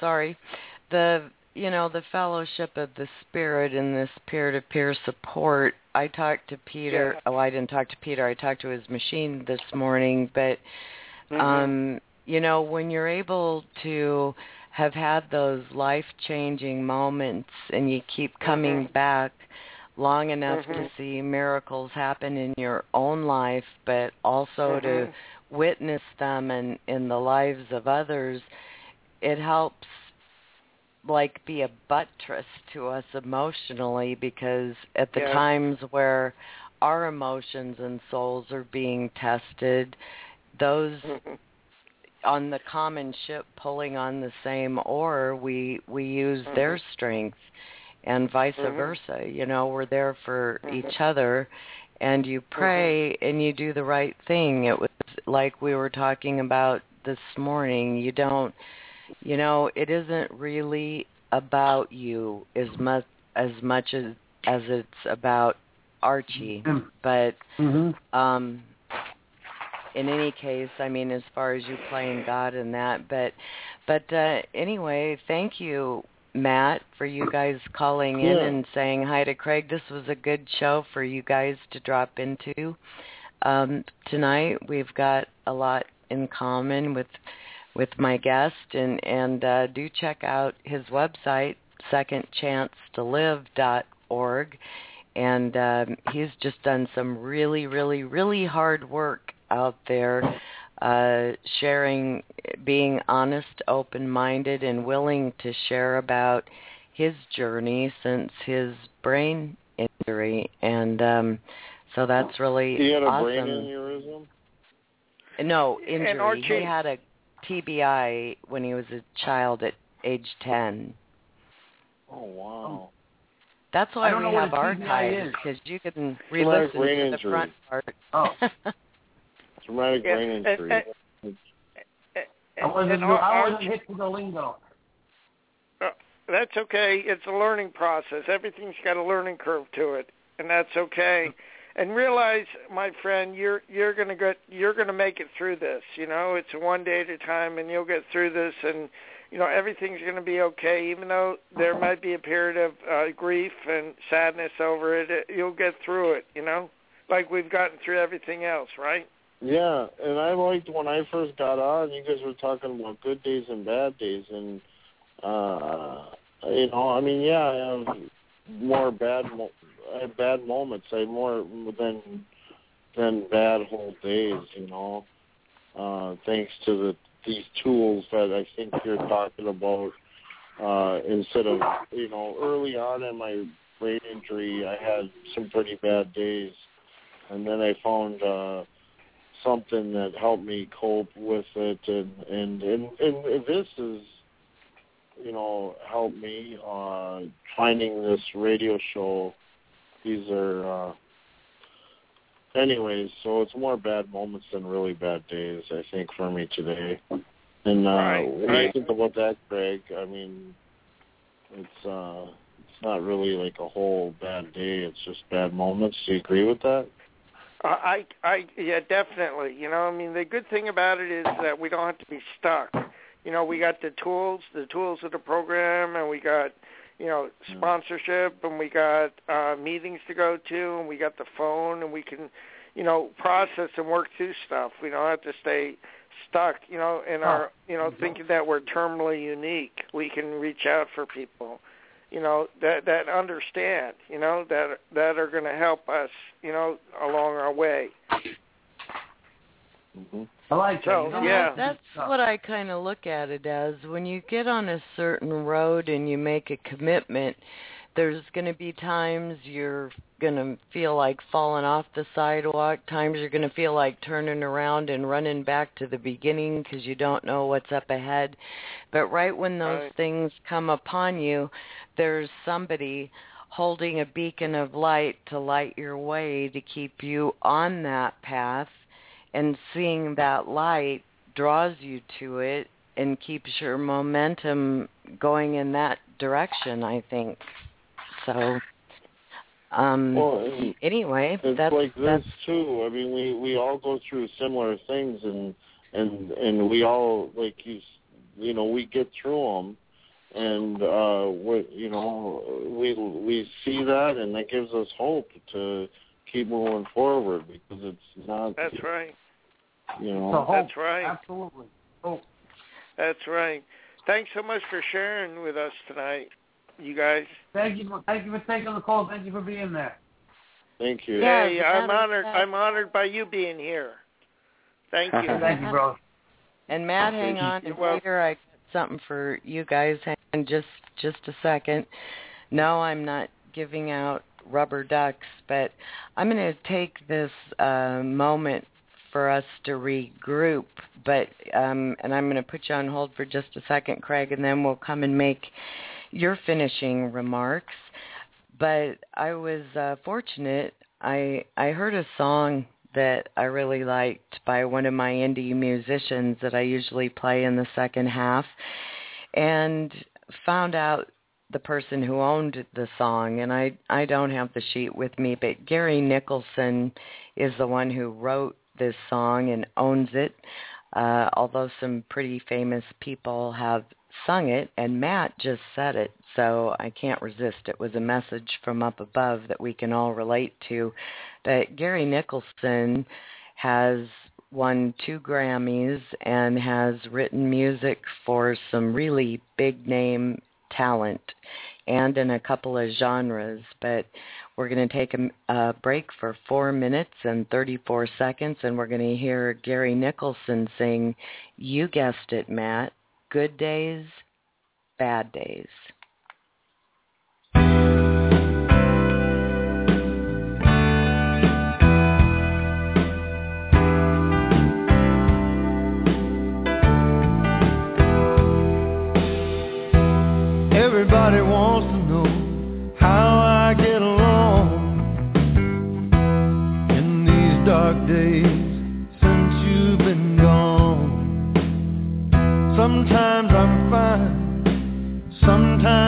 the fellowship of the Spirit in this peer-to-peer support. I talked to Peter. Yeah. Oh, I didn't talk to Peter. I talked to his machine this morning. But, when you're able to have had those life-changing moments and you keep coming back long enough to see miracles happen in your own life, but also to witness them in the lives of others, it helps be a buttress to us emotionally, because at the times where our emotions and souls are being tested, those on the common ship pulling on the same oar, we use their strength, and vice versa. We're there for each other, and you pray and you do the right thing. It was like we were talking about this morning. You don't, it isn't really about you as much as it's about Archie. But in any case, as far as you playing God and that, but anyway, thank you, Matt, for you guys calling in and saying hi to Craig. This was a good show for you guys to drop into. Tonight we've got a lot in common with my guest, and do check out his website, secondchancetolive.org, and he's just done some really, really, really hard work out there, sharing, being honest, open-minded, and willing to share about his journey since his brain injury, and so that's really awesome. He had a brain aneurysm? No, injury. He had a TBI when he was a child at age 10. Oh, wow. That's why we have archives, because you can re-listen to the front part. Oh. Traumatic brain injury. I wasn't hit to the lingo. That's okay. It's a learning process. Everything's got a learning curve to it, and that's okay. And realize, my friend, you're gonna make it through this. You know, it's one day at a time, and you'll get through this, and you know everything's gonna be okay. Even though there might be a period of grief and sadness over it, you'll get through it. You know, like we've gotten through everything else, right? Yeah, and I liked when I first got on, you guys were talking about good days and bad days, and you know, I mean, yeah, I have more bad moments. I have more than bad whole days, you know. Thanks to these tools that I think you're talking about. Instead of, you know, early on in my brain injury, I had some pretty bad days, and then I found something that helped me cope with it, and this is, you know, helped me finding this radio show. These are anyways, so it's more bad moments than really bad days, I think, for me today. And when you think about that, Greg, I mean, it's not really like a whole bad day, it's just bad moments. Do you agree with that? Yeah, definitely. You know, I mean, the good thing about it is that we don't have to be stuck. You know, we got the tools of the program, and we got, you know, sponsorship, and we got meetings to go to, and we got the phone, and we can, you know, process and work through stuff. We don't have to stay stuck, you know, in our, you know, thinking that we're terminally unique. We can reach out for people, you know, that understand, you know, that are going to help us, you know, along our way. Mm-hmm. I like that. So, yeah. That's what I kind of look at it as. When you get on a certain road and you make a commitment, there's going to be times you're going to feel like falling off the sidewalk, times you're going to feel like turning around and running back to the beginning because you don't know what's up ahead. But right when those things come upon you, there's somebody holding a beacon of light to light your way to keep you on that path, and seeing that light draws you to it and keeps your momentum going in that direction, I think. So, anyway, it's that's like this too. I mean, we all go through similar things, and we all, like you know, we get through them, and we see that, and that gives us hope to keep moving forward, because it's not. That's right. You know. That's right. Absolutely. Hope. That's right. Thanks so much for sharing with us tonight, you guys. Thank you for taking the call. Thank you for being there. Thank you. Hey, I'm honored. I'm honored by you being here. Thank you. Thank you, bro. And Matt, hang on. And Peter, I got something for you guys. Hang on just a second. No, I'm not giving out rubber ducks, but I'm going to take this moment for us to regroup, but and I'm going to put you on hold for just a second, Craig, and then we'll come and make your finishing remarks. But I was fortunate. I heard a song that I really liked by one of my indie musicians that I usually play in the second half, and found out the person who owned the song, and I don't have the sheet with me, but Gary Nicholson is the one who wrote this song and owns it, although some pretty famous people have sung it, and Matt just said it, so I can't resist. It was a message from up above that we can all relate to. But Gary Nicholson has won 2 Grammys and has written music for some really big-name talent and in a couple of genres, but we're going to take a break for 4 minutes and 34 seconds, and we're going to hear Gary Nicholson sing, you guessed it, Matt, Good Days, Bad Days. Everybody wants to know how I get along in these dark days since you've been gone. Sometimes I'm fine, sometimes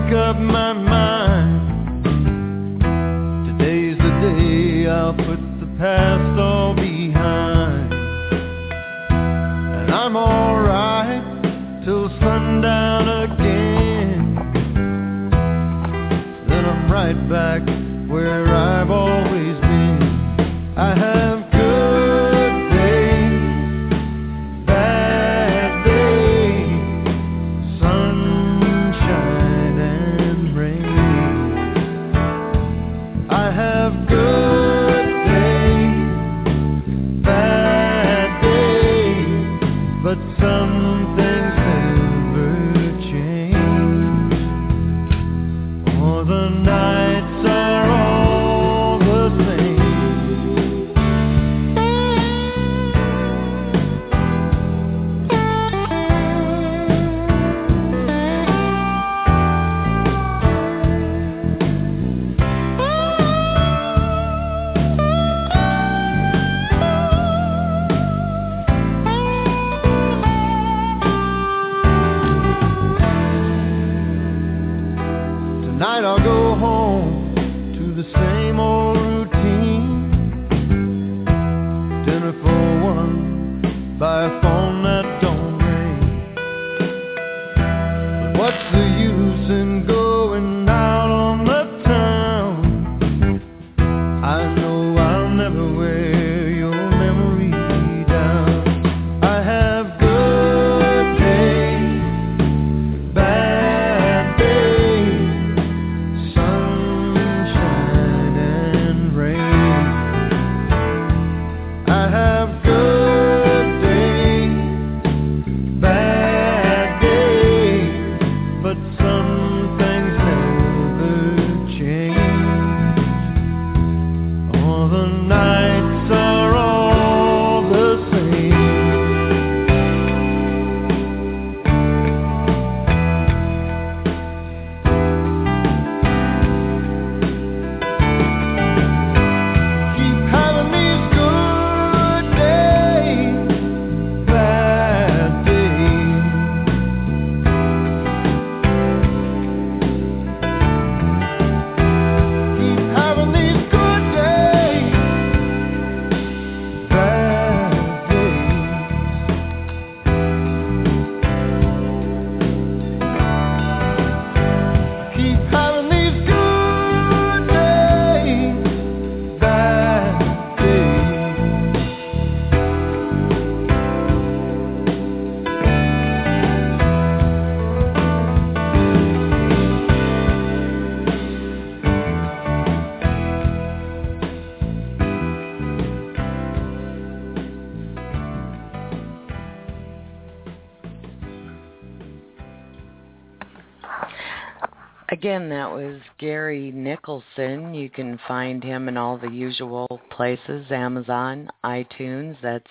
make up my mind. Today's the day I'll put the past all behind. And I'm alright till sundown again. Then I'm right back where I've always been. I have good days, bad days, sunshine and rain. I have good days, bad days, but some things never change. All the nights are all the same. Tonight I'll go home to the same old routine. Dinner for one by a phone that don't ring. But what's the use in going out on the town? I know I'll never wear your memory down. I have good days, bad days, sunshine and rain. I have good days, bad days, but some things never change. All the nights are all the same. Keep having these good days, bad days. Keep having these good days, bad days. Keep having these good days, bad days. Again, that was Gary Nicholson. You can find him in all the usual places, Amazon, iTunes. That's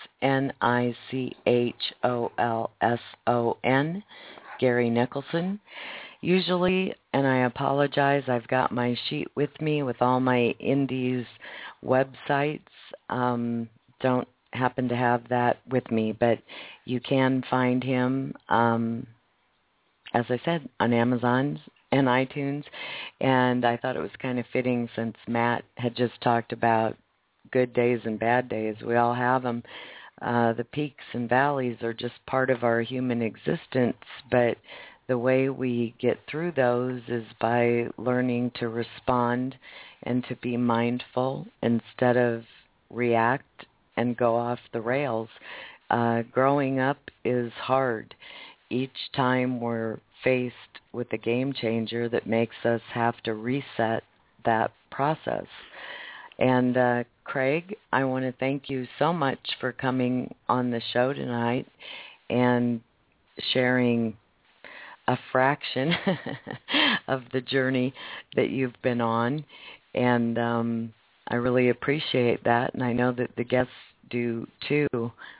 Nicholson, Gary Nicholson. Usually, and I apologize, I've got my sheet with me with all my indies websites. Don't happen to have that with me, but you can find him, as I said, on Amazon and iTunes. And I thought it was kind of fitting since Matt had just talked about good days and bad days. We all have them. The peaks and valleys are just part of our human existence, but the way we get through those is by learning to respond and to be mindful instead of react and go off the rails. Growing up is hard. Each time we're faced with a game changer that makes us have to reset that process. And Craig, I want to thank you so much for coming on the show tonight and sharing a fraction of the journey that you've been on. And I really appreciate that, and I know that the guests do too.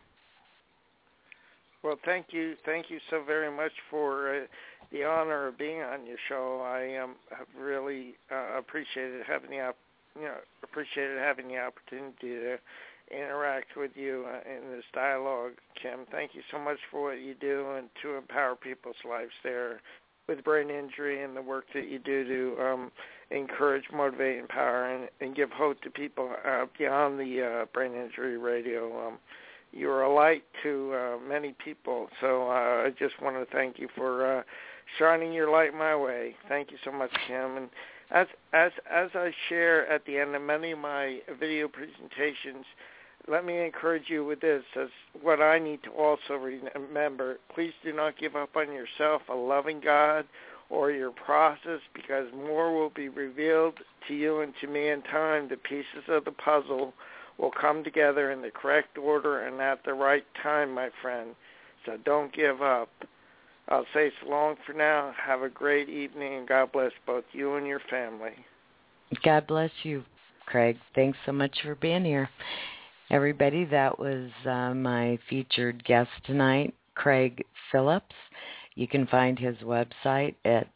Well, thank you so very much for the honor of being on your show. I have really appreciated having the opportunity to interact with you in this dialogue, Kim. Thank you so much for what you do and to empower people's lives there with brain injury and the work that you do to encourage, motivate, empower, and give hope to people beyond the Brain Injury Radio. You're a light to many people, so I just want to thank you for shining your light my way. Thank you so much, Kim. And as I share at the end of many of my video presentations, let me encourage you with this as what I need to also remember. Please do not give up on yourself, a loving God, or your process, because more will be revealed to you and to me in time. The pieces of the puzzle will come together in the correct order and at the right time, my friend. So don't give up. I'll say so long for now. Have a great evening, and God bless both you and your family. God bless you, Craig. Thanks so much for being here. Everybody, that was my featured guest tonight, Craig Phillips. You can find his website at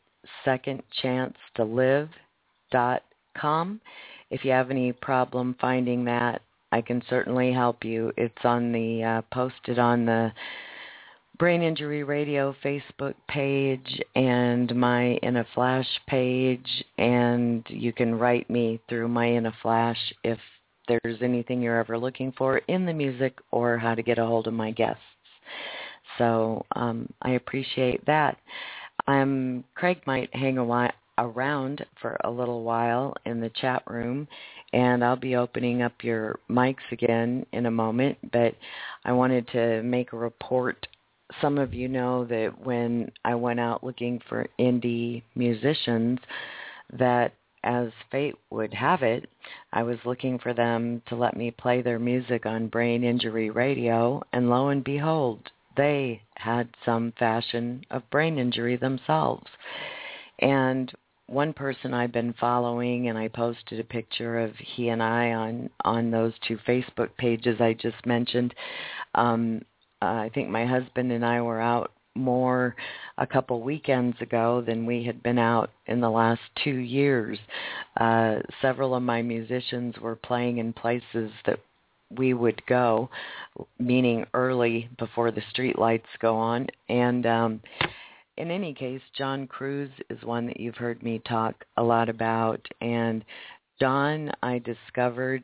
secondchancetolive.com. If you have any problem finding that, I can certainly help you. It's on the posted on the Brain Injury Radio Facebook page and my In a Flash page, and you can write me through my In a Flash if there's anything you're ever looking for in the music or how to get a hold of my guests. So I appreciate that. Craig might hang around for a little while in the chat room, and I'll be opening up your mics again in a moment, but I wanted to make a report. Some of you know that when I went out looking for indie musicians, that as fate would have it, I was looking for them to let me play their music on Brain Injury Radio, and lo and behold, they had some fashion of brain injury themselves. And one person I've been following, and I posted a picture of he and I on those two Facebook pages I just mentioned. I think my husband and I were out more a couple weekends ago than we had been out in the last 2 years. Several of my musicians were playing in places that we would go, meaning early before the street lights go on. And in any case, John Cruz is one that you've heard me talk a lot about. And John I discovered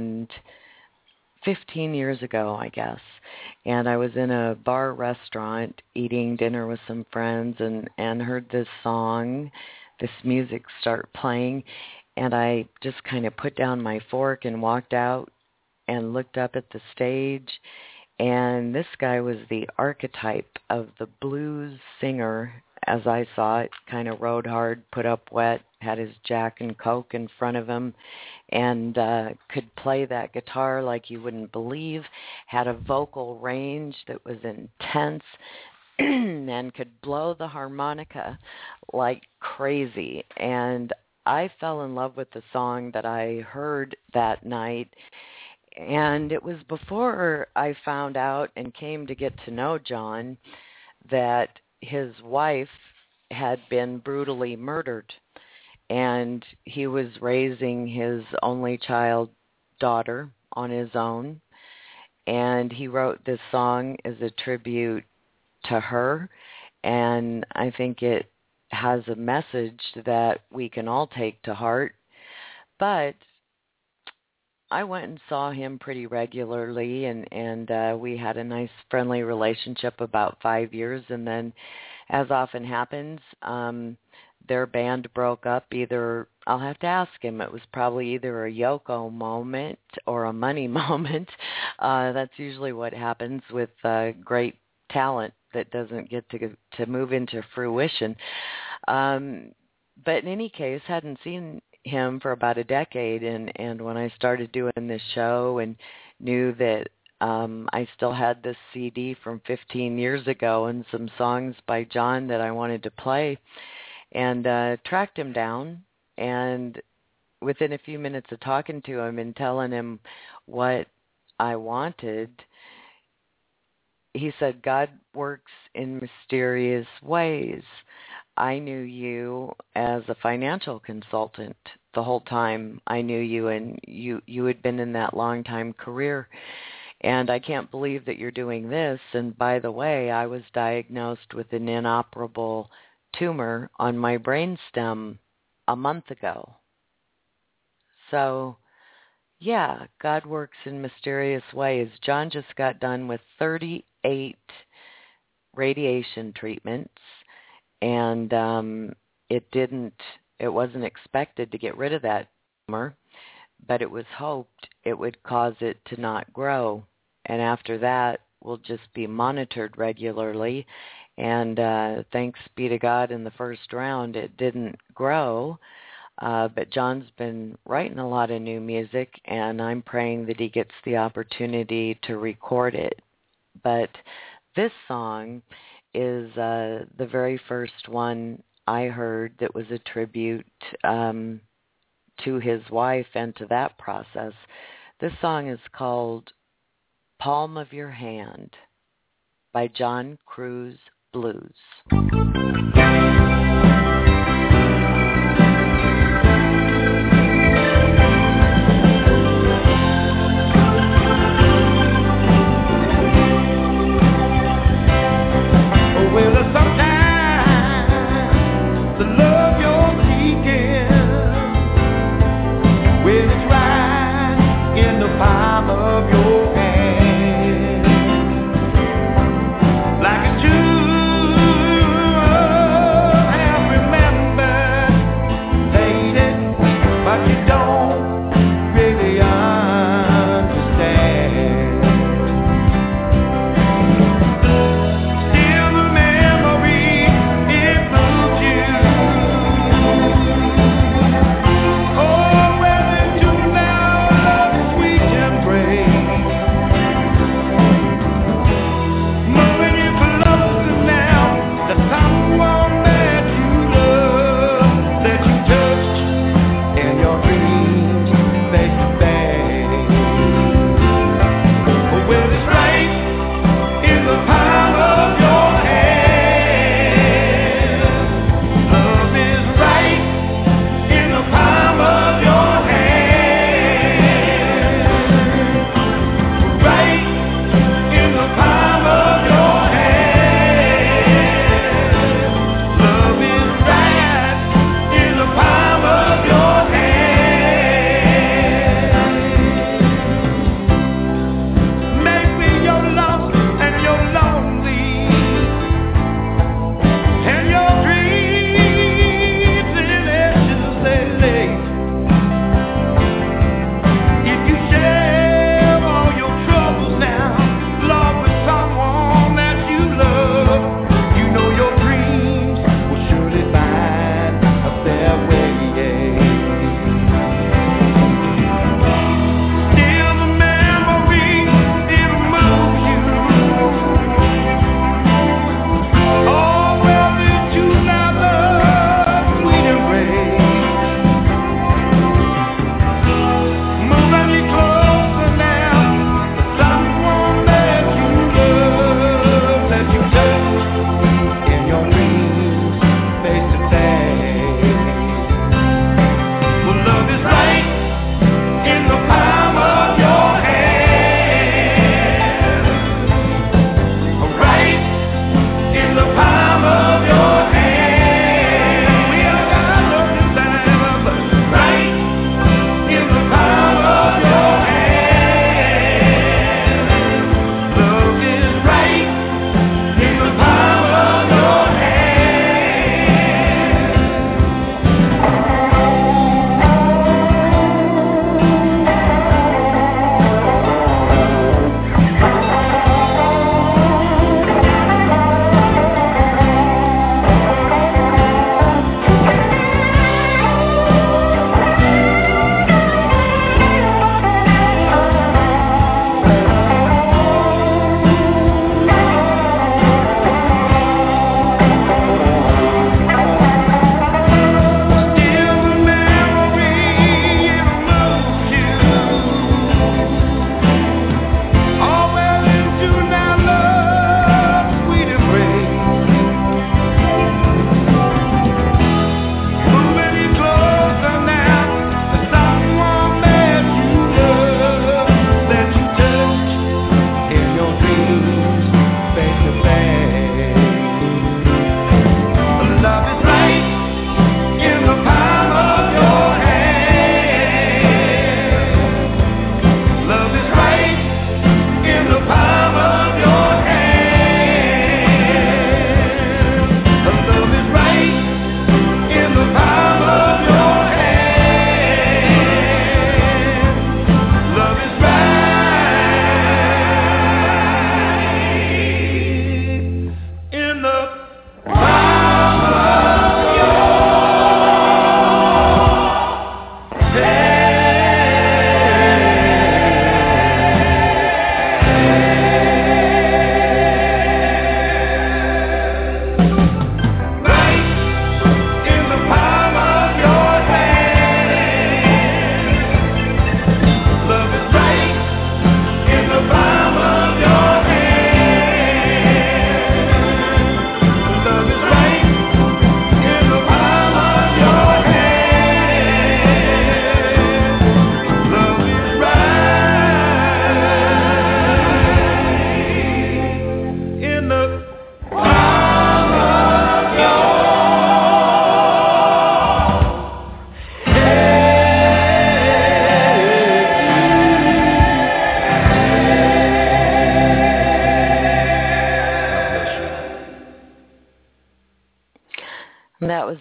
15 years ago, I guess. And I was in a bar restaurant eating dinner with some friends and heard this song, this music start playing. And I just kind of put down my fork and walked out and looked up at the stage. And this guy was the archetype of the blues singer, as I saw it, kind of rode hard, put up wet, had his Jack and Coke in front of him, and could play that guitar like you wouldn't believe, had a vocal range that was intense, and could blow the harmonica like crazy. And I fell in love with the song that I heard that night. And it was before I found out and came to get to know John that his wife had been brutally murdered, and he was raising his only child daughter on his own, and he wrote this song as a tribute to her, and I think it has a message that we can all take to heart. But I went and saw him pretty regularly, and we had a nice, friendly relationship about 5 years. And then, as often happens, their band broke up. Either, I'll have to ask him, it was probably either a Yoko moment or a money moment. That's usually what happens with great talent that doesn't get to move into fruition. But in any case, hadn't seen him for about a decade, and when I started doing this show and knew that I still had this CD from 15 years ago and some songs by John that I wanted to play, and tracked him down, and within a few minutes of talking to him and telling him what I wanted, he said, "God works in mysterious ways. I knew you as a financial consultant the whole time I knew you, and you had been in that long-time career. And I can't believe that you're doing this. And by the way, I was diagnosed with an inoperable tumor on my brainstem a month ago. So, yeah, God works in mysterious ways. John just got done with 38 radiation treatments, and it wasn't expected to get rid of that tumor, but it was hoped it would cause it to not grow. And after that, we'll just be monitored regularly. And thanks be to God, in the first round, it didn't grow. But John's been writing a lot of new music, and I'm praying that he gets the opportunity to record it. But this song is the very first one I heard that was a tribute to his wife and to that process. This song is called Palm of Your Hand by John Cruz Blues. Like a true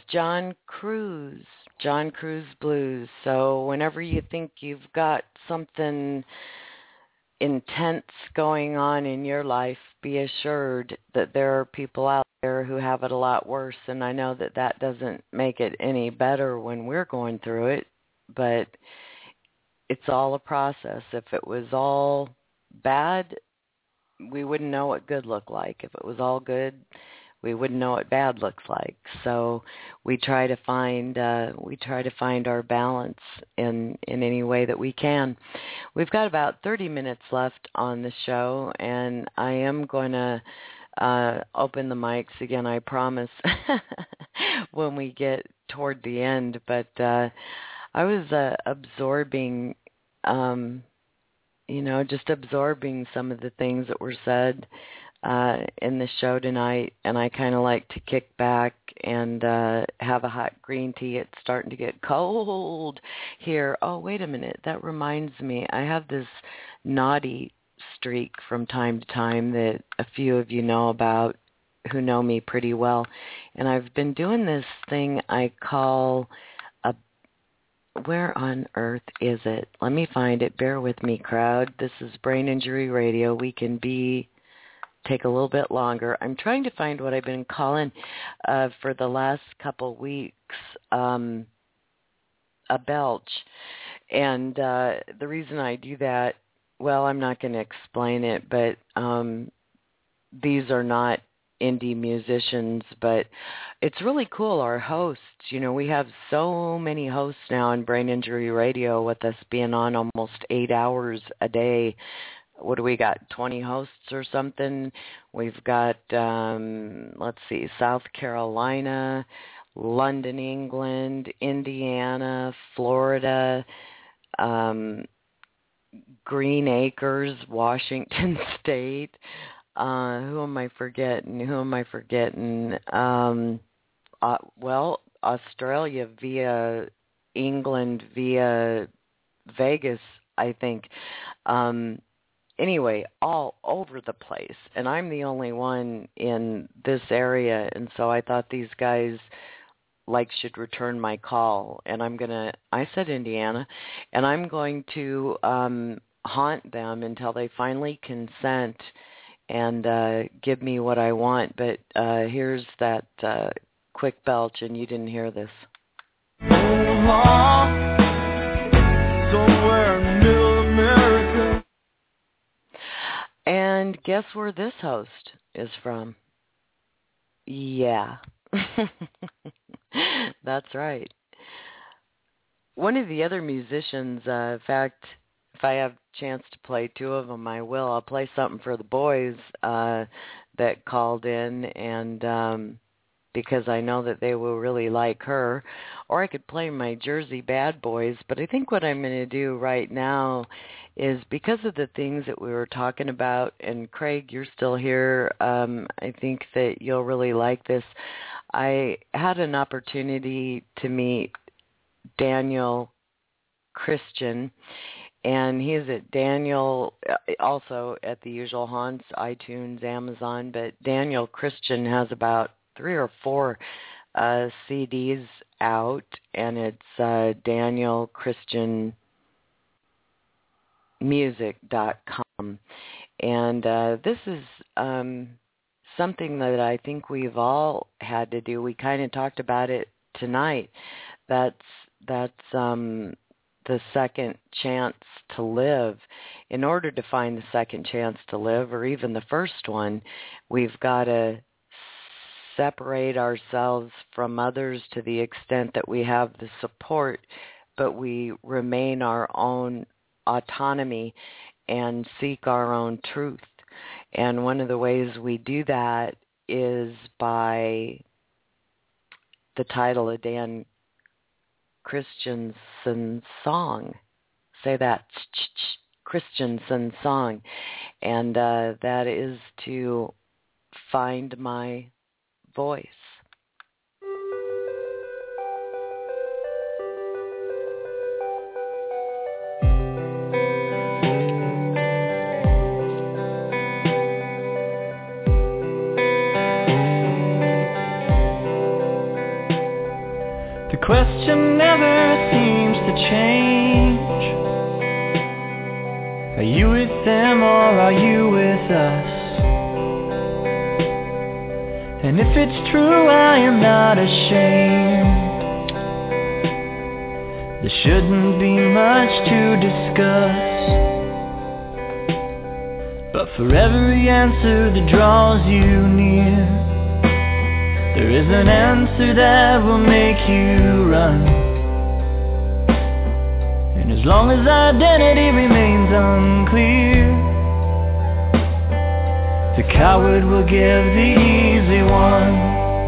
John Cruz Blues. So whenever you think you've got something intense going on in your life, be assured that there are people out there who have it a lot worse. And I know that that doesn't make it any better when we're going through it, but it's all a process. If it was all bad, we wouldn't know what good looked like. If it was all good, we wouldn't know what bad looks like. So we try to find our balance in any way that we can. We've got about 30 minutes left on the show, and I am going to open the mics again, I promise, when we get toward the end. But I was absorbing, just absorbing some of the things that were said in the show tonight, and I kind of like to kick back and have a hot green tea. It's starting to get cold here. Oh, wait a minute. That reminds me. I have this naughty streak from time to time that a few of you know about who know me pretty well. And I've been doing this thing I call where on earth is it? Let me find it. Bear with me, crowd. This is Brain Injury Radio. We can take a little bit longer. I'm trying to find what I've been calling for the last couple weeks a belch. And the reason I do that, well, I'm not going to explain it, but these are not indie musicians, but it's really cool. Our hosts, we have so many hosts now on Brain Injury Radio, with us being on almost 8 hours a day. What do we got, 20 hosts or something? We've got, South Carolina, London, England, Indiana, Florida, Green Acres, Washington State. Who am I forgetting? Australia via England, via Vegas, I think. Anyway, all over the place. And I'm the only one in this area, and so I thought these guys should return my call. And I said Indiana, and I'm going to haunt them until they finally consent and give me what I want. But here's that quick belch, and you didn't hear this. Somewhere in Middle America. And guess where this host is from? Yeah. That's right. One of the other musicians, in fact, if I have a chance to play two of them, I will. I'll play something for the boys that called in, and because I know that they will really like her. Or I could play my Jersey Bad Boys, but I think what I'm going to do right now is, because of the things that we were talking about, and Craig, you're still here, I think that you'll really like this. I had an opportunity to meet Daniel Christian, and he is at Daniel, also at the usual haunts, iTunes, Amazon, but Daniel Christian has about 3 or 4 CDs out, and it's DanielChristianMusic.com. And this is something that I think we've all had to do. We kind of talked about it tonight. That's the second chance to live. In order to find the second chance to live, or even the first one, we've got to separate ourselves from others to the extent that we have the support, but we remain our own autonomy and seek our own truth. And one of the ways we do that is by the title of Dan Christensen's song. Say that, Christensen's song. And that is to find my voice. change? Are you with them or are you with us? And if it's true, I am not ashamed. There shouldn't be much to discuss, but for every answer that draws you near, there is an answer that will make you run. And as long as identity remains unclear, the coward will give the easy one.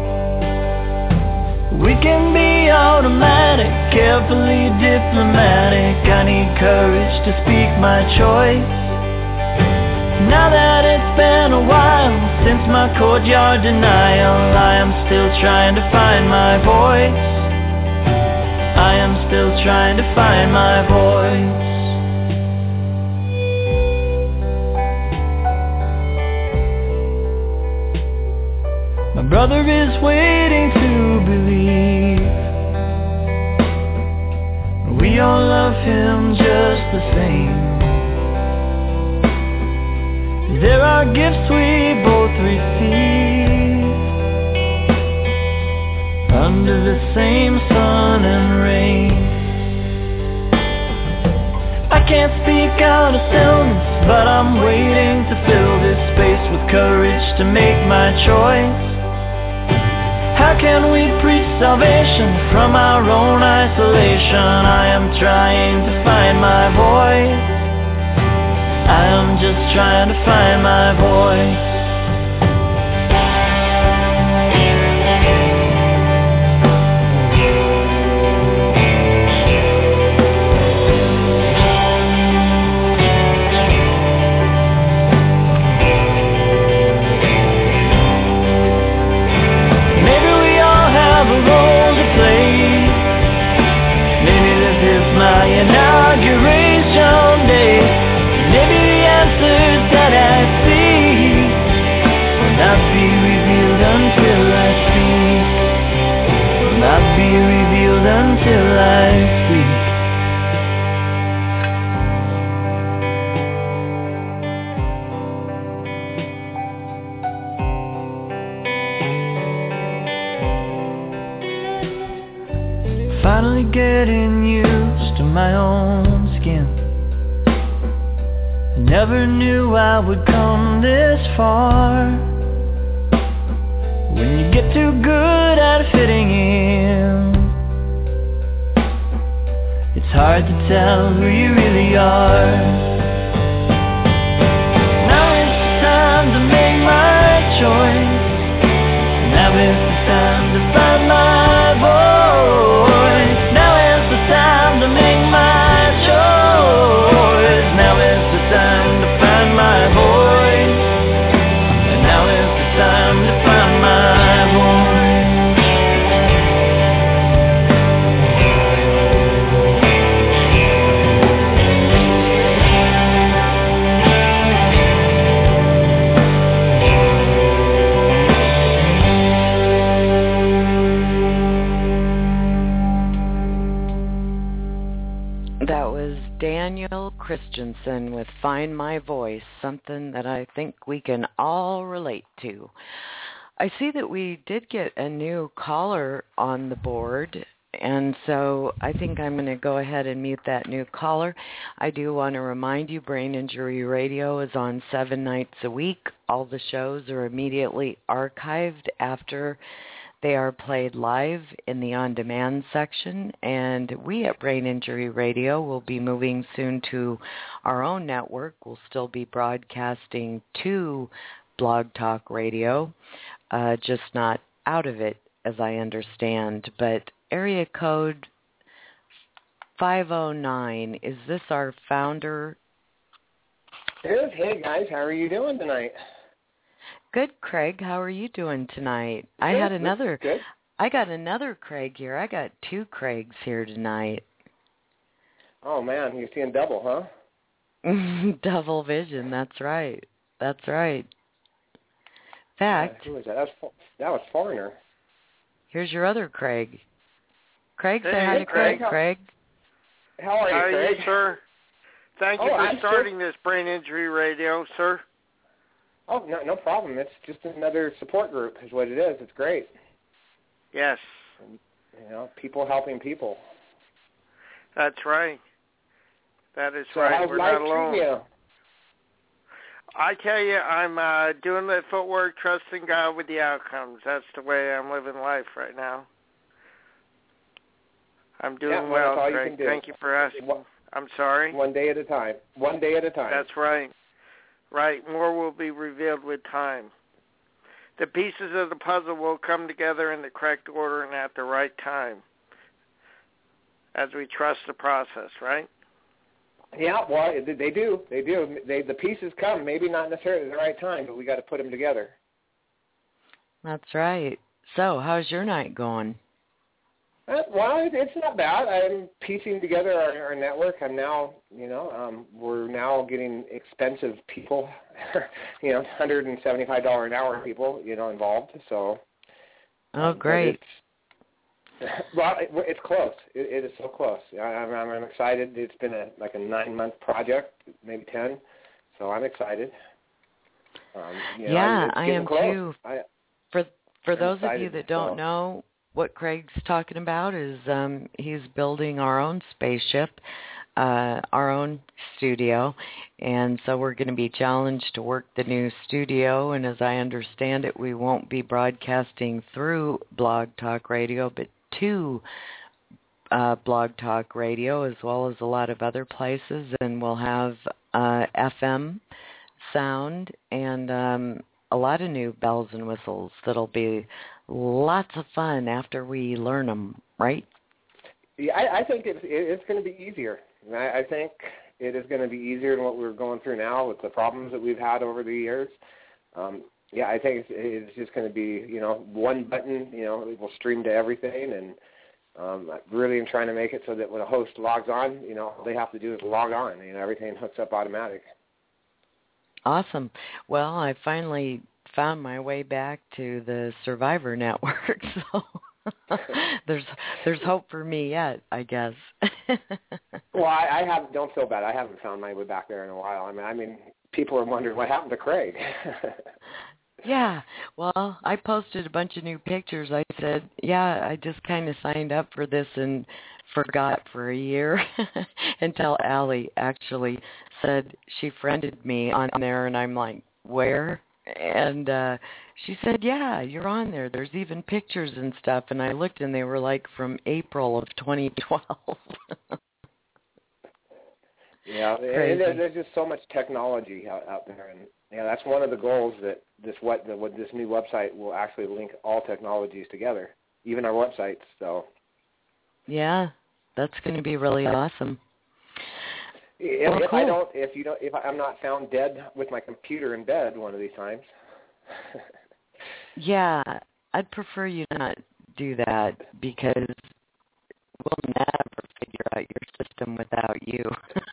We can be automatic, carefully diplomatic. I need courage to speak my choice. Now that it's been a while since my courtyard denial, I am still trying to find my voice. I am still trying to find my voice. My brother is waiting to believe. We all love him just the same. There are gifts we both receive under the same sun and rain. I can't speak out of stillness, but I'm waiting to fill this space with courage to make my choice. How can we preach salvation from our own isolation? I am trying to find my voice. I am just trying to find my voice. Inauguration day. Maybe the answers that I seek will not be revealed until I speak. Will not be revealed until I speak. Finally getting used to my own skin. I never knew I would come this far. When you get too good at fitting in, it's hard to tell who you really are. Now is the time to make my choice. Now is the time to find my voice. Now is the time to make my choice. Now is the time to find my voice. And now is the time to find my voice. That was Daniel Christensen with Find My Voice, something that I think we can all relate to. I see that we did get a new caller on the board, and so I think I'm going to go ahead and mute that new caller. I do want to remind you, Brain Injury Radio is on 7 nights a week. All the shows are immediately archived after they are played live in the on-demand section, and we at Brain Injury Radio will be moving soon to our own network. We'll still be broadcasting to Blog Talk Radio, just not out of it, as I understand. But area code 509, is this our founder? It is. Hey, guys, how are you doing tonight? Good, Craig. How are you doing tonight? Good, I got another Craig here. I got 2 Craigs here tonight. Oh, man, you're seeing double, huh? Double vision, that's right. That's right. In fact, who is that? That was Foreigner. Here's your other Craig. Craig, say hey, hi to Craig. Craig. How are you, Craig? How are you, sir? Thank you for starting this Brain Injury Radio, sir. Oh, no problem. It's just another support group is what it is. It's great. Yes. And, people helping people. That's right. That is so right. How's We're life not alone. You? I tell you, I'm doing the footwork, trusting God with the outcomes. That's the way I'm living life right now. I'm doing well, Craig. Thank you for asking. I'm sorry? One day at a time. One day at a time. That's right. Right. More will be revealed with time. The pieces of the puzzle will come together in the correct order and at the right time as we trust the process, right? Yeah, well, they do. They do. The pieces come, maybe not necessarily at the right time, but we got to put them together. That's right. So, how's your night going? Well, it's not bad. I'm piecing together our network. I'm now, we're now getting expensive people, $175 an hour people, involved. So. Oh, great. It's close. It is so close. I'm excited. It's been a 9-month project, maybe 10. So I'm excited. I am too. For those of you that don't know, what Craig's talking about is he's building our own spaceship, our own studio, and so we're going to be challenged to work the new studio, and as I understand it, we won't be broadcasting through Blog Talk Radio, but to Blog Talk Radio as well as a lot of other places, and we'll have FM sound and a lot of new bells and whistles that'll be lots of fun after we learn them, right? Yeah, I think it's going to be easier. I think it is going to be easier than what we're going through now with the problems that we've had over the years. I think it's just going to be, one button, it will stream to everything, and really am trying to make it so that when a host logs on, all they have to do is log on. Everything hooks up automatic. Awesome. Well, I finally found my way back to the Survivor Network, so there's hope for me yet, I guess. Well, don't feel bad. I haven't found my way back there in a while. I mean, people are wondering what happened to Craig. Yeah, well, I posted a bunch of new pictures. I said, I just kind of signed up for this and forgot for a year until Allie actually said she friended me on there, and I'm like, where? And she said, yeah, you're on there. There's even pictures and stuff. And I looked, and they were like from April of 2012. Yeah, and there's just so much technology out there, and that's one of the goals that this new website will actually link all technologies together, even our websites. So. Yeah, that's going to be really awesome. If I'm not found dead with my computer in bed one of these times. Yeah, I'd prefer you not do that because we'll never figure out your system without you.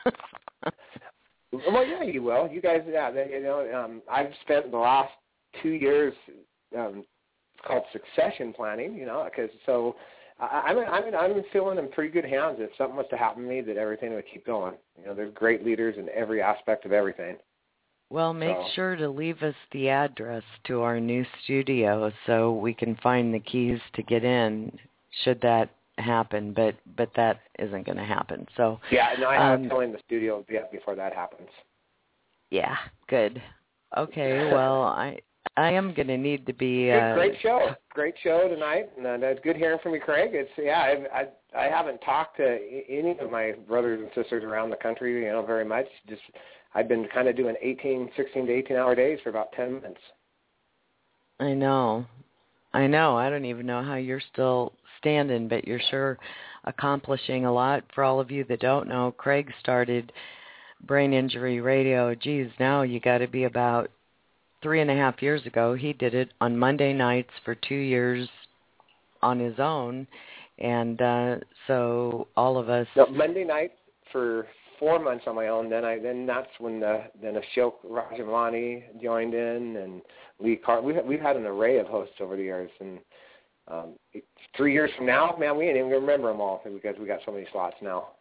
Well, yeah, you will. You guys, I've spent the last 2 years. It's called succession planning. Because so. I'm feeling in pretty good hands. If something was to happen to me, that everything would keep going. There's great leaders in every aspect of everything. Well, make sure to leave us the address to our new studio so we can find the keys to get in should that happen, but that isn't going to happen. So yeah, no, I'm telling the studio before that happens. Yeah, good. Okay, well, I am going to need to be... Great show tonight, and it's good hearing from you, Craig. I haven't talked to any of my brothers and sisters around the country, very much. Just I've been kind of doing 16 to 18-hour days for about 10 months. I know. I don't even know how you're still standing, but you're sure accomplishing a lot. For all of you that don't know, Craig started Brain Injury Radio. Geez, now you got to be about 3.5 years ago. He did it on Monday nights for 2 years on his own, and so all of us. No, Monday night for 4 months on my own. Then that's when Ashok Rajamani joined in, and Lee Carr. We've had an array of hosts over the years, and 3 years from now, man, we ain't even gonna remember them all because we got so many slots now.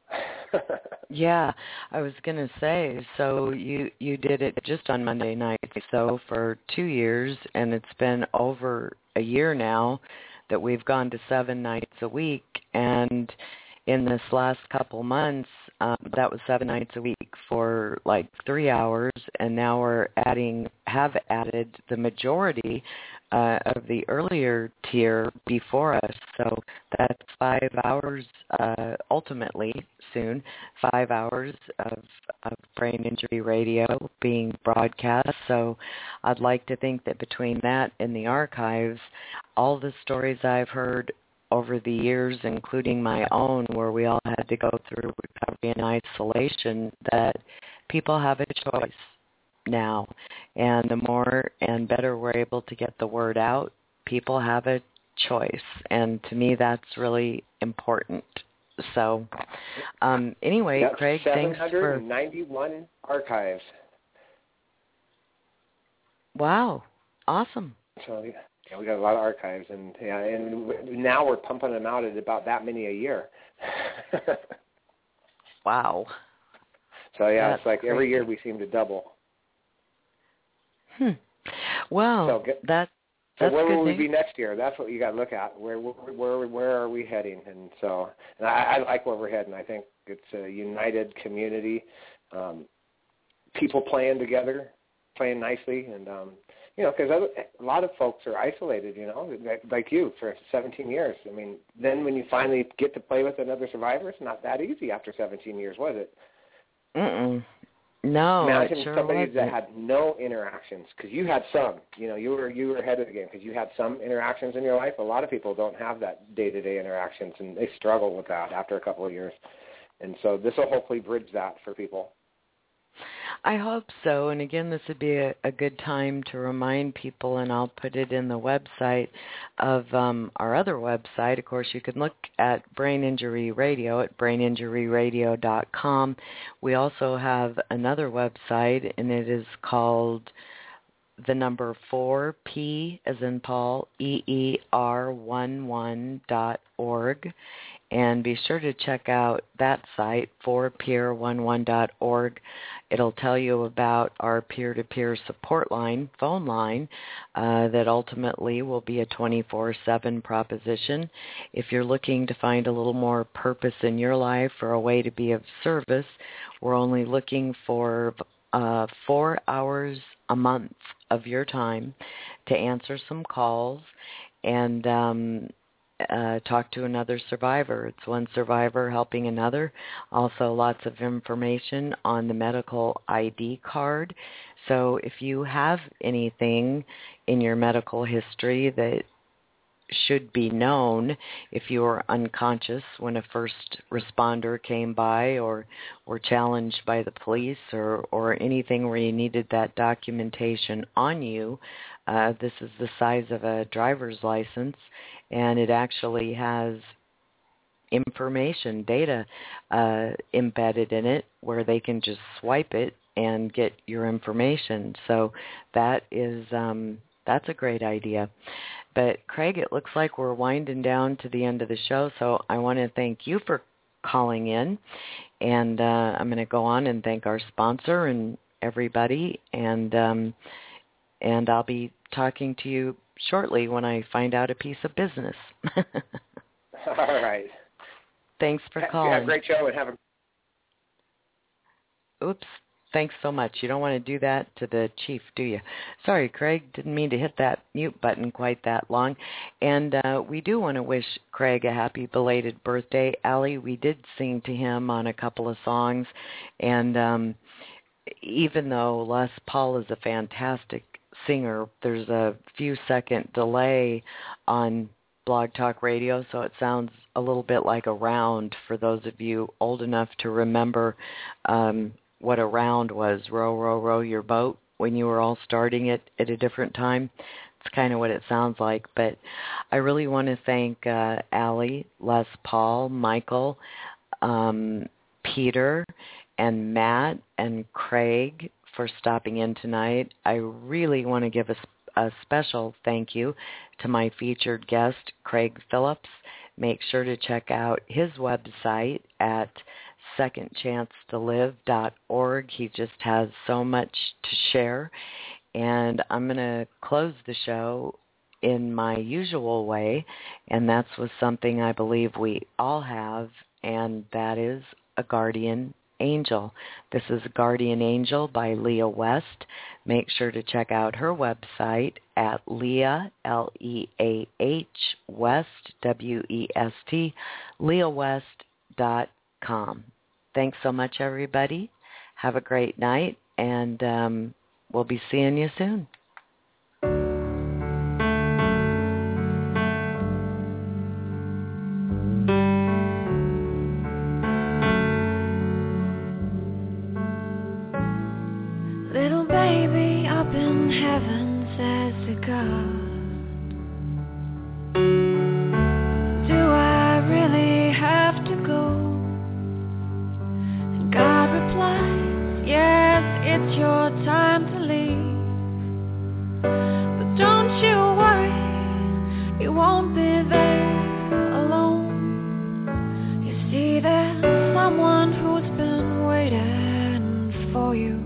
Yeah, I was going to say, so you did it just on Monday night, so for 2 years, and it's been over a year now that we've gone to 7 nights a week, and in this last couple months, that was 7 nights a week for like 3 hours, and now have added the majority of the earlier tier before us. So that's 5 hours, ultimately soon, 5 hours of Brain Injury Radio being broadcast. So I'd like to think that between that and the archives, all the stories I've heard over the years, including my own, where we all had to go through recovery and isolation, that people have a choice now. And the more and better we're able to get the word out, people have a choice. And to me, that's really important. So anyway, that's Craig, thanks for... 791 archives. Wow. Awesome. So, yeah, we got a lot of archives, and now we're pumping them out at about that many a year. Wow. So yeah, That's it's like crazy. every year we seem to double. Well, so that's where will we news. be next year? That's what you got to look at. Where are we heading? And so, I like where we're heading. I think it's a united community, people playing together, playing nicely, and because a lot of folks are isolated, like you for 17 years. I mean, then when you finally get to play with another survivor, it's not that easy after 17 years, was it? No, imagine it sure somebody wasn't. that had no interactions, because you had some. You were ahead of the game because you had some interactions in your life. A lot of people don't have that day-to-day interactions, and they struggle with that after a couple of years. And so this will hopefully bridge that for people. I hope so. And again, this would be a good time to remind people, and I'll put it in the website of our other website. Of course, you can look at Brain Injury Radio at braininjuryradio.com. We also have another website, and it is called the number 4P as in Paul, EER11.org. And be sure to check out that site, 4peer11.org. It'll tell you about our peer-to-peer support line, phone line, that ultimately will be a 24/7 proposition. If you're looking to find a little more purpose in your life or a way to be of service, we're only looking for 4 hours a month of your time to answer some calls and talk to another survivor. It's one survivor helping another. Also lots of information on the medical ID card. So if you have anything in your medical history that should be known, if you were unconscious when a first responder came by or were challenged by the police or anything where you needed that documentation on you, this is the size of a driver's license, and it actually has information, data embedded in it where they can just swipe it and get your information. So that is that's a great idea. But Craig, it looks like we're winding down to the end of the show, so I want to thank you for calling in, and I'm going to go on and thank our sponsor and everybody, and I'll be talking to you shortly when I find out a piece of business. All right. Thanks for calling. Have a great show and have a... Oops. Thanks so much. You don't want to do that to the chief, do you? Sorry, Craig. Didn't mean to hit that mute button quite that long. And we do want to wish Craig a happy belated birthday. Allie, we did sing to him on a couple of songs. And even though Les Paul is a fantastic singer, there's a few-second delay on Blog Talk Radio, so it sounds a little bit like a round for those of you old enough to remember what a round was, row, row, row your boat, when you were all starting it at a different time. It's kind of what it sounds like. But I really want to thank Allie, Les Paul, Michael, Peter, and Matt, and Craig for stopping in tonight. I really want to give a special thank you to my featured guest, Craig Phillips. make sure to check out his website at secondchancetolive.org. He just has so much to share. And I'm going to close the show in my usual way, and that's with something I believe we all have, and that is a guardian angel. This is Guardian Angel by Leah West. Make sure to check out her website at Leah, Leah, West, West, LeahWest.com. Thanks so much, everybody. Have a great night, and we'll be seeing you soon. Little baby up in heaven says to God, do I really have to go? And God replies, yes, it's your time to leave. But don't you worry, you won't be there alone. You see, there's someone who's been waiting for you.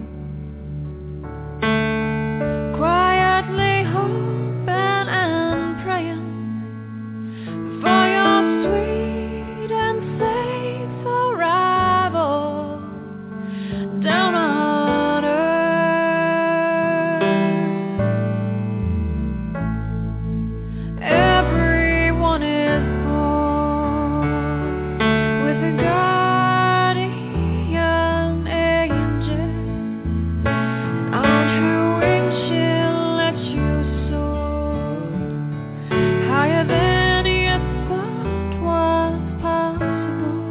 Quietly hoping and praying for your sweet and safe arrival down on earth. Everyone is born with a guardian angel. On her wings she'll let you soar higher than you thought was possible.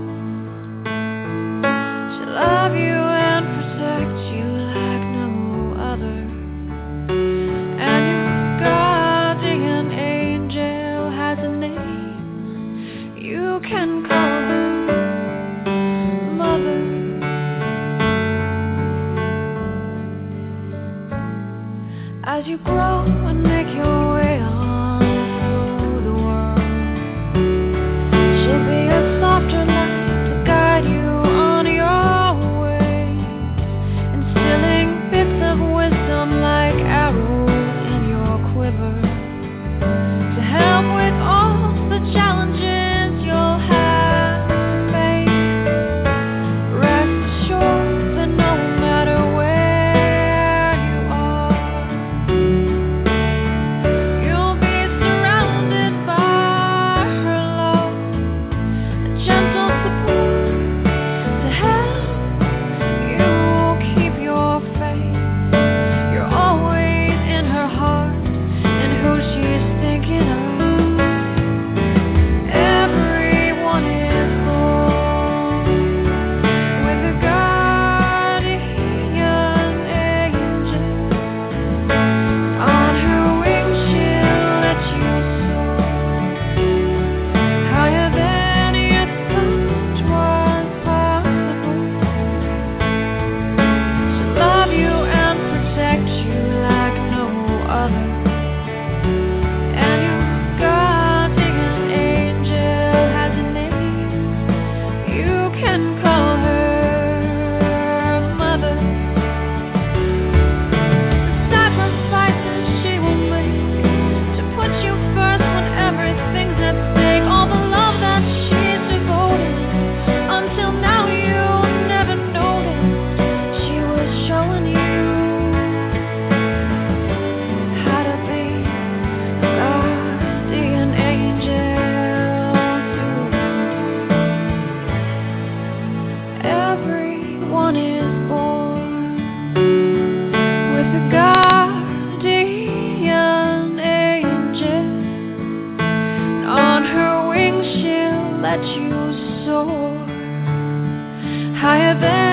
She'll love you and protect you like no other. And your guardian angel has a name. You can call her Mother. As you grow and make your way on through the world, she'll be a softer light to guide you on your way, instilling bits of wisdom like arrows in your quiver, to help with all the challenges you'll have to face. Rest assured that no matter where you are, you'll be surrounded by her love, a gentle support to help you keep your faith. You're always in her heart and who she's thinking of. Everyone is born with a guardian angel. On her wings she'll let you soar higher than you thought was possible. She'll love you and protect you like no other. And your guardian angel has a name. You can call her Mother. The sacrifices she will make to put you first when everything's at stake. All the love that she's devoted. Until now you'll never notice. She was showing you how to be a guardian angel too. Everyone is born with a guardian angel. On her wings she'll let you soar higher than